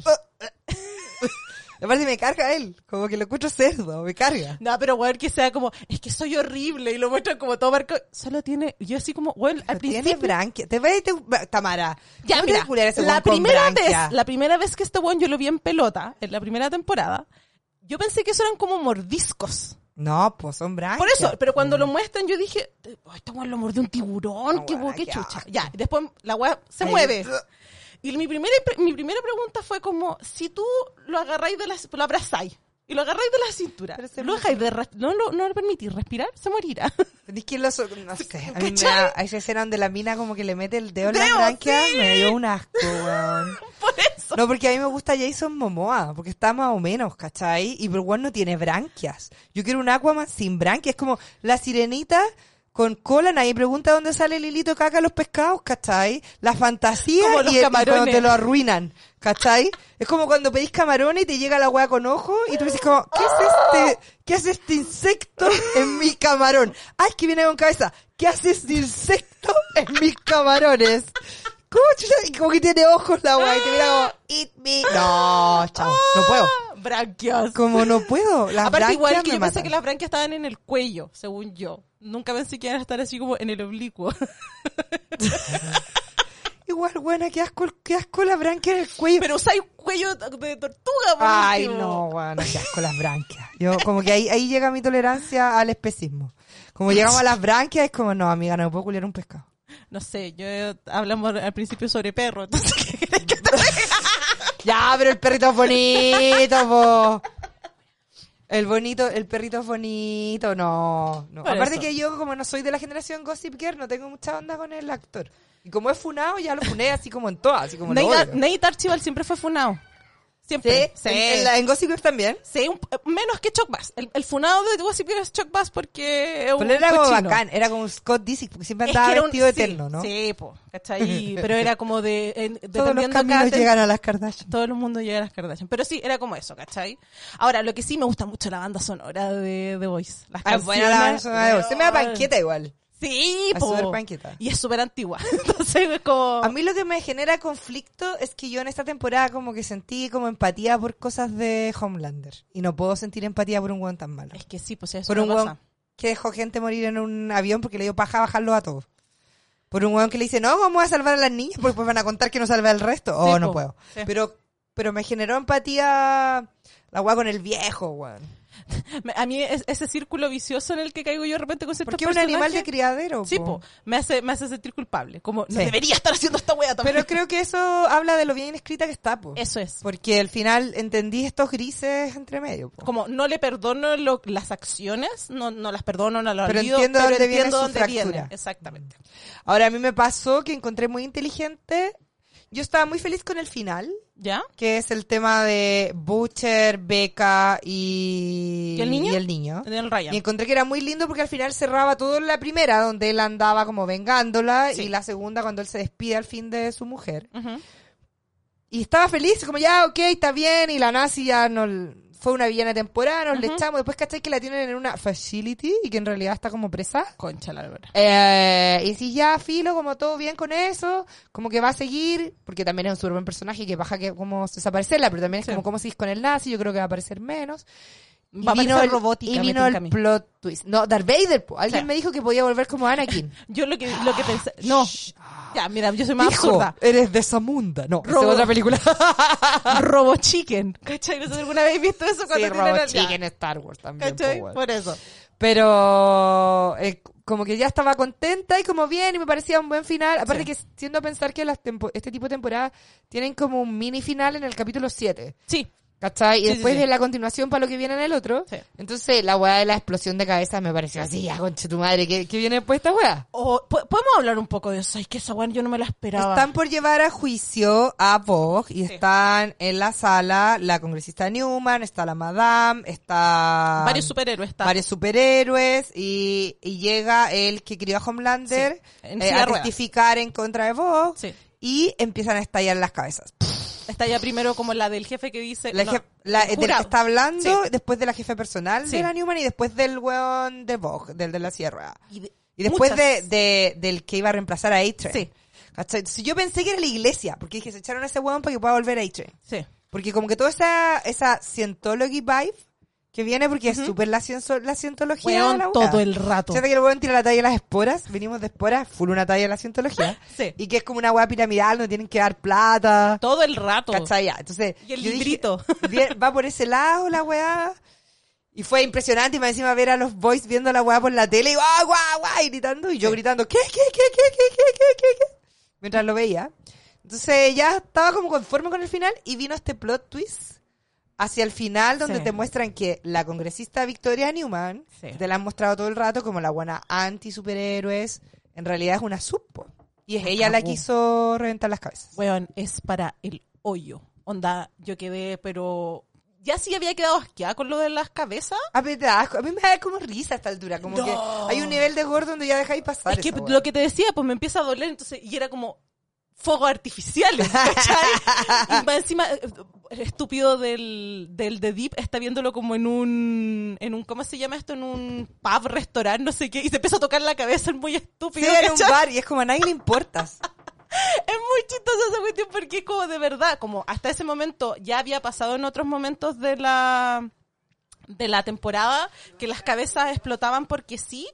Aparte me carga él. Como que lo escucho cerdo. Me carga. No, pero weón, que sea como, es que soy horrible y lo muestran como todo marcado. Solo tiene, yo así como, weón, al Tiene principio... branquias. Te ves, te... Tamara. Ya, ¿cómo te mira, vas a culiar a ese la weón con primera branquias? vez, la primera vez que este weón yo lo vi en pelota, en la primera temporada, yo pensé que eso eran como mordiscos. No, pues son branquias. Por eso, pero cuando lo muestran yo dije, oh, este weón lo mordió un tiburón, No, qué, weón, qué qué chucha. asco. Ya, y después la weá se Ay, mueve. ugh. Y mi primera, mi primera pregunta fue como, si tú lo agarráis de la, lo abrazáis y lo agarráis de la cintura, Pero se lo dejáis de res- no, lo- no le permitís respirar, se morirá. Es que los, no sé, a mí me ¿Cachai? da, a esa escena donde la mina como que le mete el dedo en la Dedo, branquia, sí. me dio un asco, weón. Por eso. No, porque a mí me gusta Jason Momoa, porque está más o menos, ¿cachai? Y pero weón no tiene branquias. Yo quiero un Aquaman sin branquias, es como la sirenita con cola, nadie pregunta dónde sale el hilito de caca a los pescados, ¿cachai? La fantasía Como los y, el- y camarones. cuando te lo arruinan, ¿cachai? Es como cuando pedís camarones y te llega la weá con ojo y tú dices como, ¿qué es este, qué hace este insecto en mi camarón? Ay, que viene con cabeza. ¿Qué hace este insecto en mis camarones? ¿Cómo chucha? Y como que tiene ojos la weá y te mira como, eat me. No, chao, no puedo. Branquias. Como no puedo, las Aparte igual branquias que me yo pensé matan. que las branquias estaban en el cuello, según yo. Nunca pensé que iban a estar así como en el oblicuo. Igual, buena, qué asco, qué asco la branquia en el cuello. Pero usáis cuello de tortuga, por Ay, último. no, bueno, qué asco las branquias. Yo, como que ahí, ahí llega mi tolerancia al especismo. Como llegamos a las branquias, es como, no, amiga, no me puedo culiar un pescado. No sé, yo hablamos al principio sobre perro, entonces ¿qué querés que te Ya, pero el perrito es bonito, po. El bonito, el perrito es bonito, no. no. Por Aparte eso. que yo, como no soy de la generación Gossip Girl, no tengo mucha onda con el actor. Y como es funado, ya lo funé así como en todas, así como lo Nate, odio. Nate Archibald siempre fue funado. ¿Sí? Siempre. Sí. ¿En, en, la- en Gossip Girl también? Sí, un- menos que Chuck Bass. El, el funado de Gossip Girl es Chuck Bass porque es un Pero era como cochino. bacán, era como Scott Disick, porque siempre Es andaba que era un- vestido sí, eterno, ¿no? Sí, po, ¿cachai? Pero era como de... en- Todos los dependiendo caminos cada tem- llegan a las Kardashian. Todo el mundo llega a las Kardashian. Pero sí, era como eso, ¿cachai? Ahora, lo que sí me gusta mucho la banda sonora de The Voice. Las Ah, buena la banda sonora de weón. Voice. Se me da panqueta igual. Sí, Es po. súper panqueta. Y es súper antigua. Entonces es como... A mí lo que me genera conflicto es que yo en esta temporada como que sentí como empatía por cosas de Homelander. Y no puedo sentir empatía por un weón tan malo. Es que sí, pues es Por una un cosa. weón que dejó gente morir en un avión porque le dio paja bajarlos a todos. Por un weón que le dice, no, ¿cómo voy a salvar a las niñas? Porque pues van a contar que no salva al resto. Oh, Sí, no po. puedo. Sí. Pero, pero me generó empatía la weá con el viejo, weón. Me- A mí es- ese círculo vicioso en el que caigo yo de repente con ciertos Porque es un personajes. animal de criadero, Sí, po. po. Me hace, me hace sentir culpable. Como, no Sí. debería estar haciendo esta wea también. Pero creo que eso habla de lo bien escrita que está, po. Eso es. Porque al final entendí estos grises entre medio, po. Como no le perdono lo- las acciones, no, no las perdono, no las Pero olvido, entiendo pero dónde viene entiendo su dónde fractura. viene. Exactamente. Ahora, a mí me pasó que encontré muy inteligente. Yo estaba muy feliz con el final, ¿Ya? que es el tema de Butcher, Becca y... ¿Y el niño? Y el niño. Del Ryan. Y encontré que era muy lindo porque al final cerraba todo en la primera, donde él andaba como vengándola, Sí. y la segunda cuando él se despide al fin de su mujer. Ujú. Y estaba feliz, como ya, ok, está bien, y la nazi ya no fue una villana temporal, nos le Ujú. echamos. Después, ¿cachai? Que la tienen en una facility y que en realidad está como presa. Concha la verdad. Eh, y si ya, filo, como todo bien con eso, como que va a seguir, porque también es un súper buen personaje y que baja que como desaparecerla, pero también es Sí. como cómo sigues con el nazi, yo creo que va a aparecer menos. Y Va a vino parecer el, robótica, y me vino tinca a el mí. plot twist. No, Darth Vader, po. Alguien Sí. me dijo que podía volver como Anakin. Yo lo que, lo que pensé... No. Ya, mira, yo soy más Hijo, absurda. eres de esa munda. No, esa Robo- es otra película. Robo Chicken. ¿Cachai? No sé si alguna vez visto eso cuando Sí, tienen Robot el- ya. Chicken, Star Wars también. ¿Cachai? po, weón. Por eso. Pero eh, como que ya estaba contenta y como bien y me parecía un buen final. Aparte Sí. que siendo a pensar que las tempo- este tipo de temporadas tienen como un mini final en el capítulo siete. Sí. ¿Cachai? Y Sí, sí, después sí. de la continuación para lo que viene en el otro. Sí. Entonces la weá de la explosión de cabeza me pareció así, ya conche tu madre, ¿qué, qué viene después de esta weá? O, ¿po- ¿Podemos hablar un poco de eso? Es que esa weá yo no me la esperaba. Están por llevar a juicio a Vogue y Sí. están en la sala la congresista Newman, está la Madame, está... Varios superhéroes están. varios superhéroes y, y llega el que crió a Homelander Sí, en eh, silla de a ruedas. testificar en contra de Vogue Sí. y empiezan a estallar las cabezas. Está ya primero como la del jefe que dice... La no, jef- la- el de la jurado. que está hablando Sí. después de la jefe personal Sí. de la Newman y después del weón de Vogue, del de la sierra. Y, de- Y después muchas. de, de- del que iba a reemplazar a A-Train. Sí. ¿Cachai? Entonces yo pensé que era la iglesia, porque dije, se echaron a ese weón para que pueda volver a A-Train. Sí. Porque como que toda esa, esa Scientology vibe que viene porque es Ujú. súper la, cienzo- la cientología de Weón, la weá. todo el rato. Fíjate que el weón tira la talla de las esporas, venimos de esporas, full una talla de la cientología. Sí. Y que es como una weá piramidal, no tienen que dar plata. Todo el rato. ¿Cachai? Ya, entonces, Y el yo dije, librito. bien, va por ese lado la weá. Y fue impresionante, y me encima ver a los boys viendo la weá por la tele y guau, guau, guau, y gritando, y yo gritando, ¿qué, qué, qué, qué, qué, qué, qué, qué, qué? Mientras lo veía. Entonces ya estaba como conforme con el final y vino este plot twist hacia el final donde Sí. te muestran que la congresista Victoria Newman, Sí. que te la han mostrado todo el rato como la buena anti-superhéroes, en realidad es una supo. Y es ella la que Acabó. hizo reventar las cabezas. Weón, es para el hoyo. Onda, yo quedé, pero... Ya sí había quedado asqueada con lo de las cabezas. A mí, te da asco. A mí me da como risa a esta altura, como No. que hay un nivel de gordo donde ya dejáis pasar. Es que esa weá. lo que te decía, pues me empieza a doler, entonces, y era como fuegos artificiales, ¿cachai? Y más encima, eh, el estúpido del, del The Deep está viéndolo como en un, en un, ¿cómo se llama esto? En un pub, restaurante, no sé qué, y se empieza a tocar la cabeza, es muy Sí, estúpido, en un ¿cachai? bar y es como a nadie le importas. Es muy chistosa esa cuestión porque es como de verdad, como hasta ese momento ya había pasado en otros momentos de la de la temporada que las cabezas explotaban porque sí,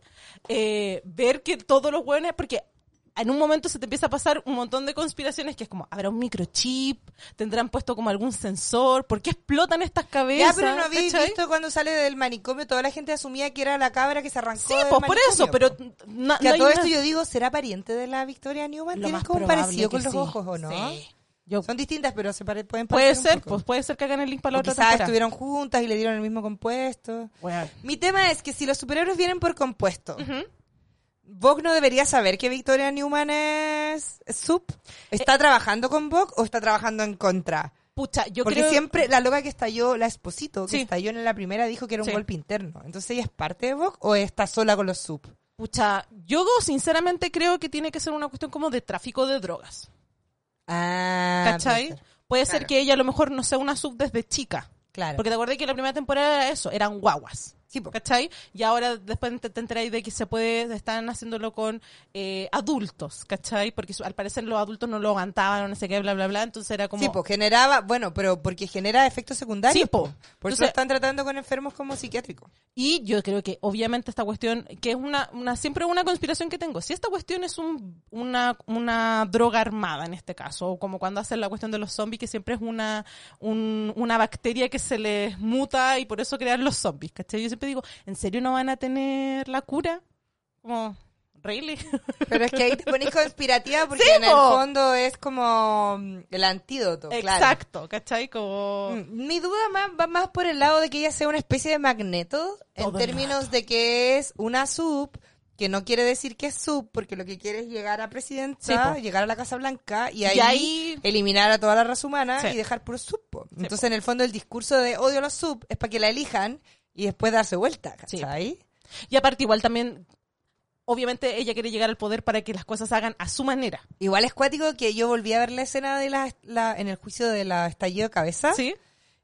eh, ver que todos los hueones, porque en un momento se te empieza a pasar un montón de conspiraciones que es como, habrá un microchip, tendrán puesto como algún sensor, ¿por qué explotan estas cabezas? Ya, pero no habéis ¿cachai? visto cuando sale del manicomio, toda la gente asumía que era la cabra que se arrancó Sí, del pues por manicomio, eso, po. pero na- Que no a hay todo una- esto yo digo, ¿será pariente de la Victoria Newman? lo Tienen más como un probable parecido que con los sí. ojos, ¿o no? Sí. Yo- Son distintas, pero se pare- pueden puede parecer un ser, poco. pues puede ser que hagan el link para la O otra quizás temporada. estuvieron juntas y le dieron el mismo compuesto. Bueno. Mi tema es que si los superhéroes vienen por compuesto, Ujú. Vogue no debería saber que Victoria Newman es, es sub. ¿Está trabajando con Vogue o está trabajando en contra? Pucha, yo Porque creo... siempre la loca que estalló, la Esposito, que Sí. estalló en la primera, dijo que era un Sí. golpe interno. Entonces, ¿ella es parte de Vogue o está sola con los sub? Pucha, yo sinceramente creo que tiene que ser una cuestión como de tráfico de drogas. Ah, ¿Cachai? puede ser. Puede Claro. ser que ella a lo mejor no sea una sub desde chica. Claro. Porque te acordé que la primera temporada era eso, eran guaguas. Sí, po. ¿Cachai? Y ahora después te, te enteráis de que se puede, están haciéndolo con eh, adultos, ¿cachai? Porque su- al parecer los adultos no lo aguantaban, no sé qué, bla, bla, bla, entonces era como... Sí, pues generaba, bueno, pero porque genera efectos secundarios. Sí, po. po. Por eso Entonces- están tratando con enfermos como psiquiátricos. Y yo creo que obviamente esta cuestión, que es una, una siempre una conspiración que tengo, si esta cuestión es un, una, una droga armada en este caso, o como cuando hacen la cuestión de los zombies, que siempre es una, un, una bacteria que se les muta y por eso crean los zombies, ¿cachai? Yo siempre digo, ¿en serio no van a tener la cura? Como, ¿really? Pero es que ahí te ponís conspirativa porque Sí, en el po. fondo es como mm, el antídoto, claro. Exacto, ¿cachai? Como... Mm, Mi duda más, va más por el lado de que ella sea una especie de magneto, en Todo el términos de que es una sub, que no quiere decir que es sub, porque lo que quiere es llegar a presidenta, Sí, po. llegar a la Casa Blanca y ahí, Y ahí- eliminar a toda la raza humana Sí. y dejar puro sub. po. Sí, Entonces, po. en el fondo, el discurso de odio a los sub es para que la elijan y después darse vuelta, ¿cachai? Y aparte igual también, obviamente ella quiere llegar al poder para que las cosas se hagan a su manera. Igual es cuático que yo volví a ver la escena de la, la en el juicio de la estallido de cabeza. ¿Sí?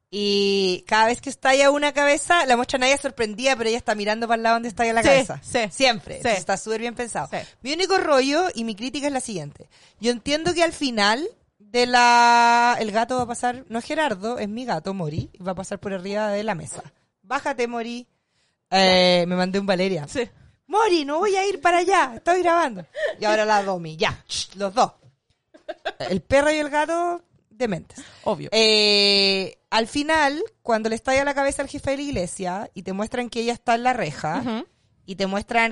Y cada vez que estalla una cabeza, la muestran a ella sorprendida, pero ella está mirando para el lado donde estalla la Sí, cabeza. sí, Siempre. sí. Entonces está súper bien pensado. Sí. Mi único rollo y mi crítica es la siguiente. Yo entiendo que al final de la... El gato va a pasar... No es Gerardo, es mi gato, Mori. Va a pasar por arriba de la mesa. Bájate, Mori. Eh, me mandé un Valeria. Sí. Mori, no voy a ir para allá. Estoy grabando. Y ahora la Domi. Ya. Shh, los dos. El perro y el gato... dementes. Obvio. Eh, al final, cuando le estalla la cabeza al jefe de la iglesia y te muestran que ella está en la reja Ujú. y te muestran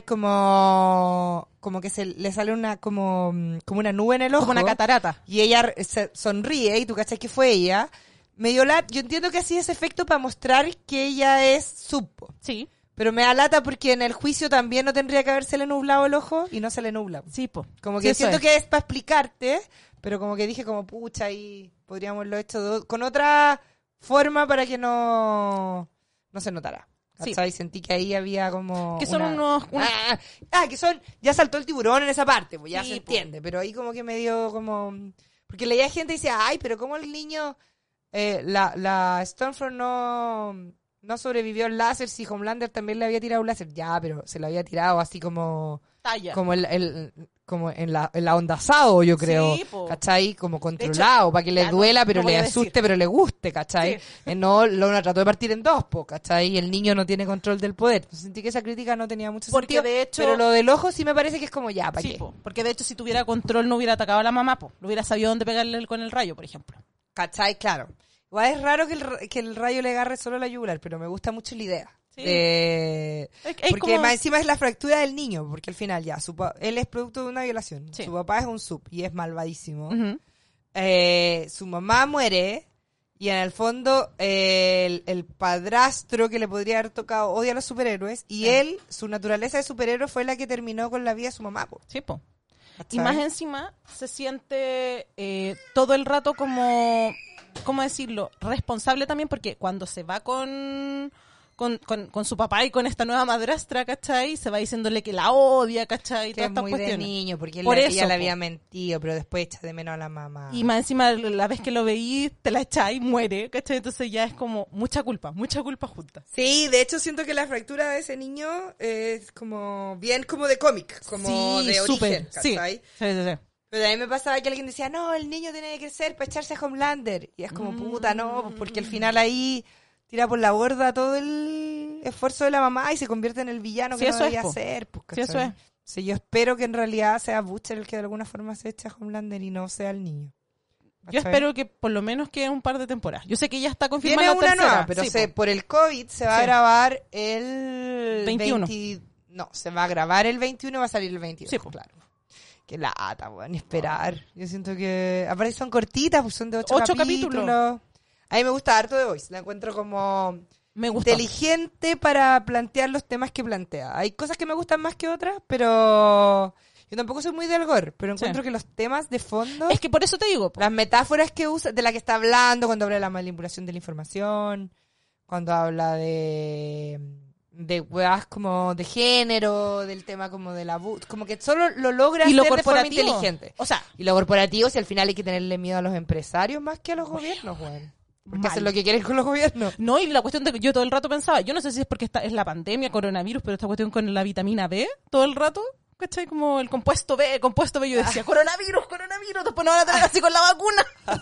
como como que se le sale una como, como una nube en el ojo Como una catarata. y ella se sonríe y tú cachas que fue ella, me dio la, yo entiendo que hacía ese efecto para mostrar que ella es supo. Sí. Pero me da lata porque en el juicio también no tendría que habérsele nublado el ojo y no se le nubla. Sí, po. Como Sí, que eso siento es. que es para explicarte, pero como que dije como pucha y podríamos haberlo hecho do- con otra forma para que no no se notara. Sí. ¿Cachai? Sentí que ahí había como Que son una- unos... unos- Ah, ah, que son ya saltó el tiburón en esa parte, pues ya Sí, se po. entiende, pero ahí como que me dio como porque leía gente y decía, "Ay, pero cómo el niño eh, la la Stormfront no no sobrevivió al láser si Homelander también le había tirado un láser." Ya, pero se lo había tirado así como Talla. como el, el como en la, en la onda asado, yo creo, Sí, po. ¿cachai? Como controlado, para que le ya no- duela, pero no voy le a asuste, decir. pero le guste, ¿cachai? Sí. Eh, no, lo lo trató de partir en dos, po, ¿cachai? Y el niño no tiene control del poder. Entonces, sentí que esa crítica no tenía mucho Porque sentido. de hecho- pero lo del ojo sí me parece que es como ya, ¿para Sí, qué? po. Porque de hecho si tuviera control no hubiera atacado a la mamá, po. No hubiera sabido dónde pegarle el- con el rayo, por ejemplo. ¿Cachai? Claro. Igual es raro que el, ra- que el rayo le agarre solo a la yugular, pero me gusta mucho la idea. Sí. De- Es- es porque como- más encima es la fractura del niño, porque al final ya, su pa- él es producto de una violación. Sí. Su papá es un sub y es malvadísimo. Ujú. Eh, su mamá muere y en el fondo eh, el, el padrastro que le podría haber tocado odia a los superhéroes y Sí. él, su naturaleza de superhéroe fue la que terminó con la vida de su mamá. Po, Sí, po. ¿cachai? Y más encima se siente eh, todo el rato como, ¿cómo decirlo? Responsable también porque cuando se va con, con, con, con su papá y con esta nueva madrastra, ¿cachai? Se va diciéndole que la odia, ¿cachai? Y que todas es estas muy de cuestiones. niño porque él Por le- eso, ella le po. había mentido, pero después echa de menos a la mamá. Y más encima, la vez que lo veí, te la echáis y muere, ¿cachai? Entonces ya es como mucha culpa, mucha culpa junta. Sí, de hecho siento que la fractura de ese niño es como bien como de cómic, como de súper, origen, sí. ¿cachai? Sí, sí, sí. Pero a mí me pasaba que alguien decía, no, el niño tiene que crecer para echarse a Homelander. Y es como, Mm. puta, no, porque al final ahí tira por la borda todo el esfuerzo de la mamá y se convierte en el villano Sí, que no eso es, debía po. ser. Pues, Sí, eso ¿cachai? es. Sí, yo espero que en realidad sea Butcher el que de alguna forma se eche a Homelander y no sea el niño. Yo ¿Cachai? espero que por lo menos quede un par de temporadas. Yo sé que ya está confirmada Viene la una tercera. nueva, pero sí, se, po. por el COVID se va a Sí. grabar el veintiuno. veinte no, se va a grabar el veintiuno y va a salir el veintidós. Sí, po. claro. Qué lata, weón, ni esperar. Yo siento que... Aparte son cortitas, pues son de ocho, Ocho capítulos. capítulos. A mí me gusta harto The Voice. La encuentro como Me gustó. inteligente para plantear los temas que plantea. Hay cosas que me gustan más que otras, pero... Yo tampoco soy muy del gore, pero encuentro Sí. que los temas de fondo... Es que por eso te digo, po. Las metáforas que usa, de la que está hablando, cuando habla de la manipulación de la información, cuando habla de de weas como de género, del tema como del abuso, como que solo lo logra Y lo hacer de forma corporativo. inteligente. O sea, Y lo corporativo, si al final hay que tenerle miedo a los empresarios más que a los gobiernos, weón. Porque Mal. hacen lo que quieren con los gobiernos. No, y la cuestión de que yo todo el rato pensaba, yo no sé si es porque esta es la pandemia, coronavirus, pero esta cuestión con la vitamina B, todo el rato, ¿cachai? Como el compuesto B, compuesto B, yo decía, coronavirus, coronavirus, después no van a tener así con la vacuna.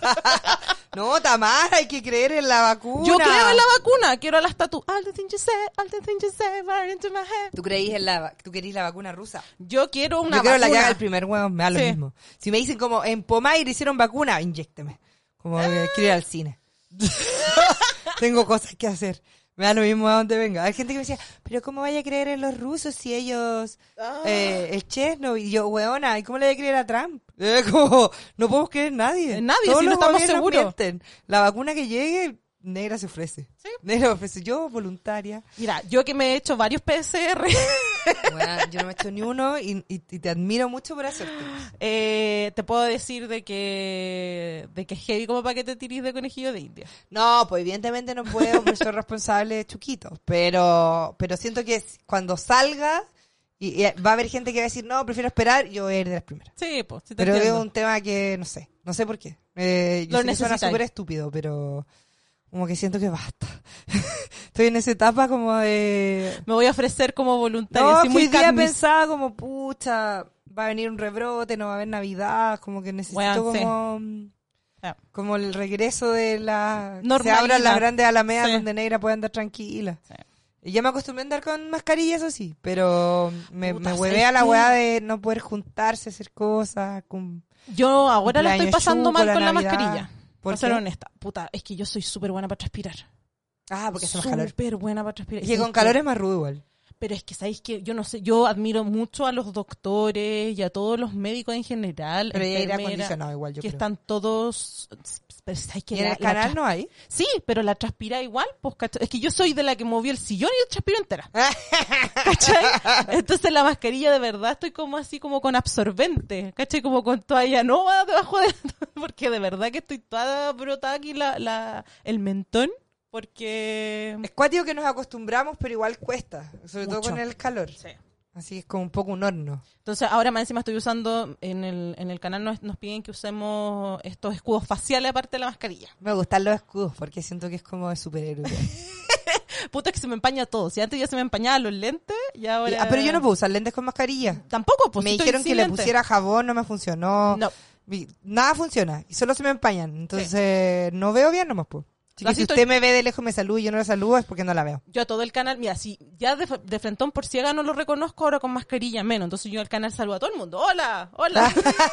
No, Tamara, hay que creer en la vacuna. Yo creo en la vacuna, quiero a las tatu. All the things you say, all the things you say, right into my head. ¿Tú creís en la, tú querís la vacuna rusa? Yo quiero una Yo quiero vacuna. la que haga el primer huevo, me da lo Sí. mismo. Si me dicen como en Pomaire hicieron vacuna, inyécteme. Como que quiero ir al cine. Tengo cosas que hacer. Me da lo mismo a donde venga. Hay gente que me decía, pero ¿cómo vaya a creer en los rusos si ellos, Ah. eh, el Chernobyl? Y yo, weona, ¿y cómo le voy a creer a Trump? Eh, como, no podemos creer en nadie. En nadie, Todos si no los estamos gobiernos seguros. mienten. La vacuna que llegue, negra se ofrece. Sí. Negra me ofrece. Yo, voluntaria. Mira, yo que me he hecho varios P C R, Bueno, yo no me he hecho ni uno y, y, y te admiro mucho por hacerte. eh, te puedo decir de que de que es heavy como para que te tirís de conejillo de India. No, pues evidentemente no puedo, porque soy responsable de Chuquito. Pero, pero siento que cuando salga, y, y va a haber gente que va a decir, no, prefiero esperar, yo voy a ir de las primeras. Sí, pues, sí te Pero es entiendo. un tema que no sé, no sé por qué. Eh, yo Lo sé que suena necesitáis. súper estúpido, pero como que siento que basta. Estoy en esa etapa como de... Me voy a ofrecer como voluntaria, No, así que muy hoy día Katniss. pensaba como, pucha, va a venir un rebrote, no va a haber Navidad, como que necesito Bueno, sí. como... Ah. Como el regreso de la... que se Normalidad. abran las grandes alamedas Sí. donde Negra puede andar tranquila. Sí. Y ya me acostumbré a andar con mascarilla, eso sí, pero me, Puta, me ¿sabes huevea la qué? weá de no poder juntarse, hacer cosas. Con... Yo ahora la estoy Cumpleaños pasando chuco, mal la con la Navidad. mascarilla. ¿Por Para ser qué? honesta. Puta, es que yo soy súper buena para transpirar. Ah, porque hace más calor. Súper buena para transpirar. Y que con ¿Sabéis calor qué? es más rudo igual. Pero es que, ¿sabéis qué? Yo no sé, yo admiro mucho a los doctores y a todos los médicos en general. Pero ya aire enfermeras, acondicionado igual, yo que creo. están todos... Pero ¿sabéis qué? ¿Y en La- el la canal tras- no hay? Sí, pero la transpira igual, pues, ¿cachai? Es que yo soy de la que movió el sillón y la transpiro entera. ¿Cachai? Entonces la mascarilla de verdad estoy como así como con absorbente, ¿cachai? Como con toalla nova debajo de... Porque de verdad que estoy toda brotada aquí la, la, el mentón, porque... Es cuático que nos acostumbramos, pero igual cuesta. Sobre todo Mucho. con el calor. Sí. Así es como un poco un horno. Entonces ahora más encima estoy usando, en el, en el canal nos, nos piden que usemos estos escudos faciales aparte de la mascarilla. Me gustan los escudos porque siento que es como de superhéroe. Puta, es que se me empaña todo. Si antes ya se me empañaban los lentes, y ahora... Ah, pero yo no puedo usar lentes con mascarilla. Tampoco, pues me si estoy dijeron sin que le lentes. pusiera jabón, no me funcionó. No. Vi- Nada funciona y solo se me empañan. Entonces no veo bien nomás, pues. Así que Así si estoy- usted me ve de lejos y me saluda y yo no la saludo es porque no la veo. Yo a todo el canal, mira, si ya de, de frentón por ciega no lo reconozco, ahora con mascarilla menos. Entonces yo al canal saludo a todo el mundo. ¡Hola! ¡Hola!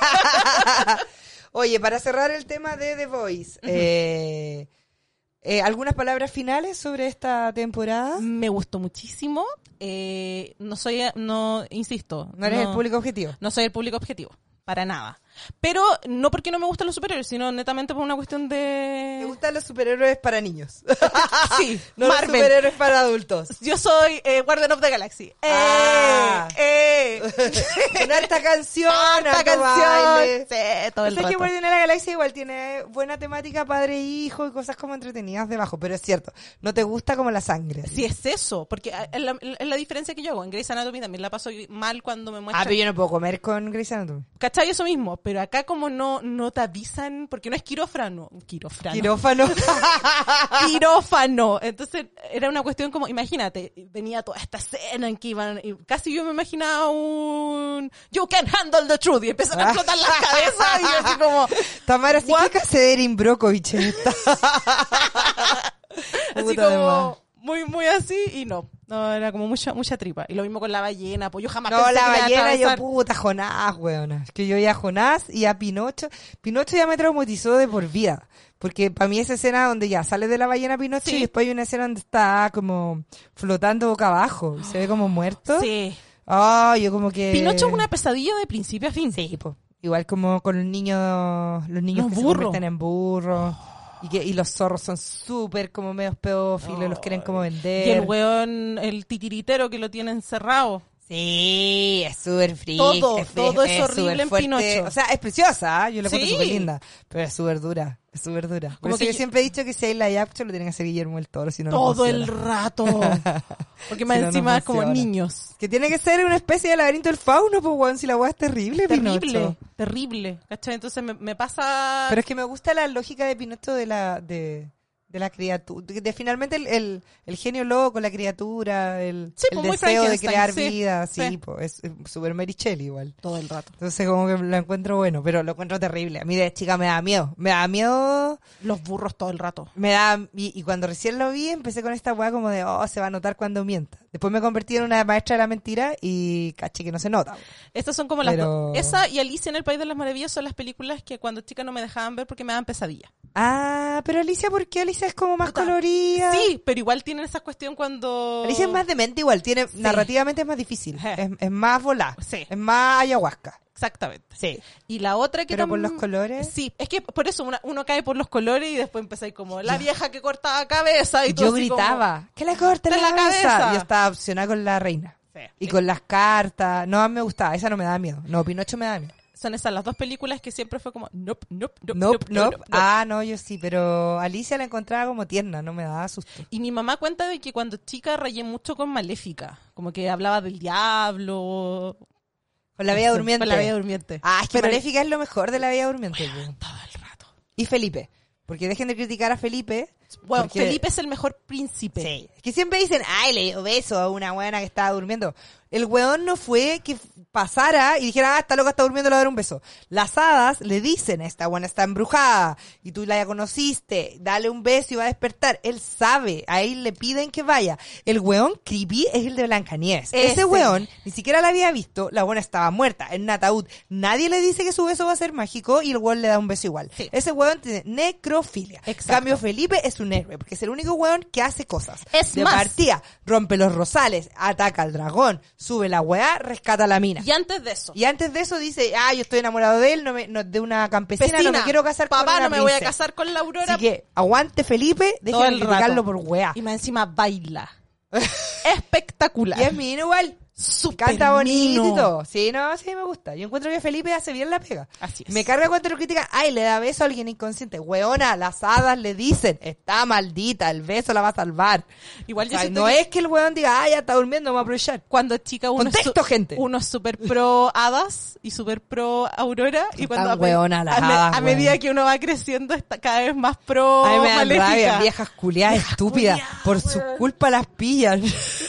Oye, para cerrar el tema de The Voice, eh, eh, ¿algunas palabras finales sobre esta temporada? Me gustó muchísimo. Eh, no soy, no, insisto. ¿No eres el público objetivo? No soy el público objetivo. Para nada. Pero no porque no me gustan los superhéroes, sino netamente por una cuestión de... ¿Te gustan los superhéroes para niños? Sí, No los Marvel. superhéroes para adultos. Yo soy eh, Guardian of the Galaxy. ¡Eh! Ah. ¡Eh! Con harta canción, ¡Harta harto canción! baile. Sí, todo el O sea, que rato. Guardián de la Galaxia igual tiene buena temática padre e hijo y cosas como entretenidas debajo, pero es cierto, no te gusta como la sangre. Si es eso, porque es la, es la diferencia que yo hago. En Grey's Anatomy también la paso mal cuando me Ah, muestran. pero yo no puedo comer con Grey's Anatomy. ¿Cachai? Eso mismo. Pero acá como no, no te avisan, porque no es quirófano. Quirófano. Quirófano. Quirófano. Entonces era una cuestión como, imagínate, venía toda esta escena en que iban, y casi yo me imaginaba un You can handle the truth y empiezan a explotar las cabezas y yo así como, Tamara, sí What? que Erin Brockovich en esta. así Puta de más. como muy, muy así y no. No, era como mucha, mucha tripa. Y lo mismo con la ballena, pues yo jamás No, pensé la que me iba a ballena, yo atravesar. puta, Jonás, weona. Es que yo ya a Jonás y a Pinocho. Pinocho ya me traumatizó de por vida. Porque para mí esa escena donde ya sale de la ballena Pinocho Sí. y después hay una escena donde está como flotando boca abajo y se ve como muerto. Sí. Ah, yo como que... Pinocho es una pesadilla de principio a fin. Sí, po. Igual como con los niños, los niños Los que burros. se convierten en burros. Y que y los zorros son súper como medios pedófilos, los quieren como vender. Y el weón, el titiritero que lo tiene encerrado. Sí, es súper freak. Todo, es, todo es súper horrible en fuerte. Pinocho. O sea, es preciosa, ¿eh? Yo la encuentro Sí. súper linda. Pero es súper dura, es súper dura. Por Como eso que yo yo- siempre he dicho que si hay live action lo tienen que hacer Guillermo del Toro, si no, no Todo el funciona. rato. Porque más Si no, no encima es como funciona. niños. Que tiene que ser una especie de laberinto del fauno, pues, weón, si la weá es terrible, Terrible, Pinocho. terrible. ¿Cachai? Entonces me, me pasa... Pero es que me gusta la lógica de Pinocho de la de, de la criatura, de, de finalmente el, el, el genio loco, la criatura, el, Sí, el pues, muy deseo de Frankenstein, crear sí, vida, sí, sí. pues, es súper Mary Shelley igual. Todo el rato. Entonces como que lo encuentro bueno, pero lo encuentro terrible. A mí de chica me da miedo, me da miedo, Los burros todo el rato. me da, y, y cuando recién lo vi empecé con esta weá como de, oh, se va a notar cuando mienta. Después me convertí en una maestra de la mentira y caché que no se nota. Estas son como las Pero- dos. Esa y Alicia en el País de las Maravillas son las películas que cuando chica no me dejaban ver porque me daban pesadilla. Ah, pero Alicia, ¿por qué Alicia es como más Puta. colorida? Sí, pero igual tienen esa cuestión cuando... Alicia es más demente igual, tiene, narrativamente es más difícil, Ajá. es, es más volá, Sí. es más ayahuasca. Exactamente. Sí. Y la otra que Pero por tam- los colores. Sí, es que por eso una- uno cae por los colores y después empezáis como la vieja que cortaba cabeza y todo Yo así como- gritaba, que la corten ¡De la, la cabeza. cabeza! Yo estaba obsesionada con la reina. Sí. Y con las cartas. No, me gustaba, esa no me daba miedo. No, Pinocho me da miedo. Son esas las dos películas que siempre fue como nope, nope, nope, Nope, nope, nope. nope, nope. Ah, no, yo sí, pero Alicia la encontraba como tierna, no me daba susto. Y mi mamá cuenta de que cuando chica rayé mucho con Maléfica, como que hablaba del diablo. Con la Bella Sí, Durmiente. Con la Bella Durmiente. Ah, es que Pero- Maléfica es lo mejor de la Bella Durmiente. po. Todo el rato. Y Felipe. Porque dejen de criticar a Felipe. Bueno, porque- Felipe es el mejor príncipe. Sí. Es que siempre dicen, ay, le dio beso a una buena que estaba durmiendo. El weón no fue que pasara y dijera, ah, está loca, está durmiendo, le voy a dar un beso. Las hadas le dicen, esta buena está embrujada y tú la ya conociste, dale un beso y va a despertar. Él sabe, a él le piden que vaya. El weón creepy es el de Blancanieves. Ese, Ese. weón ni siquiera la había visto, la buena estaba muerta en un ataúd. Nadie le dice que su beso va a ser mágico y el weón le da un beso igual. Sí. Ese weón tiene necrofilia. En Exacto. cambio, Felipe es un héroe, porque es el único weón que hace cosas. Es de más. partida, rompe los rosales, ataca al dragón, sube la weá, rescata a la mina. Y antes de eso, Y antes de eso dice, ah, yo estoy enamorado de él, no me, no- de una campesina, no me Vecina, quiero casar con papá, una no me voy a princesa". casar con la Aurora. Así que, aguante Felipe, todo dejen de el criticarlo rato. por weá. Y más encima baila. Espectacular. Y es mi igual. Súper Canta bonito mino. y todo. Sí, no, sí me gusta. Yo encuentro que Felipe hace bien la pega. Así es. Me carga cuando lo critican. Ay, le da beso a alguien inconsciente. Weona, las hadas le dicen, está maldita, el beso la va a salvar. Igual yo O sea, siento no que es que el weón diga, ah, ya está durmiendo, vamos a aprovechar. cuando chica uno es, Contexto, su- gente. uno es súper pro hadas y súper pro Aurora. Y cuando tan a, me- hueonas las a me- hadas, a medida weón. que uno va creciendo está cada vez más pro A mí me dan Maléfica. rabia, viejas culiadas estúpidas. culiadas, Por su weón. culpa las pillan.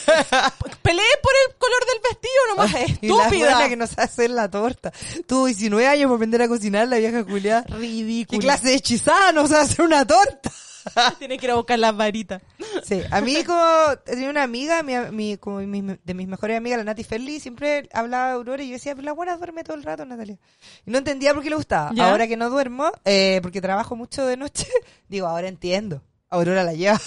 Pelee por el color del vestido nomás, Y la estúpida. buena que no sabe hacer la torta. Tuvo diecinueve años para aprender a cocinar, la vieja culiada. ¿Qué Ridículo. clase de hechizada no sabe hacer una torta? Tiene que ir a buscar las varitas. Sí, a mí como tenía una amiga, mi, mi- como mi- de mis mejores amigas, la Nati Ferli, siempre hablaba de Aurora y yo decía, pero la buena duerme todo el rato, Natalia. Y no entendía por qué le gustaba. ¿Ya? Ahora que no duermo, eh, porque trabajo mucho de noche, digo, ahora entiendo. Aurora la lleva.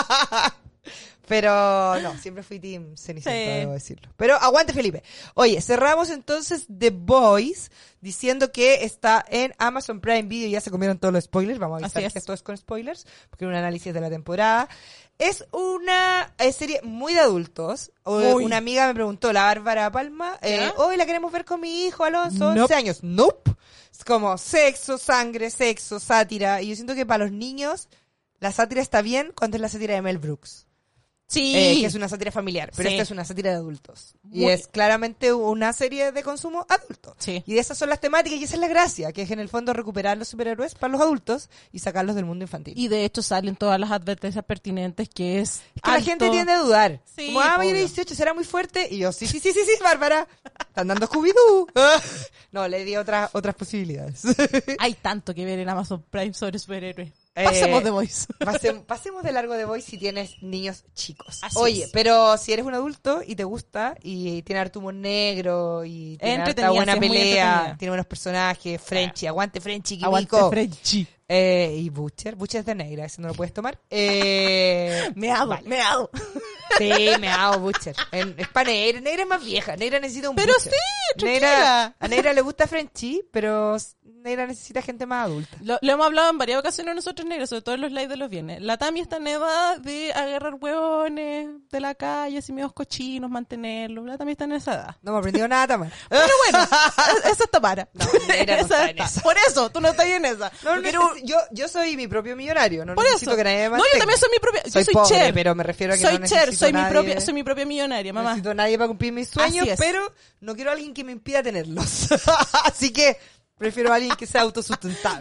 Pero no, siempre fui team Cenicienta, Sí. debo decirlo. Pero aguante, Felipe. Oye, cerramos entonces The Boys diciendo que está en Amazon Prime Video. Ya se comieron todos los spoilers. Vamos a avisar Así es. que esto es con spoilers, porque es un análisis de la temporada. Es una eh, serie muy de adultos. O- Muy. Una amiga me preguntó, la Bárbara Palma, eh, ¿Ya? hoy la queremos ver con mi hijo Alonso, once Nope. años. Nope. Es como sexo, sangre, sexo, sátira. Y yo siento que para los niños la sátira está bien cuando es la sátira de Mel Brooks. Sí. Eh, que es una sátira familiar, pero Sí. esta es una sátira de adultos. Y Muy- es claramente una serie de consumo adulto. Sí. Y de esas son las temáticas y esa es la gracia, que es en el fondo recuperar los superhéroes para los adultos y sacarlos del mundo infantil. Y de hecho salen todas las advertencias pertinentes que es Es que la alto. gente tiende a dudar. Sí, Como, ah, mayor de obvio. dieciocho, ¿será muy fuerte? Y yo, sí, sí, sí, sí, sí, Bárbara. Están dando Scooby-Doo. No, le di otras otras posibilidades. Hay tanto que ver en Amazon Prime sobre superhéroes. Eh, Pasemos de Voice. Pasem- pasemos de largo de Boy si tienes niños chicos. Así Oye, es. pero si eres un adulto y te gusta y tiene harto humor negro y tiene harta Entretenida, buena sí, es muy pelea, entretenida. tiene buenos personajes, Frenchy, aguante Frenchy, Aguante Kimiko. Frenchy. Eh, y Butcher, Butcher es de negra, ese no lo puedes tomar. Eh, Meado, vale. meado. Sí, me hago Butcher. En, es para negra, negra es más vieja, negra necesita un Pero Butcher. sí, Negra, tranquila. a negra le gusta Frenchy, pero negra necesita gente más adulta. Lo, lo hemos hablado en varias ocasiones nosotros negros, sobre todo en los lives de los viernes. La Tami está en edad de agarrar hueones de la calle, así medios cochinos, mantenerlos. La Tami está en esa edad. No me aprendido nada, Tamara. Pero bueno, es- esa está para. No, negra no está en esa. Por eso, tú no estás en esa. No, Yo quiero- necesi- yo, yo soy mi propio millonario, no por necesito eso. que nadie me No, yo mantenga. también soy mi propia. Soy yo soy pobre, Cher. pero me refiero a que soy no Cher, necesito soy mi nadie- propia, soy mi propia millonaria, No mamá. necesito a nadie para cumplir mis sueños, Así es. pero no quiero a alguien que me impida tenerlos. Así que prefiero a alguien que sea autosustentable.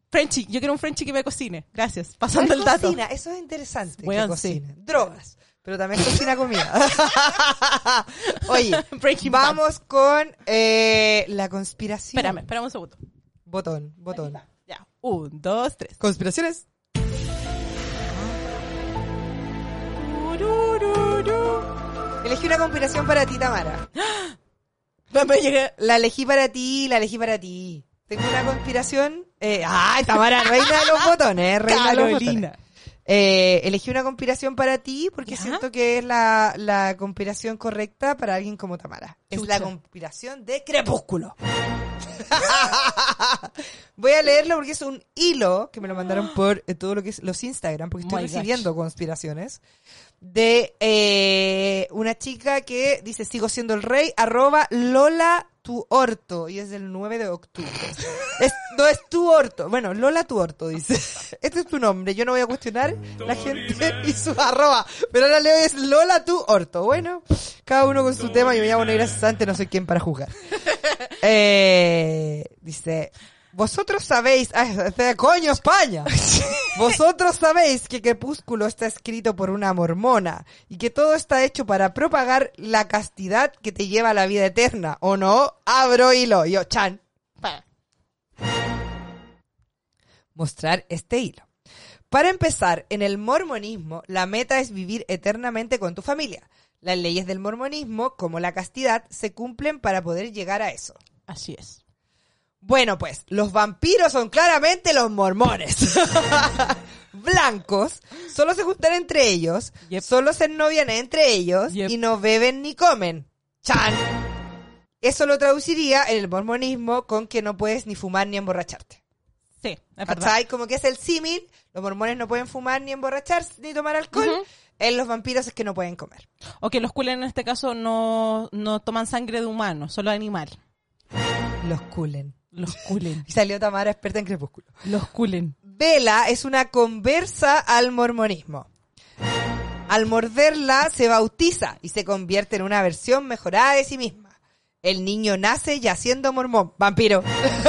Frenchie, yo quiero un Frenchie que me cocine. Gracias. Pasando ¿Cuál el dato. cocina? Eso es interesante. Weón, que cocine. Drogas. Pero también cocina comida. Oye, Breaking Bad. vamos con eh, la conspiración. Espérame, espérame un segundo. Botón, botón. Ya. Un, dos, tres. Conspiraciones. Elegí una conspiración para ti, Tamara. Me llegué. La elegí para ti, la elegí para ti. Tengo una conspiración. Eh, ¡Ay, Tamara, reina de los botones! Reina de los botones. Carolina. Eh, elegí una conspiración para ti porque ¿Ya? siento que es la, la conspiración correcta para alguien como Tamara. Es Chucha. la conspiración de Crepúsculo. Voy a leerlo porque es un hilo que me lo mandaron por eh, todo lo que es los Instagram, porque estoy My recibiendo conspiraciones de eh, una chica que dice sigo siendo el rey, arroba Lola tu orto, y es del nueve de octubre. Es, no es tu orto, bueno, Lola tu orto dice. Este es tu nombre, yo no voy a cuestionar la gente y su arroba, pero ahora leo es Lola tu orto. Bueno, cada uno con su tema, yo me llamo Negra Cesante, no soy quien para juzgar. Eh, dice, vosotros sabéis, ay, coño España, vosotros sabéis que Crepúsculo está escrito por una mormona y que todo está hecho para propagar la castidad que te lleva a la vida eterna, ¿o no? Abro hilo, yo, chan. Pa. Mostrar este hilo. Para empezar, en el mormonismo, la meta es vivir eternamente con tu familia. Las leyes del mormonismo, como la castidad, se cumplen para poder llegar a eso. Así es. Bueno, pues, los vampiros son claramente los mormones. Blancos, solo se juntan entre ellos, Yep. solo se ennovian entre ellos Yep. y no beben ni comen. ¡Chan! Eso lo traduciría en el mormonismo con que no puedes ni fumar ni emborracharte. Sí, es verdad. ¿Cachai? Como que es el símil, los mormones no pueden fumar ni emborracharse ni tomar alcohol, Ujú. en los vampiros es que no pueden comer. O que los culen en este caso no, no toman sangre de humano, solo de animal. Los culen. Los culen. Y salió Tamara, experta en Crepúsculo. Los culen. Vela es una conversa al mormonismo. Al morderla se bautiza y se convierte en una versión mejorada de sí misma. El niño nace ya siendo mormón. Vampiro.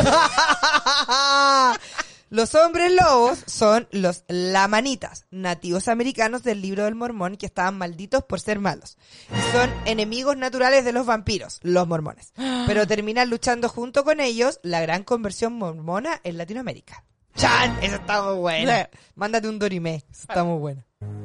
Los hombres lobos son los lamanitas, nativos americanos del libro del Mormón que estaban malditos por ser malos. Y son enemigos naturales de los vampiros, los mormones. Pero terminan luchando junto con ellos la gran conversión mormona en Latinoamérica. ¡Chan! Eso está muy bueno. Sí. Mándate un Dorimé. Eso está muy bueno.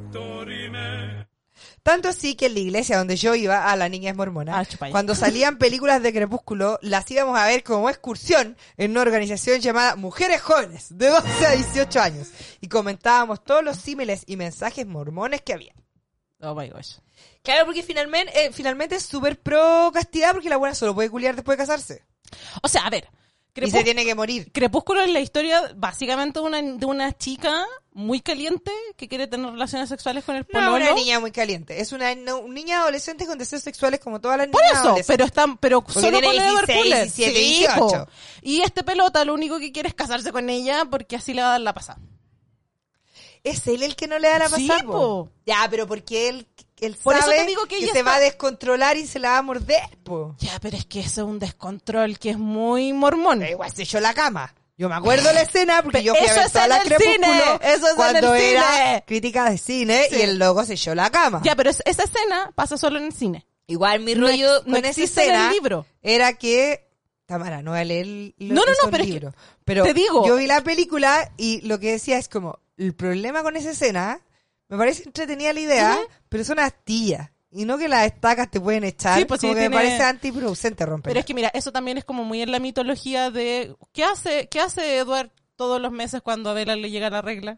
Tanto así que en la iglesia donde yo iba, a la niña es mormona, Ah, chupalla. cuando salían películas de Crepúsculo, las íbamos a ver como excursión en una organización llamada Mujeres Jóvenes, de doce a dieciocho años, y comentábamos todos los símiles y mensajes mormones que había. Oh my gosh. Claro, porque finalmente, eh, finalmente es súper pro castidad, porque la buena solo puede culiar después de casarse. O sea, a ver. Y Crepú- se tiene que morir. Crepúsculo es la historia básicamente de una, de una chica muy caliente que quiere tener relaciones sexuales con el No es pololo. una niña muy caliente, es una, no, una niña adolescente con deseos sexuales como todas las Por niñas eso, adolescentes. pero están, pero Porque solo tiene con Edward dieciséis, Cullen. diecisiete, Sí, dieciocho. po. Y este pelota lo único que quiere es casarse con ella porque así le va a dar la pasada. Es él el que no le da la Sí, pasada, po. po. Ya, pero porque él, él Por eso sabe te digo que ella se está- va a descontrolar y se la va a morder, po. Ya, pero es que eso es un descontrol que es muy mormón. Pero igual se echó la cama. Yo me acuerdo la escena porque yo fui a Eso ver es toda en la el Crepúsculo cine, eso es en cuando el era cine. crítica de cine Sí. y el loco se echó la cama. Ya, pero es- esa escena pasa solo en el cine. Igual mi No rollo ex- no con esa existe en el escena libro. era que... Tamara, no voy a leer lo- No, no, no, esos pero es que libros. Pero te digo. yo vi la película y lo que decía es como, el problema con esa escena, me parece entretenida la idea, Ujú. pero son astillas. Y no que las estacas te pueden echar, Sí, pues como sí, que tiene- me parece antiproducente romper. Pero es que mira, eso también es como muy en la mitología de ¿qué hace, qué hace Edward todos los meses cuando a Bella le llega la regla?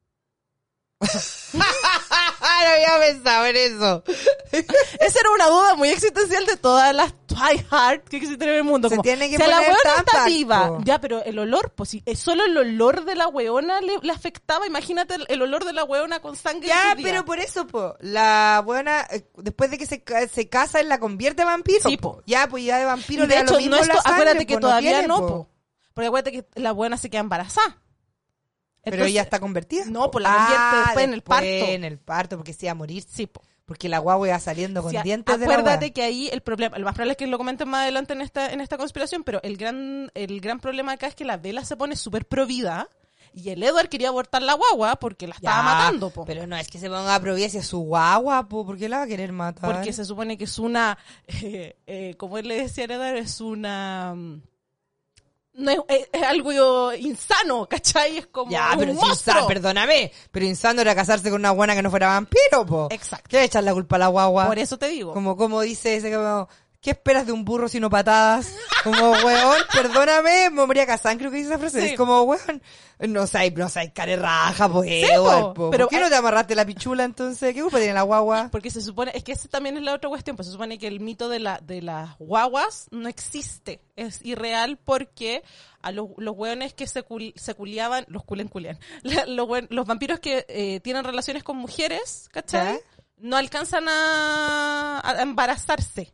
no había pensado en eso. Esa era una duda muy existencial de todas las Twilight que existen en el mundo. Se Como, tiene que si a la poner weona está tampax, viva, po. ya, pero el olor, pues si es solo el olor de la weona le, le afectaba, imagínate el, el olor de la weona con sangre. Ya, ese día. pero por eso, po, la buena, eh, después de que se, ca- se casa, él la convierte en vampiro. Sí, po. po. Ya, pues ya de vampiro Y le de da lo hecho, mismo no es la to- sangre, acuérdate que po, todavía tiene, no, po. po. Porque acuérdate que la buena se queda embarazada. Pero Entonces- ella está convertida. No, pues la convierte después en el después parto. en el parto, porque se iba a morir. Sí, po. Porque la guagua iba saliendo con Sí, a- dientes de la acuérdate guagua. que ahí el problema, lo más probable es que lo comenten más adelante en esta en esta conspiración, pero el gran el gran problema acá es que la Bella se pone súper pro vida Y el Edward quería abortar la guagua porque la estaba Ya, matando, po. Pero no, es que se ponga a prohibir si es su guagua, po. ¿Por qué la va a querer matar? Porque se supone que es una, eh, eh, como él le decía a Edward, es una... No es, es, es algo insano, ¿cachai? Es como Ya, un pero si monstruo. insano, perdóname, pero insano era casarse con una buena que no fuera vampiro, po. Exacto. ¿Qué le echas la culpa a la guagua? Por eso te digo. Como, como dice ese como, ¿qué esperas de un burro sino patadas? Como, weón, perdóname, María Kazan creo que dice esa frase. Sí. Es como, weón, no sé, no sé, care raja, pues, Sí, po, po. pero ¿Por qué no te amarraste la pichula entonces? ¿Qué culpa tiene la guagua? Porque se supone, es que esa también es la otra cuestión, pues se supone que el mito de la de las guaguas no existe, es irreal porque a los, los hueones que se, cul, se culiaban, los culen culian, los, hue- los vampiros que eh, tienen relaciones con mujeres, ¿cachai? ¿Ya? No alcanzan a, a embarazarse.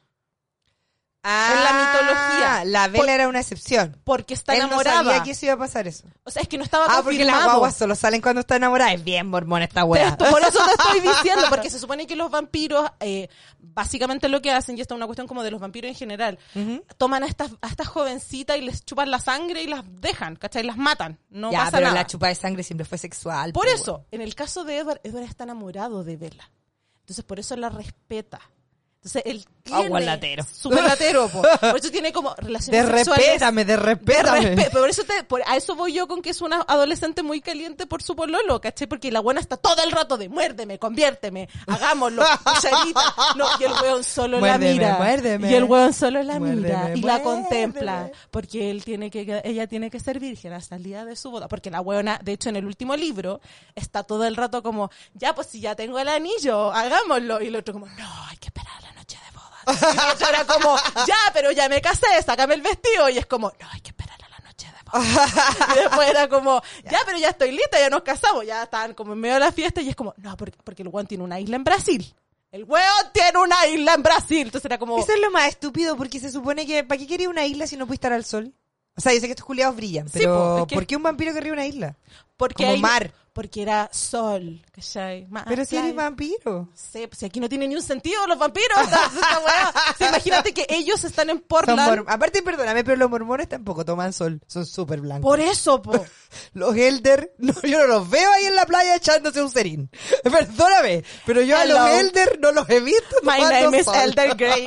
Ah, en la mitología. La Vela Por- era una excepción. Porque está Él enamorada. no sabía que eso iba a pasar eso. O sea, es que no estaba Ah, porque las confirmado. guaguas solo salen cuando está enamorada. Es bien mormona esta Pero wea. esto- por eso te estoy diciendo, porque se supone que los vampiros, eh, básicamente lo que hacen, y esta es una cuestión como de los vampiros en general, Ujú. toman a estas, a estas jovencitas y les chupan la sangre y las dejan, ¿cachai? Las matan, no ya, pasa pero nada. la chupa de sangre siempre fue sexual. Por po, eso, en el caso de Edward, Edward está enamorado de Bella. Entonces, por eso la respeta. Entonces, él tiene... Agua latero. Súper latero, po. Por eso tiene como De relaciones sexuales... respétame, de De respétame. respe- por eso te, por, a eso voy yo con que es una adolescente muy caliente por su pololo, ¿cachai? Porque la buena está todo el rato de muérdeme, conviérteme, hagámoslo, cucharita. No, y el weón solo Muérdeme, la mira. muérdeme. Y el weón solo la Muérdeme, mira y la muérdeme. contempla. Porque él tiene que, ella tiene que ser virgen hasta el día de su boda. Porque la weona, de hecho, en el último libro, está todo el rato como, ya, pues si ya tengo el anillo, hagámoslo. Y el otro como, no, hay que esperar a la noche de boda. Y la otra era como, ya, pero ya me casé, sácame el vestido. Y es como, no, hay que esperar a la noche de boda. Y después era como, ya, pero ya estoy lista, ya nos casamos. Ya estaban como en medio de la fiesta y es como, no, porque, porque el weón tiene una isla en Brasil. El weón tiene una isla en Brasil. Entonces era como... Eso es lo más estúpido porque se supone que ¿para qué quería una isla si no puede estar al sol? O sea, yo sé que estos culiados brillan, Sí, pero po, es que- ¿por qué un vampiro querría una isla? Porque como ahí- mar. Porque era sol, ¿cachai? Mar, Pero si playa. eres vampiro. Sí, pues si aquí no tiene ni un sentido los vampiros. o sea, esta weá. O sea, imagínate que ellos están en Son Portland. mor- Aparte, perdóname, pero los mormones tampoco toman sol. Son súper blancos. Por eso, po. Los Elder, no, yo no los veo ahí en la playa echándose un serín. Perdóname, pero yo Hello. a los Elder no los he visto My tomando name is sol. Elder Grey.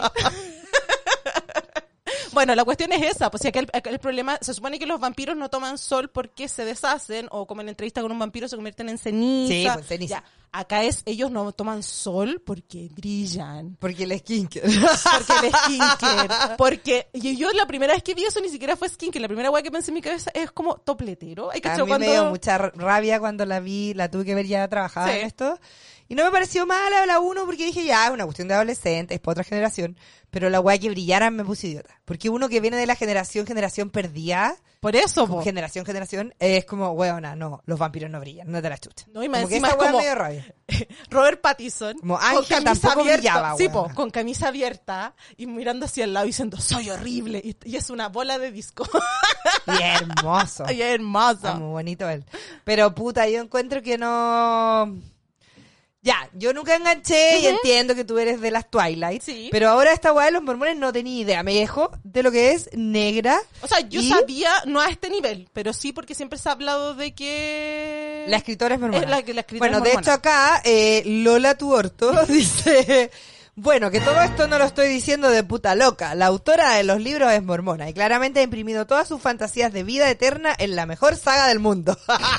Bueno, la cuestión es esa, pues si acá el, acá el problema, se supone que los vampiros no toman sol porque se deshacen, o como en la entrevista con un vampiro se convierten en ceniza. Sí, pues, ceniza. Ya, acá es, ellos no toman sol porque brillan. Porque el skinker. Porque el skincare. Porque y yo la primera vez que vi eso ni siquiera fue skincare. La primera vez que pensé en mi cabeza es como topletero. Hay que A echar mí cuando... me dio mucha r- rabia cuando la vi, la tuve que ver ya trabajada Sí. en esto. Y no me pareció mala la uno porque dije, ya, es una cuestión de adolescentes, es para otra generación. Pero la weá que brillaran me puse idiota. Porque uno que viene de la generación, generación perdida, Por eso, po. generación, generación, es como, weona, no, los vampiros no brillan, no te la chucha. No, y más como que encima esa es weá como- me dio rabia. Robert Pattinson. Como con Ángel camisa tampoco abierta. brillaba, Sí, weona. po, con camisa abierta y mirando hacia el lado diciendo, soy horrible. Y, y es una bola de disco. Y es hermoso. Ay, es hermoso. Está muy bonito él. Pero puta, yo encuentro que no... Ya, yo nunca enganché y entiendo que tú eres de las Twilight. Sí. Pero ahora esta weá de los mormones no tenía idea. Me dejo de lo que es negra. O sea, yo y sabía, no a este nivel, pero sí porque siempre se ha hablado de que... La escritora es mormona. Es la que la escritora bueno, es de mormona. hecho acá, eh, Lola Tuorto dice... Bueno, que todo esto no lo estoy diciendo de puta loca. La autora de los libros es mormona y claramente ha imprimido todas sus fantasías de vida eterna en la mejor saga del mundo.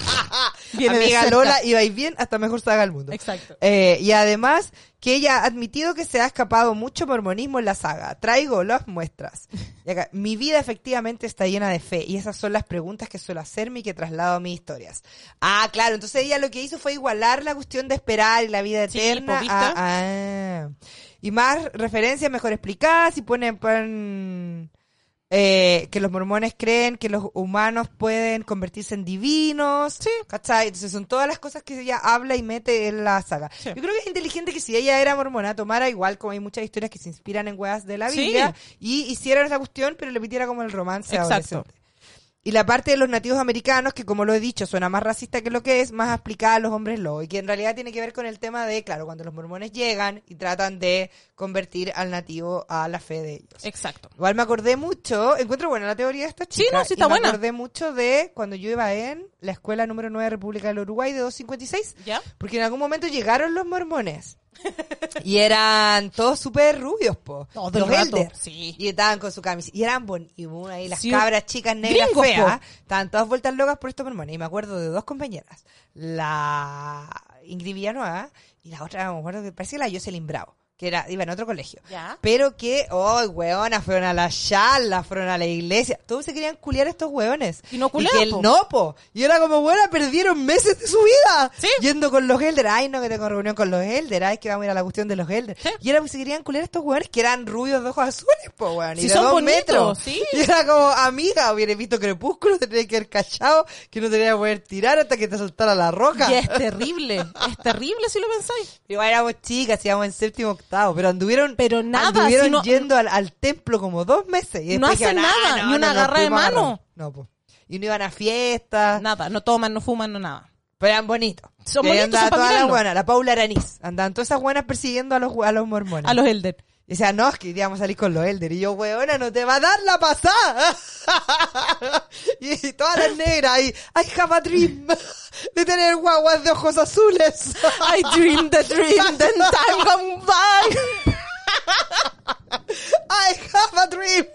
Viene de Amiga cerca. Lola, ibais bien hasta mejor saga del mundo. Exacto. Eh, y además que ella ha admitido que se ha escapado mucho mormonismo en la saga. Traigo las muestras. Y acá, mi vida efectivamente está llena de fe y esas son las preguntas que suelo hacerme y que traslado a mis historias. Ah, claro, entonces ella lo que hizo fue igualar la cuestión de esperar y la vida Sí, eterna. po, ¿viste? a- ah. Y más referencias mejor explicadas y ponen, ponen eh, que los mormones creen que los humanos pueden convertirse en divinos. Sí. ¿Cachai? Entonces son todas las cosas que ella habla y mete en la saga. Sí. Yo creo que es inteligente que si ella era mormona, tomara igual como hay muchas historias que se inspiran en weas de la Sí. Biblia y hiciera esa cuestión, pero le metiera como el romance Exacto. adolescente. Y la parte de los nativos americanos, que como lo he dicho, suena más racista que lo que es, más aplicada a los hombres lobo. Y que en realidad tiene que ver con el tema de, claro, cuando los mormones llegan y tratan de convertir al nativo a la fe de ellos. Exacto. Igual me acordé mucho, encuentro buena la teoría de esta chica. Sí, no, sí está y buena. Me acordé mucho de cuando yo iba en la escuela número nueve de República del Uruguay de doscientos cincuenta y seis. ¿Ya? Porque en algún momento llegaron los mormones. Y eran todos súper rubios, po. Todo el los rato, elders. sí. Y estaban con su camiseta. Y eran bonitos. Ahí las Sí, cabras chicas negras gringos, feas. po. Estaban todas vueltas locas por estos mormones. Y me acuerdo de dos compañeras. La Ingrid Villanueva y la otra, me acuerdo que parecía la Jocelyn Bravo. Que era, iba en otro colegio. ¿Ya? Pero que, oh, weona, fueron a la charla, fueron a la iglesia. Todos se querían culiar a estos weones. Y no Y culeaban, que él po. no, po. Y era como, buena, perdieron meses de su vida. Sí. Yendo con los elders. Ay, no, que tengo reunión con los elders. Ay, que vamos a ir a la cuestión de los elders. Sí. Y era porque se querían culiar a estos weones que eran rubios de ojos azules, po, weón. Y Sí, de son dos bonitos, metros. sí. Y era como, amiga, hubieras visto Crepúsculo, te tenías que haber cachado, que no te tenías que poder tirar hasta que te soltara la roca. Y es terrible, es terrible si lo pensáis. Igual éramos chicas, íbamos en séptimo octavo, pero anduvieron, Pero nada, anduvieron si no- yendo al, al templo como dos meses. Y No después hacen dijeron, nada, "Ah, no, ni una no, nos agarra de fuimos a mano". agarrar". No, pues. Y no iban a fiestas, Nada, no toman, no fuman, no nada. pero eran bonitos. Son Y ahí bonitos, andaba son pa' toda la mirarlo. buena, la Paula Araniz. Andaban todas esas buenas persiguiendo a los, a los mormones. A los Elder. Y decían, no, es que íbamos a salir con los elders. Y yo, weona, no te va a dar la pasada. Y todas las negras ahí, I have a dream de tener guaguas de ojos azules. I dream the dream, then time gone by. I have a dream.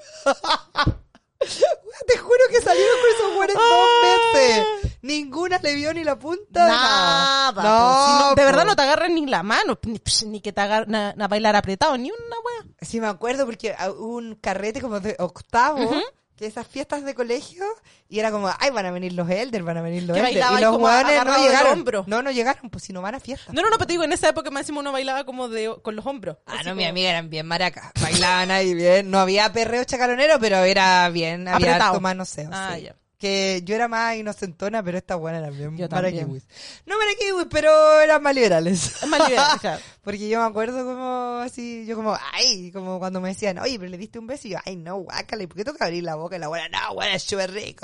Te juro que salieron con esos buenos dos meses. Ninguna le vio ni la punta de Nada. nada. No, si no- de po. verdad no te agarran ni la mano, ni, psh, ni que te agarran a, a bailar apretado, ni una wea. Sí, me acuerdo porque hubo un carrete como de octavo, Ujú. que esas fiestas de colegio, y era como, ay, van a venir los elders, van a venir los Que elders. bailaba Y ahí los como hueones no agarrado del llegaron. hombro. No, no llegaron, pues si no van a fiestas. No, no, no, pero te digo, en esa época más encima uno bailaba como de con los hombros. Ah, Así no, como- mi amiga eran bien maracas. Bailaban ahí bien. No había perreo chacalonero, pero era bien, había Apretado. harto manoseo. Ah, sí. ya. Que yo era más inocentona, pero esta buena era bien Yo también. maraquiwis. No maraquiwis, pero eran más liberales. Es más liberal, claro. Porque yo me acuerdo como así, yo como, ay, como cuando me decían, oye, pero le diste un beso, y yo, ay, no, guácala, ¿y por qué toca abrir la boca? Y la buena, no, buena, es súper rico.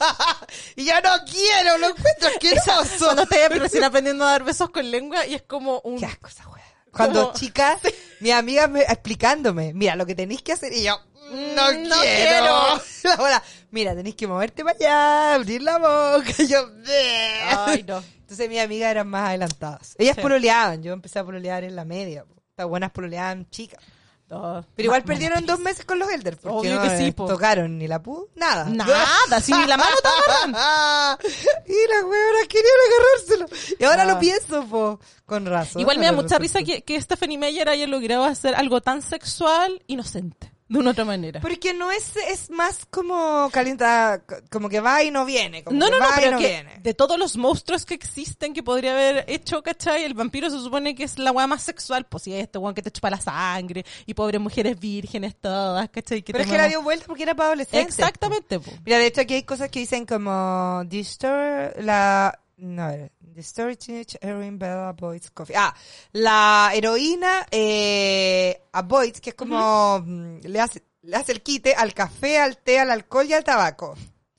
Y yo no quiero, lo encuentro asqueroso. Cuando estés recién aprendiendo a dar besos con lengua y es como un... Qué asco esa wea. Cuando Como- chica, mi amiga me, explicándome, mira, lo que tenéis que hacer, y yo, no, Mm, no quiero. quiero. La abuela, mira, tenéis que moverte para allá, abrir la boca, y yo, "Bleh". Ay, no. Entonces mis amigas eran más adelantadas. Ellas Sí. pololeaban, yo empecé a pololear en la media. po. Estas buenas pololeaban chicas. No, Pero igual ma- perdieron mala dos meses con los elders, porque Obvio no que sí, les po. tocaron ni la pu, nada. Nada, si ni la mano te agarran. Y las huevonas querían agarrárselo. Y ahora Ah. lo pienso, po, con razón. Igual me da Con mucha razón. risa que, que Stephanie Meyer haya logrado hacer algo tan sexual inocente, de una otra manera. Porque no es, es más como calienta, como que va y no viene. Como No, que no, no, va y pero no que viene. de todos los monstruos que existen que podría haber hecho, ¿cachai? El vampiro se supone que es la weá más sexual, pues si es este weón que te chupa la sangre, y pobres mujeres vírgenes todas, ¿cachai? Que Pero te es que la muevan- dio vuelta porque era para adolescentes. Exactamente, po. Mira, de hecho aquí hay cosas que dicen como The Story, la, no, a ver, The Story Teenage Heroine Bella Boyd's Coffee. Ah, la heroína eh, a Boyd's, que es como, mm, le hace, le hace el quite al café, al té, al alcohol y al tabaco.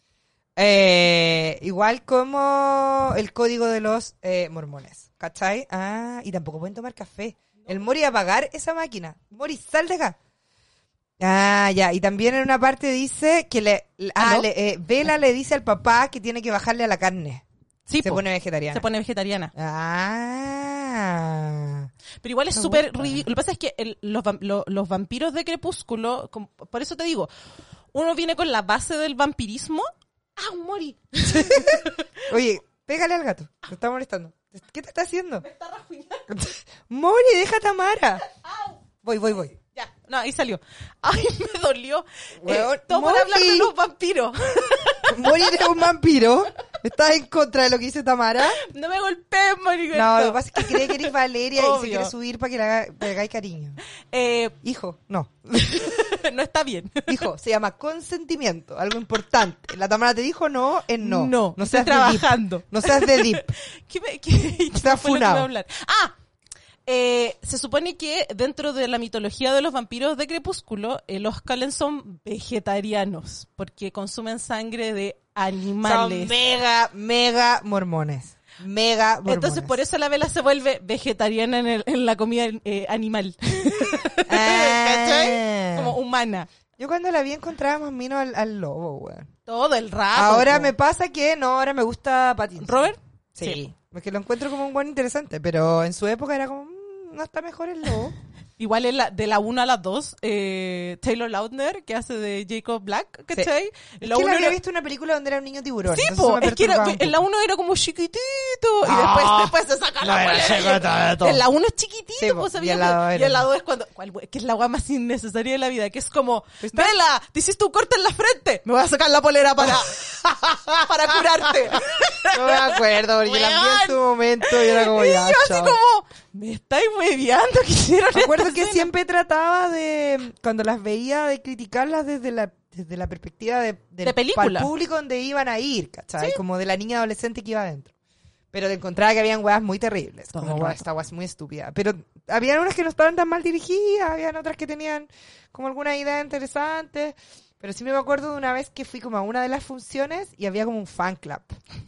Eh, igual como el código de los eh, mormones, ¿cachai? Ah, y tampoco pueden tomar café. El Mori a apagar esa máquina. Mori, sal de acá. Ah, ya. Y también en una parte dice que le, ah, ¿Aló? le, eh, Bella le dice al papá que tiene que bajarle a la carne. Sí, Se po. pone vegetariana. Se pone vegetariana. Ah. Pero igual es Me súper gusta. ridículo. Lo que pasa es que el- los, vam- lo- los vampiros de Crepúsculo, com- por eso te digo, uno viene con la base del vampirismo. ¡Ah, un Mori! Oye, pégale al gato. Te está molestando. ¿Qué te está haciendo? Me está rajuñando. Mori, deja a Tamara. Voy, voy, voy. Ya, no, ahí salió. Ay, me dolió. Weón, Eh, todo por Mori. hablar de los vampiros. Mori es un vampiro. ¿Estás en contra de lo que dice Tamara? No me golpees, Mori. No, lo que pasa es que cree que eres Valeria y se Obvio. quiere subir para que le, haga- le hagáis cariño. Eh, Hijo, no. no está bien. Hijo, se llama consentimiento, algo importante. La Tamara te dijo no, en no. No, no estoy seas de deep. trabajando. No seas de deep. ¿Qué me, qué, qué Está fue lo que funado. iba a hablar? Ah, Eh, se supone que dentro de la mitología de los vampiros de Crepúsculo, eh, los Cullen son vegetarianos porque consumen sangre de animales. Son mega, mega mormones. Mega mormones. Entonces por eso la Bella se vuelve vegetariana en, el, en la comida eh, animal. Ah. ¿Cachai? Como humana. Yo cuando la vi encontraba más mino al, al lobo, weón. Todo el rato. Ahora po. me pasa que no, ahora me gusta Pattinson. ¿Robert? Sí. Sí. Porque lo encuentro como un buen interesante, pero en su época era como, mmm, no está mejor el lobo. Igual en la, de la una a la dos, eh, Taylor Lautner, que hace de Jacob Black, ¿cachai? Sí. En Es la que uno lo había era- visto en una película donde era un niño tiburón. Sí, entonces po, eso me es que era- perturbaba un en la poco. uno era como chiquitito y Ah. después, después se saca No, la era polera. chiquitito. Y en la uno es chiquitito, Sí, po, pues, y ¿sabías? al lado Que- era- y al lado es cuando, ¿cuál, que es la agua más innecesaria de la vida, que es como, ¿Está? Vela, te hiciste un corte en la frente, me voy a sacar la polera para, para curarte. No me acuerdo, porque la vi en su momento y era como Y ya, yo así chao. como, me estáis hueveando que hicieron Me acuerdo esta que escena. siempre trataba de, cuando las veía, de criticarlas desde la desde la perspectiva de, del De película. pa'l público donde iban a ir, ¿cachai? Como de la niña adolescente que iba adentro. Pero te encontraba que habían weas muy terribles. Todo Como el weas, rato. esta wea es muy estúpida. Pero habían unas que no estaban tan mal dirigidas, habían otras que tenían como alguna idea interesante. Pero sí me acuerdo de una vez que fui como a una de las funciones y había como un fan club.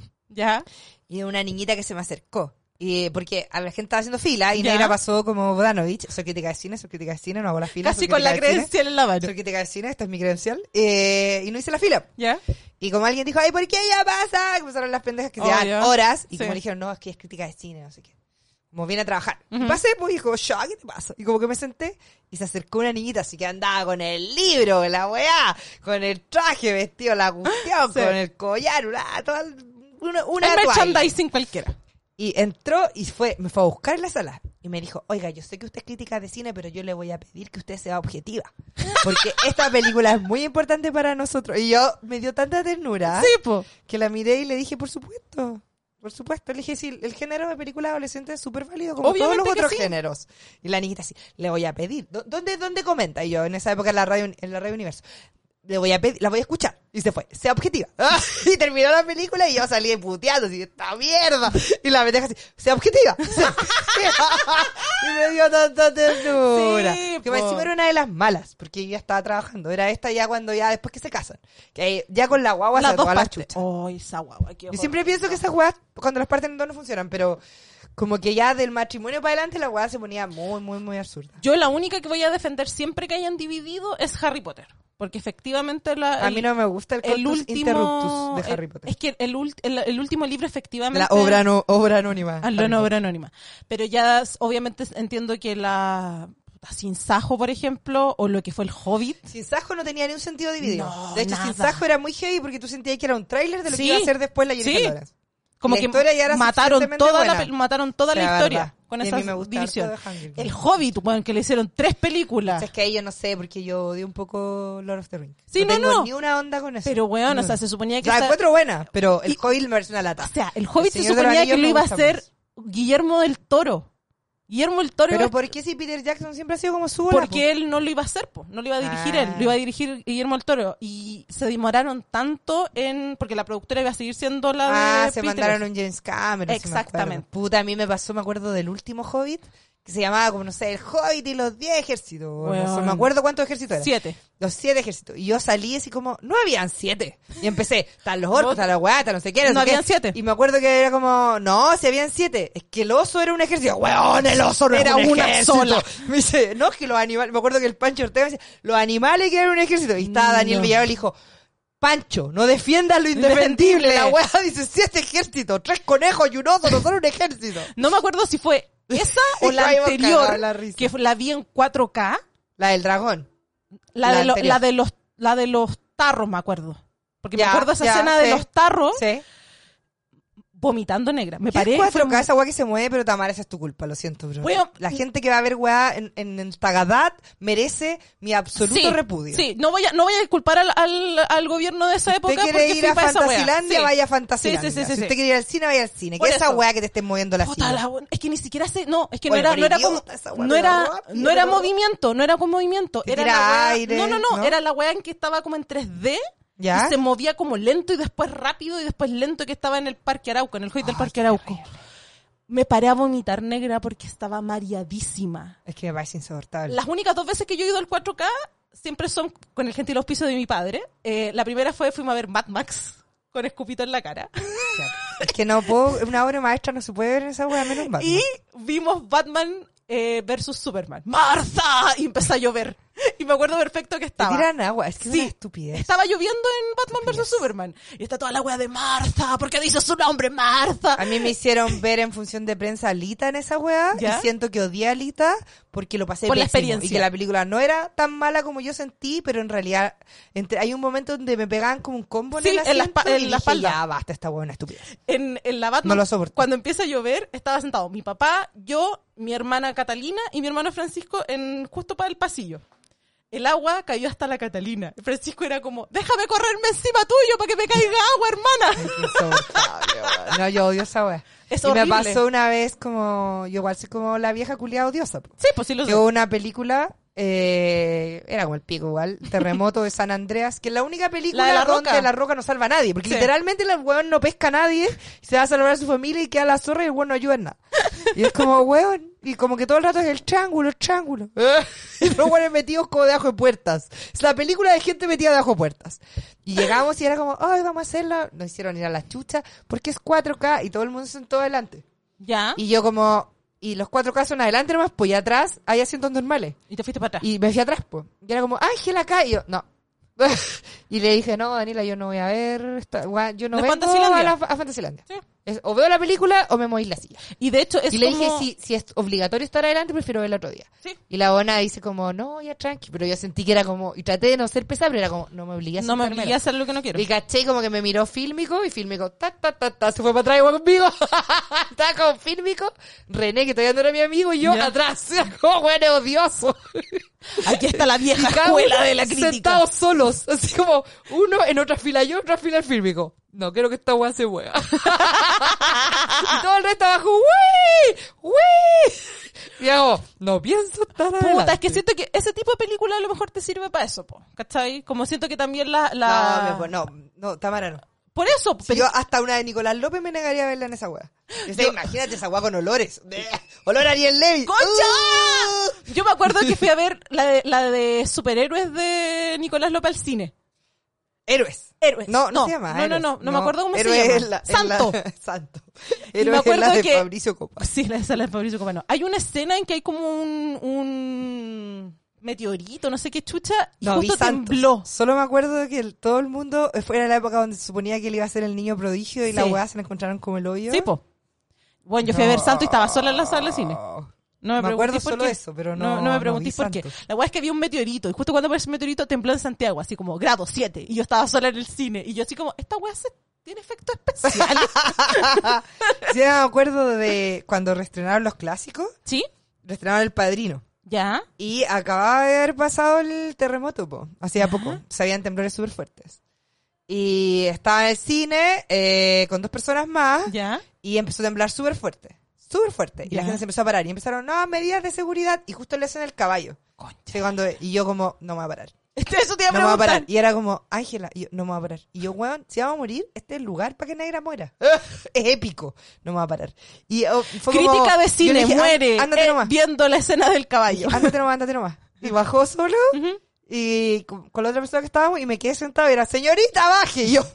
Ya. Y una niñita que se me acercó. Y porque a la gente estaba haciendo fila y Ya. Neira pasó como Bodanovich. Soy crítica de cine, soy crítica de cine, no hago la fila. Casi soy con la crítica de cine. credencial en la mano. Soy crítica de cine, esta es mi credencial. Eh, y no hice la fila. ¿Ya? Y como alguien dijo, ay, ¿por qué ya pasa? Empezaron las pendejas que se Oh, llevan ya. horas. Y Sí. como le dijeron, no, es que es crítica de cine, no sé qué. Como viene a trabajar. Ujú. Y pasé, pues, y dijo, ya, ¿qué te pasa? Y como que me senté y se acercó una niñita así que andaba con el libro, la weá, con el traje vestido, la cuestión, Sí. con el collar, una, toda, una, una El toalla. merchandising cualquiera. Y entró y fue, me fue a buscar en la sala y me dijo, oiga, yo sé que usted es crítica de cine, pero yo le voy a pedir que usted sea objetiva. Porque esta película es muy importante para nosotros. Y yo me dio tanta ternura Sí, po. que la miré y le dije, por supuesto, por supuesto. Le dije, sí, el género de película adolescente es súper válido como Obviamente todos los que otros sí. géneros. Y la niñita así, le voy a pedir. ¿Dó- ¿Dónde, dónde comenta? Y yo, en esa época en la radio, en la radio Universo. Le voy a pedir, la voy a escuchar. Y se fue. Sea objetiva. Y terminó la película y yo salí puteando así, esta mierda. Y la pendeja así, sea objetiva. Sea objetiva. Y me dio tanta ternura. Sí, que po. encima era una de las malas, porque yo ya estaba trabajando. Era esta ya cuando ya después que se casan. Que ya con la guagua Las se dos todas las partes. chuchas. Ay, esa guagua. qué Yo ojo. siempre pienso que esas weas, cuando las parten en dos no funcionan, pero como que ya del matrimonio para adelante la wea se ponía muy, muy, muy absurda. Yo la única que voy a defender siempre que hayan dividido es Harry Potter. Porque efectivamente la, A mí no me gusta el el cultus último interruptus de Harry eh, Potter. Es que el, ult- el, el último libro efectivamente La obra, no, obra anónima. Ah, la obra anónima. Pero ya s- obviamente entiendo que la Sin Sajo, por ejemplo, o lo que fue el Hobbit. Sin Sajo no tenía ni un sentido dividido. No, de hecho, nada. Sin Sajo era muy heavy porque tú sentías que era un tráiler de lo Sí, que iba a ser después la Jennifer sí. Lawrence. Como La que historia ya era mataron suficientemente toda, la, buena. pe- mataron toda Sí, la la historia verdad. con Y a esa mí me gusta división. harto de Hunger Games. El Hobbit, bueno, que le hicieron tres películas. O sea, es que ahí yo no sé, porque yo odio un poco Lord of the Rings. Sí, no, tengo no. ni una onda con eso. Pero, weón, Ni o sea, una. se suponía que La esa- encuentro buena, pero el Y- Hobbit me parece una lata. O sea, el Hobbit El se Señor de los suponía que Anillos lo me iba a gusta hacer más. Guillermo del Toro. Guillermo del Toro Pero iba a- ¿por qué si Peter Jackson siempre ha sido como su bola, porque él no lo iba a hacer, po. No lo iba a dirigir Ah. él, lo iba a dirigir Guillermo del Toro. Y se demoraron tanto en... Porque la productora iba a seguir siendo la Ah, de se Peter. mandaron un James Cameron. sí me Exactamente. acuerdo. Puta, a mí me pasó, me acuerdo del último Hobbit, que se llamaba como, no sé, el Hobbit y los diez ejércitos. o No sé, Weón. me acuerdo cuántos ejércitos eran. Siete. Los siete ejércitos. Y yo salí así como, no habían siete. Y empecé, están los orcos, están las weas, están no sé qué. No sé habían qué. siete. Y me acuerdo que era como, no, si habían siete. Es que el oso era un ejército. Weón, el oso no Era es un una ejército. sola. Me dice, no, es que los animales, me acuerdo que el Pancho Ortega me dice, los animales que eran un ejército. Y estaba Daniel No. Villarreal y dijo, Pancho, no defiendas lo indefendible. La wea dice siete ejércitos, tres conejos y un oso, no son un ejército. No me acuerdo si fue esa o Y la caímos anterior, cagados la risa. que fue- la vi en cuatro K. La del dragón. La, La de, lo- anterior. la, de los, la de los tarros, me acuerdo. Porque Ya, me acuerdo esa ya, escena de sí. los tarros Sí. vomitando negra. Me ¿Qué es parece. cuatro K? Esa weá que se mueve, pero Tamara, esa es tu culpa, lo siento, bro. Bueno, la gente que va a ver weá en, en, en Tagadat merece mi absoluto sí, repudio. Sí, no voy a, no voy a culpar al, al, al gobierno de esa Si época usted quiere porque ir fui a pa' esa wea. Fantasilandia, Sí. vaya a Fantasilandia. Sí, sí, sí, sí, si sí. usted quiere ir al cine, vaya al cine. Por Que esa eso. weá que te estén moviendo la Puta, silla. la wea- es que ni siquiera sé, no, es que Bueno, no era, pero no era idiota, como, esa wea no te era, da rápido, no era pero- movimiento, no era con movimiento, Te era tira la wea, aire, no, no, no, ¿no? era la wea en que estaba como en tres D ¿Ya? y se movía como lento y después rápido y después lento que estaba en el Parque Arauco, en el hoy del Ay, Parque qué Arauco. terrible. me paré a vomitar, negra, porque estaba mareadísima. Es que me parece insoportable. Las únicas dos veces que yo he ido al cuatro K siempre son con el gentil auspicio de mi padre. Eh, la primera fue, fuimos a ver Mad Max con escupito en la cara. Claro. Es que no puedo, una obra maestra no se puede ver en esa wea menos Batman. Y vimos Batman eh, versus Superman. ¡Martha! Y empezó a llover. Y me acuerdo perfecto que Te estaba. tiran agua, es que es Sí, una estupidez. estaba lloviendo en Batman versus Superman. Y está toda la wea de Martha. ¿Por qué dice su nombre, Martha? A mí me hicieron ver en función de prensa a Alita en esa wea ¿Ya? y siento que odié a Alita porque lo pasé Por la pésimo. experiencia. Y que la película no era tan mala como yo sentí, pero en realidad entre, hay un momento donde me pegaban como un combo Sí, en el en la asiento espa- en y la dije, espalda. ya basta, esta wea es una estupidez. En, en la Batman, No lo soporto. cuando empieza a llover, estaba sentado mi papá, yo, mi hermana Catalina y mi hermano Francisco en justo para el pasillo. El agua cayó hasta la Catalina. Francisco era como, déjame correrme encima tuyo para que me caiga agua, hermana. Qué insoportable, wea. No, yo odio esa wea. Es y horrible. me pasó una vez como, yo igual soy como la vieja culiada odiosa. Po. Sí, pues sí lo sé. Que hubo una película, eh, era como el pico igual, Terremoto de San Andreas, que es la única película La de La donde Roca. La Roca no salva a nadie, porque Sí. literalmente el weón no pesca a nadie, se va a salvar a su familia y queda la zorra y el weón no ayuda en nada. Y es como, weón, y como que todo el rato es el triángulo, el triángulo. Y los weones metidos como debajo de puertas. Es la película de gente metida debajo de puertas. Y llegamos y era como, ay, vamos a hacerla. Nos hicieron ir a la chucha, porque es cuatro K y todo el mundo se sentó adelante. ¿Ya? Y yo como, y los cuatro K son adelante nomás, pues y atrás hay asientos normales. Y te fuiste para atrás. Y me fui atrás, pues. Y era como, Ángela acá. Y yo, no. Y le dije, no, Daniela, yo no voy a ver, esta, gua- yo no ¿De vengo Fantasilandia? a, la, a Fantasilandia. Sí. Es, o veo la película o me muevo en la silla. Y de hecho es y le como... dije, si, si es obligatorio estar adelante, prefiero verla otro día. Sí. Y la buena dice como, no, ya tranqui. Pero yo sentí que era como, y traté de no ser pesada, pero era como, no me obligué a No me sentarme obligué a hacer lo que no quiero. y caché como que me miró Fílmico y Fílmico, ta, ta, ta, ta, se fue para atrás igual conmigo. Estaba con Fílmico, René, que todavía no era mi amigo, y yo Ya. atrás. Era como, bueno, odioso. Aquí está la vieja Y cada escuela uno de la crítica. sentados solos, así como uno en otra fila, yo en otra fila el Fílmico. No quiero que esta weá se mueva. Y todo el resto abajo, ¡uy! ¡uy! Y hago, no pienso estar adelante. Puta, es que siento que ese tipo de película a lo mejor te sirve para eso, po, ¿cachai? Como siento que también la... la... No, me- no, no, Tamara no. Por eso, Si pero... yo hasta una de Nicolás López me negaría a verla en esa weá. O sea, imagínate esa weá con olores. Olor a Ariel Levy. ¡Concha! Uh. Yo me acuerdo que fui a ver la de, la de superhéroes de Nicolás López al cine. Héroes. Héroes. No, no, No, se llama. no, no, Héroes. no, no me acuerdo cómo se Héroes llama. es la- es la- Santo. Santo. Y me Héroes es acuerdo la de que- Fabricio Copa. Sí, la de la de Fabricio Copano. Hay una escena en que hay como un, un meteorito, no sé qué chucha, y No, vi justo Santos. tembló. Solo me acuerdo de que el- todo el mundo, fue era la época donde se suponía que él iba a ser el niño prodigio y Sí. la weá se la encontraron como el hoyo. Sí, po. Bueno, yo fui a ver Santo y estaba sola en la sala de cine. No me, Me acuerdo preguntéis por solo qué. eso, pero No, no- no me no preguntéis vi por qué. Santos. La weá es que había un meteorito, y justo cuando apareció ese meteorito tembló en Santiago, así como grado siete, y yo estaba sola en el cine, y yo así como, esta weá se- tiene efectos especiales. Sí, me acuerdo de cuando reestrenaron los clásicos, ¿Sí? reestrenaron El Padrino. ¿Ya? Y acababa de haber pasado el terremoto, po. Hacía poco. Se habían temblores súper fuertes. Y estaba en el cine eh, con dos personas más ¿Ya? y empezó a temblar súper fuerte. Súper fuerte. Y Ya. la gente se empezó a parar. Y empezaron, no, medidas de seguridad. Y justo le hacen el caballo. Concha. Sí, cuando- y yo como, no me voy a parar. Eso te iba a No me voy a preguntar. parar. Y era como, Ángela, y yo, no me voy a parar. Y yo, weón, si vamos a morir, este es el lugar para que Negra muera. Es épico. No me voy a parar. Y oh, fue como- Crítica de yo cine, le dije, muere "Á- ándate eh, nomás. viendo la escena del caballo. Ándate nomás, ándate nomás. Y bajó solo. Ujú. Y con, con la otra persona que estábamos y me quedé sentado y era, señorita, baje. Y yo.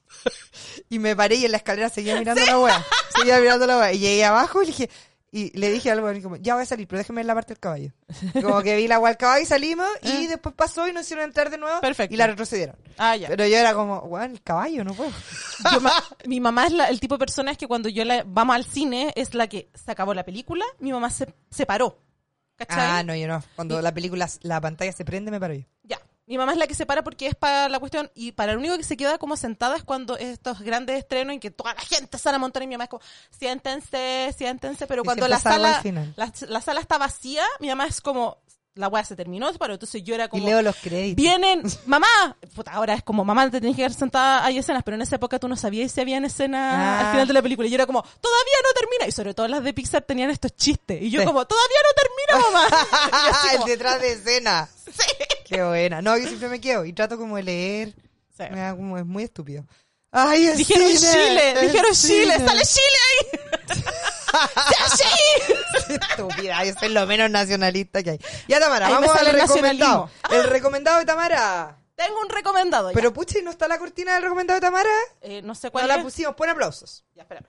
Y me paré y en la escalera seguía mirando la wea. Seguía mirando la wea. Y llegué abajo y le dije, y le dije algo y como, ya voy a salir, pero déjeme en la parte del caballo. Y como que vi la wea del caballo y salimos y Ah. después pasó y nos hicieron entrar de nuevo. Perfecto. Y la retrocedieron. Ah, ya. Pero yo era como, weón, el caballo, no puedo. Yo ma- mi mamá es la- el tipo de persona es que cuando yo la, vamos al cine es la que se acabó la película, mi mamá se, se paró. ¿Cachai? Ah, no, yo no. Cuando la película, la pantalla se prende, me paro yo. Ya. Mi mamá es la que se para porque es para la cuestión y para lo único que se queda como sentada es cuando estos grandes estrenos en que toda la gente sale a montar y mi mamá es como siéntense, siéntense, pero Y cuando siempre la salgo sala al final. la, la sala está vacía, mi mamá es como la weá se terminó, se paró, entonces yo era Y como leo los créditos. vienen, mamá, puta, ahora es como mamá te tenés que quedar sentada, hay escenas, pero en esa época tú no sabías si habían escenas Ah. al final de la película y yo era como, todavía no termina, y sobre todo las de Pixar tenían estos chistes, y yo Sí. como, todavía no termina, mamá. Y así El como, detrás de escena. sí. Qué buena. No, yo siempre me quedo y trato como de leer. Sí. Me da como, es muy estúpido. Ay, el Dijeron cine, Chile, el dijeron Chile, cine. sale Chile ahí. ¡Sí! Estúpida, yo soy lo menos nacionalista que hay. Ya, Tamara, Ahí me vamos sale al el recomendado. nacionalismo. El recomendado de Tamara. Tengo un recomendado ya. Pero pucha, ¿y no está la cortina del recomendado de Tamara? Eh, no sé No cuál la es. pusimos, pon aplausos. Ya, espérame.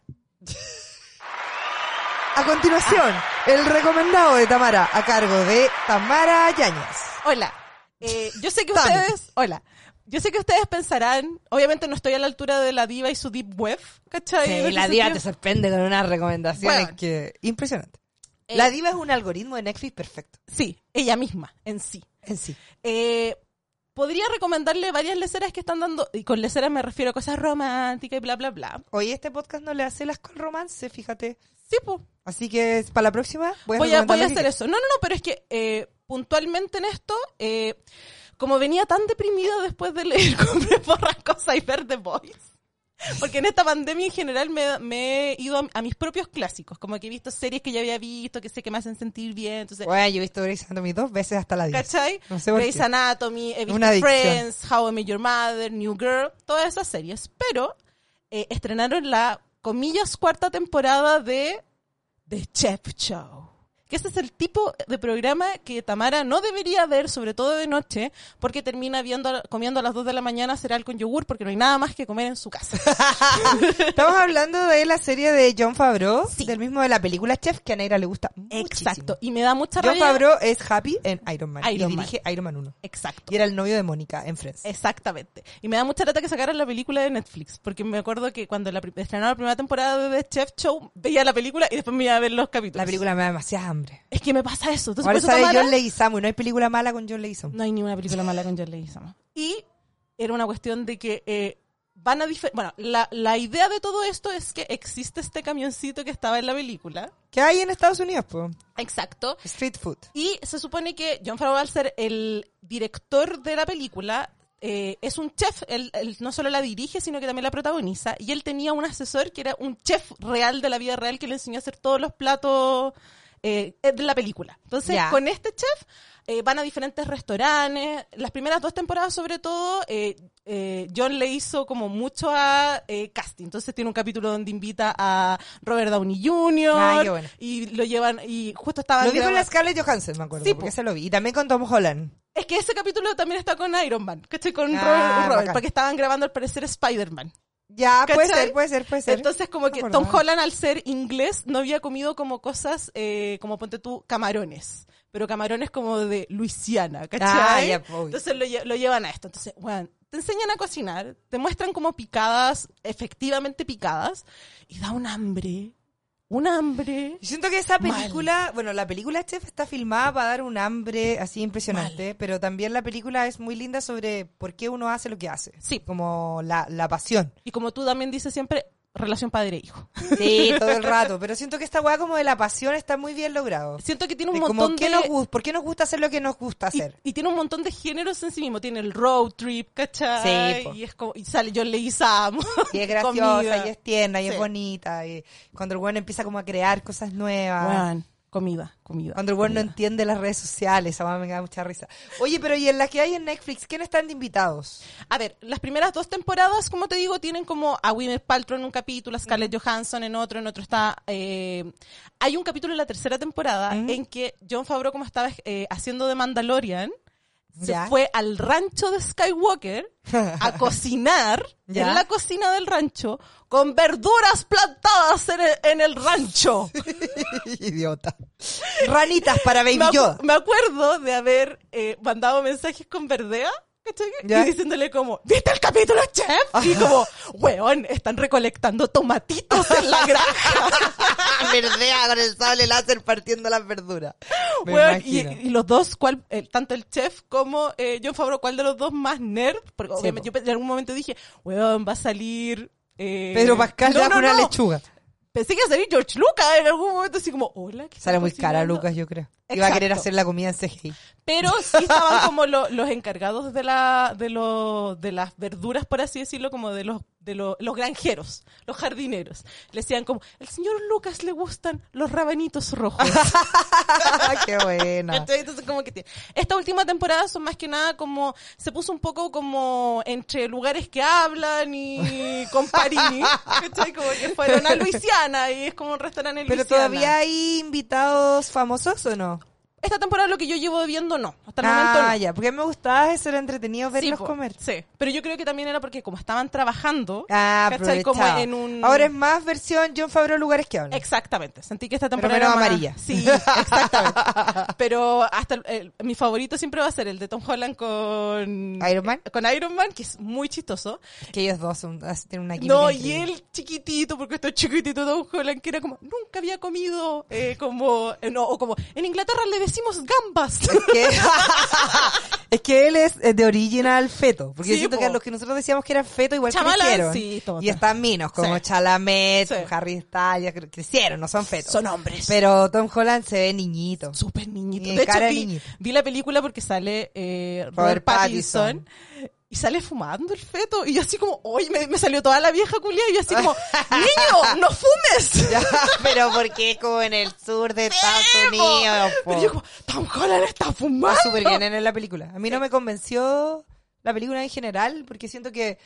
A continuación, el recomendado de Tamara, a cargo de Tamara Yáñez. Hola. Eh, yo sé que Tami. ustedes... Hola. Yo sé que ustedes pensarán... Obviamente no estoy a la altura de la diva y su deep web, ¿cachai? En Sí, ese la diva te sentido. sorprende con unas recomendaciones Bueno. que... Impresionante. Eh, La diva es un algoritmo de Netflix perfecto. Sí, ella misma, en sí. En sí. Eh, podría recomendarle varias leceras que están dando... Y con leceras me refiero a cosas románticas y bla, bla, bla. Hoy este podcast no le hace las con romance, fíjate. Sí, pues. Así que para la próxima voy a, Voy a, voy recomendarle a que- hacer eso. No, no, no, pero es que eh, puntualmente en esto, eh, como venía tan deprimida después de leer Cumbre Borrasco Cyber The Boys, porque en esta pandemia en general me, me he ido a, a mis propios clásicos, como que he visto series que ya había visto, que sé que me hacen sentir bien, entonces... Bueno, yo he visto Grey's Anatomy dos veces hasta la diez. ¿Cachai? No sé por Grey's qué. Anatomy, he visto Una adicción. Friends, How I Met Your Mother, New Girl, todas esas series. Pero eh, estrenaron la, comillas, cuarta temporada de The Chef Show. Que ese es el tipo de programa que Tamara no debería ver, sobre todo de noche, porque termina viendo, comiendo a las dos de la mañana cereal con yogur, porque no hay nada más que comer en su casa. Estamos hablando de la serie de Jon Favreau, Sí. del mismo de la película Chef, que a Neira le gusta muchísimo. Exacto. Y me da mucha Jon rabia. Favreau es Happy en Iron Man. Iron y Man. dirige Iron Man uno. Exacto. Y era el novio de Mónica en Friends. Exactamente. Y me da mucha lata que sacaran la película de Netflix, porque me acuerdo que cuando la, pri- estrenaron la primera temporada de The Chef Show, veía la película y después me iba a ver los capítulos. La película me da demasiada hambre. Es que me pasa eso. Entonces, Ahora por eso, sale Tamara, John Leguizamo y no hay película mala con John Leguizamo. no hay ni una película mala con John Leguizamo. Y era una cuestión de que eh, van a... difer- Bueno, la, la idea de todo esto es que existe este camioncito que estaba en la película. ¿Qué hay en Estados Unidos, po? Exacto. Street food. Y se supone que Jon Favreau, al ser el director de la película, eh, es un chef. Él, él no solo la dirige, sino que también la protagoniza. Y él tenía un asesor que era un chef real de la vida real que le enseñó a hacer todos los platos eh, de la película. Entonces, Ya. con este chef eh, van a diferentes restaurantes. Las primeras dos temporadas, sobre todo, eh, eh, John le hizo como mucho a eh, casting. Entonces tiene un capítulo donde invita a Robert Downey junior Ay, qué bueno. Y lo llevan, y justo estaban Lo dijo en grabando- la Scarlett Johansson, me acuerdo, Sí, porque po. se lo vi. Y también con Tom Holland. Es que ese capítulo también está con Iron Man, ¿cachai? Con Ah, Robert, Robert, bacán. porque estaban grabando al parecer Spider-Man. Ya, puede ¿Cachai? ser, puede ser, puede ser. Entonces, como No que me Tom acordaba. Holland, al ser inglés, no había comido como cosas, eh, como ponte tú, camarones. Pero camarones como de Luisiana, ¿cachai? Ah, ya, pues. Entonces lo, lle- lo llevan a esto. Entonces, bueno, te enseñan a cocinar, te muestran como picadas, efectivamente picadas, y da un hambre, un hambre. Yo siento que esa Mal. película, bueno, la película Chef está filmada para dar un hambre así impresionante, pero también la película es muy linda sobre por qué uno hace lo que hace. Sí. Como la, la pasión. Y como tú también dices siempre, relación padre-hijo. Sí, todo el rato. Pero siento que esta weá como de la pasión está muy bien logrado. Siento que tiene un De como, montón ¿qué de... nos gu- ¿por qué nos gusta hacer lo que nos gusta Y, hacer? y tiene un montón de géneros en sí mismo. Tiene el road trip, ¿cachai? Sí, po. Y es como, y sale John Leguizamo. Y es graciosa, Comida. y es tierna, y Sí. es bonita. Y cuando el weón empieza como a crear cosas nuevas. Weón, comida, comida. Cuando el weón no comida. entiende las redes sociales, esa weá me da mucha risa. Oye, pero ¿y en las que hay en Netflix, quién están de invitados? A ver, las primeras dos temporadas, como te digo, tienen como a Gwyneth Paltrow en un capítulo, a Scarlett Johansson en otro, en otro está... Eh, hay un capítulo en la tercera temporada Mm. en que Jon Favreau, como estaba eh, haciendo de Mandalorian, se Ya. fue al rancho de Skywalker a cocinar Ya. en la cocina del rancho con verduras plantadas en el, en el rancho. Idiota. Ranitas para Baby me, acu- Yoda. me acuerdo de haber eh, mandado mensajes con Verdea, ¿cachai? ¿Ya? Y diciéndole como, ¿viste el capítulo, chef? Y como, weón, están recolectando tomatitos en la granja. Verdea con el sable láser partiendo las verduras. Me Weón, y, imagino. y los dos, ¿cuál, eh, tanto el chef como eh, Jon Favreau, ¿cuál de los dos más nerd? Porque Sí, obviamente po. yo pe- en algún momento dije, weón, va a salir... Eh... Pedro Pascal no, le da no, una no. lechuga. Pensé que iba a salir George Lucas en algún momento, así como, hola, ¿qué Sale está muy cara cocinando? Lucas, yo creo. Iba a Exacto. querer hacer la comida en C G I. Pero sí estaban como lo- los encargados de la de lo, de las verduras, por así decirlo, como de los de lo, los granjeros, los jardineros. Le decían como, el señor Lucas le gustan los rabanitos rojos. ¡Qué buena! Entonces, como que tiene. Esta última temporada son más que nada como, se puso un poco como entre lugares que hablan y Comparini, ¿cachai? Como que fueron a Luisiana y es como un restaurante en ¿Pero Luisiana. todavía hay invitados famosos o no? Esta temporada lo que yo llevo viendo no, hasta el ah, momento no. ya, porque me gustaba eso, era entretenido verlos sí, po, comer. Sí, pero yo creo que también era porque como estaban trabajando, Ah, ¿cachai? Como aprovechado. en un... Ahora es más versión John Favreau lugares que hablan. Exactamente, sentí que esta Pero temporada menos era más- amarilla. Sí, exactamente. Pero hasta el, el- mi favorito siempre va a ser el de Tom Holland con ¿Iron Man? con Iron Man, que es muy chistoso. Es que ellos dos son, así, tienen una química No, y increíble. él chiquitito, porque está chiquitito Tom Holland, que era como, nunca había comido, eh, como, eh, no, o como, en Inglaterra le decimos gambas. Es que, es que él es eh, de original feto. Porque Sí, yo siento po. que a los que nosotros decíamos que eran feto igual Chamalan, crecieron. sí, total. Y están minos, como Sí. Chalamet, Sí. Harry Styles, cre- crecieron, no son fetos. Son hombres. Pero Tom Holland se ve niñito. Súper niñito. Y De hecho, cara de vi, niñito. vi la película porque sale eh, Robert, Robert Pattinson, Pattinson. y sale fumando el feto. Y yo así como, hoy me, me salió toda la vieja culia. Y yo así como, niño, no fumes. Ya, pero porque como en el sur de Estados Unidos, po. Pero yo como, Tom Holland está fumando. Va súper bien en la película. A mí no me convenció la película en general, porque siento que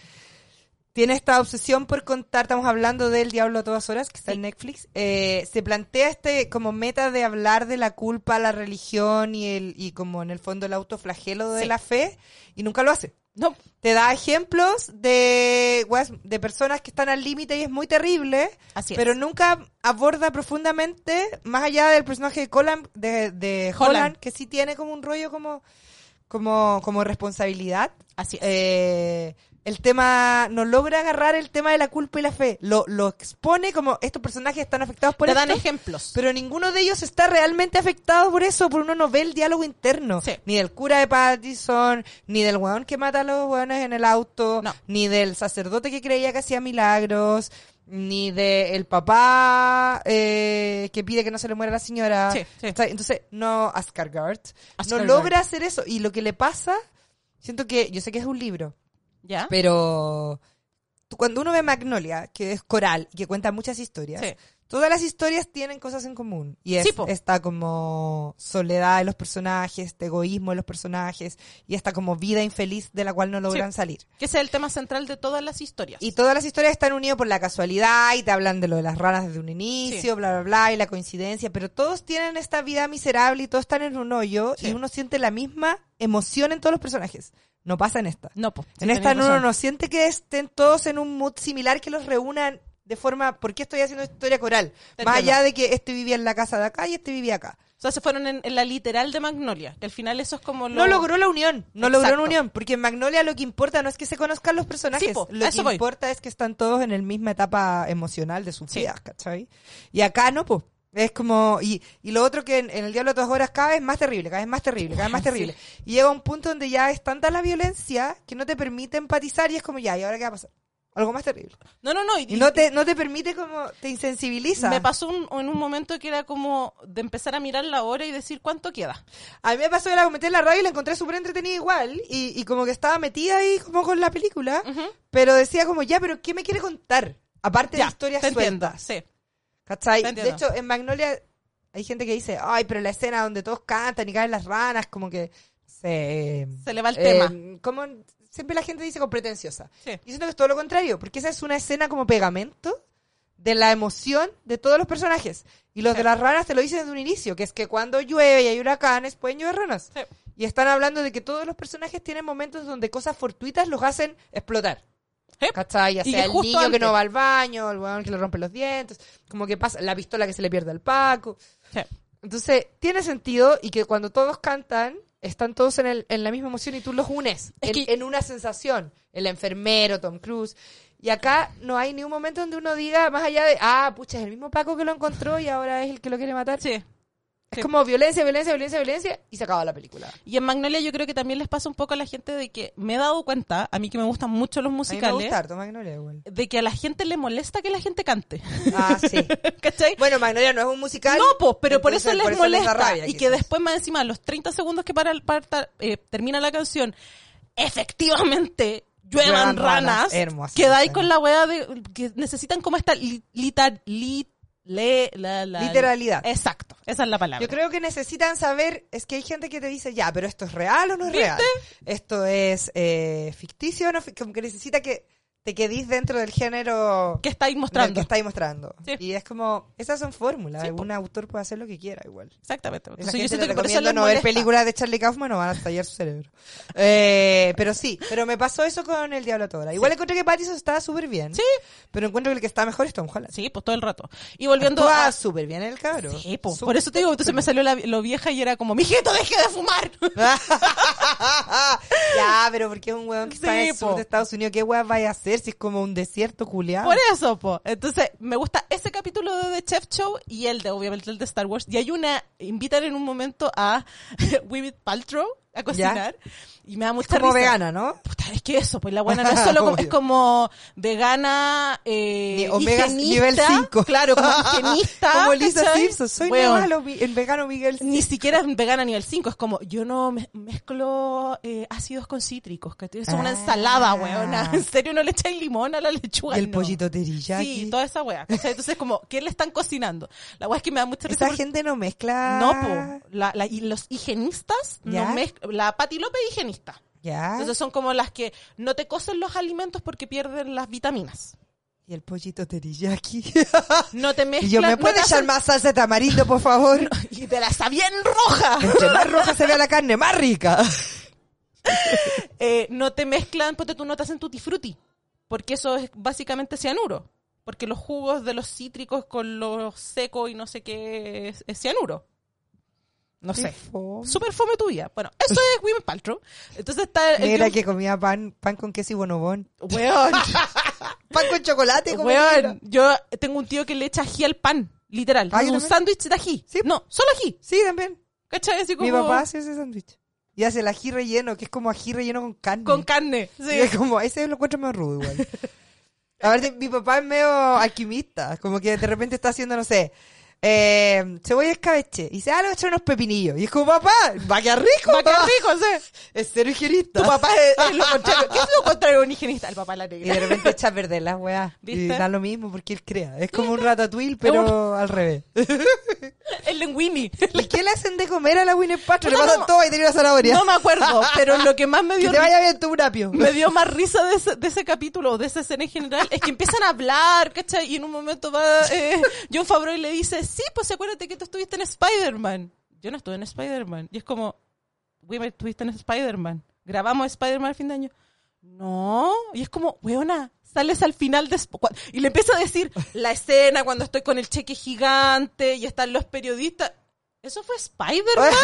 tiene esta obsesión por contar, estamos hablando del Diablo a todas horas, que está Sí. en Netflix, eh, se plantea este como meta de hablar de la culpa, la religión y el y como en el fondo el autoflagelo de Sí. la fe, y nunca lo hace. No, Te da ejemplos de, weas, de personas que están al límite y es muy terrible, así es. pero nunca aborda profundamente, más allá del personaje de Colin, de, de Holland. Holland, que sí tiene como un rollo como, como, como responsabilidad. Así es. Eh, el tema, no logra agarrar el tema de la culpa y la fe. Lo, lo expone como estos personajes están afectados por Te esto. dan ejemplos. Pero ninguno de ellos está realmente afectado por eso, por uno no ve el diálogo interno. Sí. Ni del cura de Pattinson, ni del weón que mata a los weones en el auto, No. ni del sacerdote que creía que hacía milagros, ni del papá eh, que pide que no se le muera la señora. Sí, sí. Está- Entonces, no, Ascargard, no Skarsgård. logra hacer eso. Y lo que le pasa, siento que, yo sé que es un libro, ¿Ya? pero tú- cuando uno ve Magnolia, que es coral y que cuenta muchas historias, Sí. todas las historias tienen cosas en común. Y es Sí, po. esta como soledad de los personajes, este egoísmo de los personajes y esta como vida infeliz de la cual no logran Sí. salir. Que ese es el tema central de todas las historias. Y todas las historias están unidas por la casualidad y te hablan de lo de las ranas desde un inicio, Sí. bla, bla, bla, y la coincidencia, pero todos tienen esta vida miserable y todos están en un hoyo Sí. y uno siente la misma emoción en todos los personajes. No pasa en esta. No, po. En Sí, esta tenés uno razón. no siente que estén todos en un mood similar que los reúnan de forma, ¿por qué estoy haciendo esta historia coral? Te Más entiendo. allá de que este vivía en la casa de acá y este vivía acá. O sea, se fueron en, en la literal de Magnolia, que al final eso es como lo... No logró la unión, no logró Exacto. una unión, porque en Magnolia lo que importa no es que se conozcan los personajes, Sí, po, lo a que eso voy. importa es que están todos en la misma etapa emocional de sus Sí. vidas, ¿cachai? Y acá no, pues. Es como, y, y lo otro que en, en el Diablo de todas horas cada vez más terrible, cada vez más terrible, cada vez más Sí. terrible. Y llega un punto donde ya es tanta la violencia que no te permite empatizar y es como ya, ¿y ahora qué va a pasar? Algo más terrible. No, no, no. Y, Y no te, no te permite como, te insensibiliza. Me pasó un- en un momento que era como de empezar a mirar la hora y decir cuánto queda. A mí me pasó que la comenté en la radio y la encontré súper entretenida igual. Y, y como que estaba metida ahí como con la película. Ujú. Pero decía como, ya, pero ¿qué me quiere contar? Aparte Ya, de historias te entiendo, sueltas. sí. ¿Cachai? te De entiendo. hecho, en Magnolia hay gente que dice, ay, pero la escena donde todos cantan y caen las ranas, como que se... Se le va el eh, tema. Como siempre la gente dice con pretenciosa. Sí. Yo siento que es todo lo contrario, porque esa es una escena como pegamento de la emoción de todos los personajes. Y los Sí. de las ranas te lo dicen desde un inicio, que es que cuando llueve y hay huracanes, pueden llover ranas. Sí. Y están hablando de que todos los personajes tienen momentos donde cosas fortuitas los hacen explotar. Sí. ¿Cachai? Ya Y sea que el justo niño que antes. no va al baño, el weón que le rompe los dientes, como que pasa, la pistola que se le pierde al Paco. Sí. Entonces, tiene sentido y que cuando todos cantan, están todos en, el, en la misma emoción y tú los unes Es en, que- en una sensación. El enfermero, Tom Cruise. Y acá no hay ni un momento donde uno diga, más allá de, ah, pucha, es el mismo Paco que lo encontró y ahora es el que lo quiere matar. Sí. Es sí. como violencia, violencia, violencia, violencia y se acaba la película. Y en Magnolia yo creo que también les pasa un poco a la gente de que me he dado cuenta, a mí que me gustan mucho los A mí me musicales, gusta harto Magnolia igual. de que a la gente le molesta que la gente cante. Ah, sí. ¿Cachai? Bueno, Magnolia no es un musical. No, pues, pero por entonces eso les da molesta. rabia, y que quizás. después, más encima, a los treinta segundos que para el parta, eh, termina la canción, efectivamente lluevan Lluevan ranas, ranas, hermoso, quedáis sí. con la wea de que necesitan como esta li, lita- li- le- la- la- Literalidad. Exacto, esa es la palabra. Yo creo que necesitan saber, es que hay gente que te dice, ya, pero esto es real o no es ¿Viste? real. Esto es eh, ficticio o no, fi- como que necesita que te quedís dentro del género ¿Qué estáis del mostrando? que estáis mostrando. Sí. Y es como, esas son fórmulas, Sí, po. un autor puede hacer lo que quiera igual. Exactamente. Esa Entonces, yo gente siento le que por eso recomiendo les no ver molesta. películas de Charlie Kaufman o van a estallar su cerebro. Eh, pero sí, pero me pasó eso con El Diablo a toda hora. Igual encontré que Pattinson estaba súper bien. Sí. Pero encuentro que el que está mejor es Tom Holland. Sí, pues todo el rato. Y volviendo Actúa a... súper bien el cabro. Sí, pues, Súper, por eso te digo, entonces me salió la, lo vieja y era como, mijito, deje de fumar. Ya, pero porque es un weón que está en el Sí, sur po. de Estados Unidos, ¿qué weón vaya a hacer si es como un desierto culiado? Por eso, po. Entonces, me gusta ese capítulo de The Chef Show y el de, obviamente, el de Star Wars. Y hay una, invitan en un momento a Gwyneth Paltrow a cocinar. Y me da mucha Como risa. vegana, ¿no? Puta, es que eso, pues la buena no es solo como, Obvio. es como vegana, eh, Ni omega higienista, nivel cinco. claro, como higienista. Como Lisa ¿cachai? Simpson, soy Weón, malo, mi- el vegano Miguel ni Simpson. siquiera es vegana nivel cinco, es como, yo no me- mezclo eh, ácidos con cítricos, que eso es una Ah. ensalada, weona. ¿En serio no le echáis limón a la lechuga? Y el No. pollito teriyaki. Sí, toda esa wea. ¿cachai? Entonces, como, ¿qué le están cocinando? La wea es que me da mucha risa. Esa porque- gente no mezcla... No, po. La, la- y los higienistas, ¿Ya? no mezc- la Pati López es higienista. Ya. Entonces son como las que no te cocen los alimentos porque pierden las vitaminas. Y el pollito teriyaki. No te mezclan. Y yo, ¿me no puede te echar hacen- más salsa de tamarindo, por favor? Y te la está bien roja. Entre más roja se vea la carne, más rica. Eh, no te mezclan, ponte tú no te hacen tutti frutti. Porque eso es básicamente cianuro. Porque los jugos de los cítricos con los secos y no sé qué es, es cianuro. No sé. Fome. Súper fome tuya. Bueno, eso es Gwyneth Paltrow. Entonces está el Era John- que comía pan, pan con queso y bonobón. Weón. Pan con chocolate, como Weón, yo tengo un tío que le echa ají al pan, literal. Ah, Es yo un también. sándwich de ají. Sí. No, solo ají. Sí, también. ¿Cachai? Así como... Mi papá hace ese sándwich. Y hace el ají relleno, que es como ají relleno con carne. Con carne. Y Sí. es como, ese lo encuentro más rudo igual. A ver, mi papá es medio alquimista. Como que de repente está haciendo, no sé, eh, cebolla escabeche. Y dice, ah, le voy a echar unos pepinillos. Y es como, papá, va a quedar rico. Va a quedar rico, sí. Es cero higienista. Tu papá es, es lo contrario. ¿Qué es lo contrario de un higienista? El papá la Y negra. de repente echa verde las weas. Y ¿Viste? da lo mismo porque él crea. Es como un ratatouille, pero al revés. El linguini. ¿Y qué le hacen de comer a la Winnie Paltrow? Le No, pasan no. todo y tiene una zanahoria. No me acuerdo, pero lo que más me que dio te vaya bien tu apio. me dio más risa de ese, de ese capítulo, o de esa escena en general, es que empiezan a hablar, ¿cachai? Y en un momento va eh, Jon Favreau y le dice, sí, pues acuérdate que tú estuviste en Spider-Man. Yo no estuve en Spider-Man. Y es como, güey, me estuviste en Spider-Man. Grabamos Spider-Man al fin de año. No. Y es como, weona, sales al final de... Sp- cua- Y le empieza a decir la escena cuando estoy con el cheque gigante y están los periodistas. ¿Eso fue Spider-Man?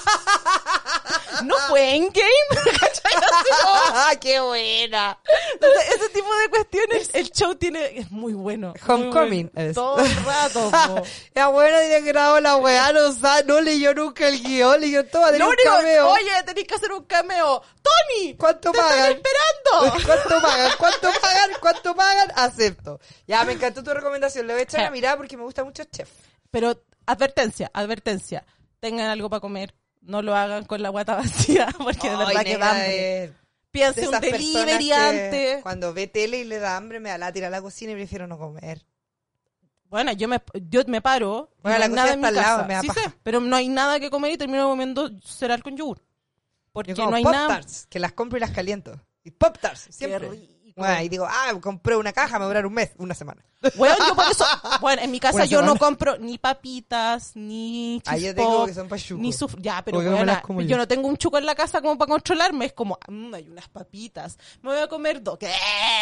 ¿No fue Endgame? ¿Cachai? Así como- ¡Qué buena! Entonces, ese tipo de cuestiones, el show tiene, es muy bueno. muy Homecoming bueno. es. Todo el rato, po. La buena tiene que grabar la weá, no, sa- no leyó nunca el guión, leyó todo, tiene Lo un único, cameo. oye, tenéis que hacer un cameo. ¡Tony! ¿Cuánto ¡Te pagan? están esperando! ¿Cuánto pagan? ¿Cuánto pagan? ¿Cuánto pagan? Acepto. Ya, me encantó tu recomendación. Le voy a echar Sí. una mirada porque me gusta mucho Chef. Pero, advertencia, advertencia. Tengan algo para comer. No lo hagan con la guata vacía, porque de Ay, verdad que nena, da hambre. eh, de Piense un esas personas delivery que antes. Cuando ve tele y le da hambre, me da la tira a la cocina y prefiero no comer. Bueno, yo me, yo me paro. y Bueno, no la hay cocina nada en está mi al lado, casa. me da Sí paja. sé, pero no hay nada que comer y termino comiendo cereal con yogur. Porque Yo como no hay Pop-Tarts, nada. que las compro y las caliento. Y Pop-Tarts, siempre. Qué rico. Bueno, y digo, ah, compré una caja, me va a durar un mes, una semana. Bueno, yo por eso, bueno, en mi casa Una yo no semana. compro ni papitas, ni Ah, yo Chips tengo Pop, que son pa' chuco. ni suf- ya, pero Porque no me bueno, las como yo. yo. no tengo un chuco en la casa como para controlarme, es como, mm, hay unas papitas, me voy a comer dos. ¿Qué?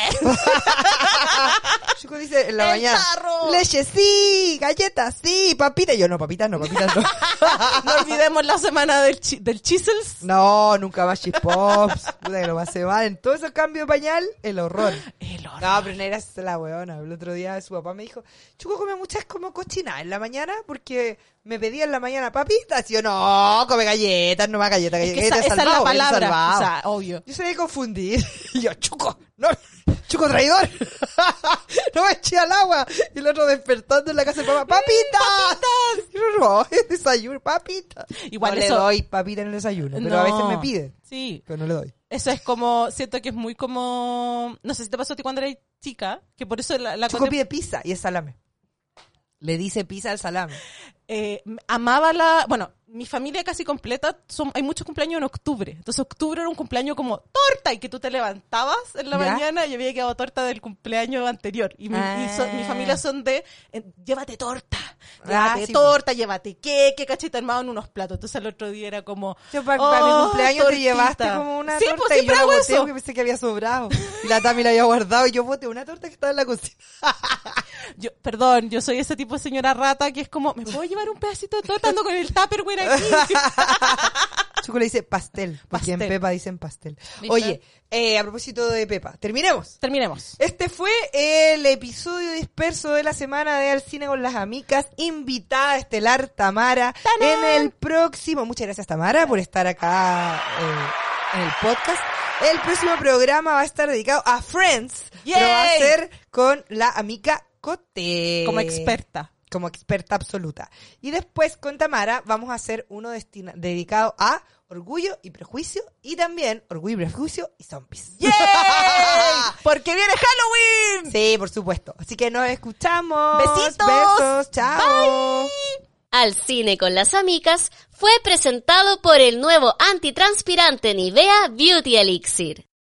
Chico dice en la ¡El mañana, tarro! leche sí, galletas sí, papitas. Yo no, papitas no, papitas no. No olvidemos la semana del, chi- del Chisels. No, nunca más Chips Pops. Puta que lo pasé mal. En todo ese cambio de pañal, el horror. El horror. No, pero no era la weona. El otro día su papá me dijo, Chuco come muchas como cochinadas en la mañana porque me pedía en la mañana papitas. Y yo, no, come galletas, no más galletas. Es que galletas esa, esa es la salvado, galletas palabra, salvado. o sea, obvio. Yo se me confundir. Y yo, Chuco, no, Chuco traidor. No me eché al agua. Y el otro despertando en la casa de papá, ¡papitas! Y yo, no, es desayuno, papitas. Igual no eso- le doy papita en el desayuno, pero a veces No. me pide. Sí. Pero no le doy. Eso es como, siento que es muy como, no sé si te pasó a ti cuando eras chica, que por eso la, la Choco Cote- pide pizza y es salame. Le dice pizza al salame. eh, amaba la, bueno, mi familia casi completa, son, hay muchos cumpleaños en octubre. Entonces octubre era un cumpleaños como torta y que tú te levantabas en la ¿Ya? mañana y había quedado torta del cumpleaños anterior. Y mi, Ah. y son- mi familia son de, eh, llévate torta, Ah, llévate sí, torta, llévate queque, cachita armado en unos platos. Entonces el otro día era como, Yo para, oh, mi cumpleaños tortita. te llevaste como una Sí, torta pues y yo siempre la hago boté eso. porque pensé que había sobrado. Y la Tami la había guardado y yo boté una torta que estaba en la cocina. Yo, perdón, yo soy ese tipo de señora rata que es como, ¿me puedo llevar un pedacito de torta? Ando con el Tupperware aquí. Choco le dice pastel, porque en Pastel. Pepa dicen pastel. ¿Viste? Oye, eh, a propósito de Pepa, terminemos. Terminemos. Este fue el episodio disperso de la semana de Al Cine con las Amicas. Invitada estelar Tamara en el próximo. Muchas gracias, Tamara, por estar acá eh, en el podcast. El próximo programa va a estar dedicado a Friends, ¡Yay! pero va a ser con la amiga Cote. Como experta. Como experta absoluta. Y después con Tamara vamos a hacer uno destina- dedicado a Orgullo y Prejuicio y también Orgullo y Prejuicio y Zombies. ¡Yay! Porque viene Halloween. Sí, por supuesto. Así que nos escuchamos. Besitos. Besos. Chao. Al Cine con las Amicas fue presentado por el nuevo antitranspirante Nivea Beauty Elixir.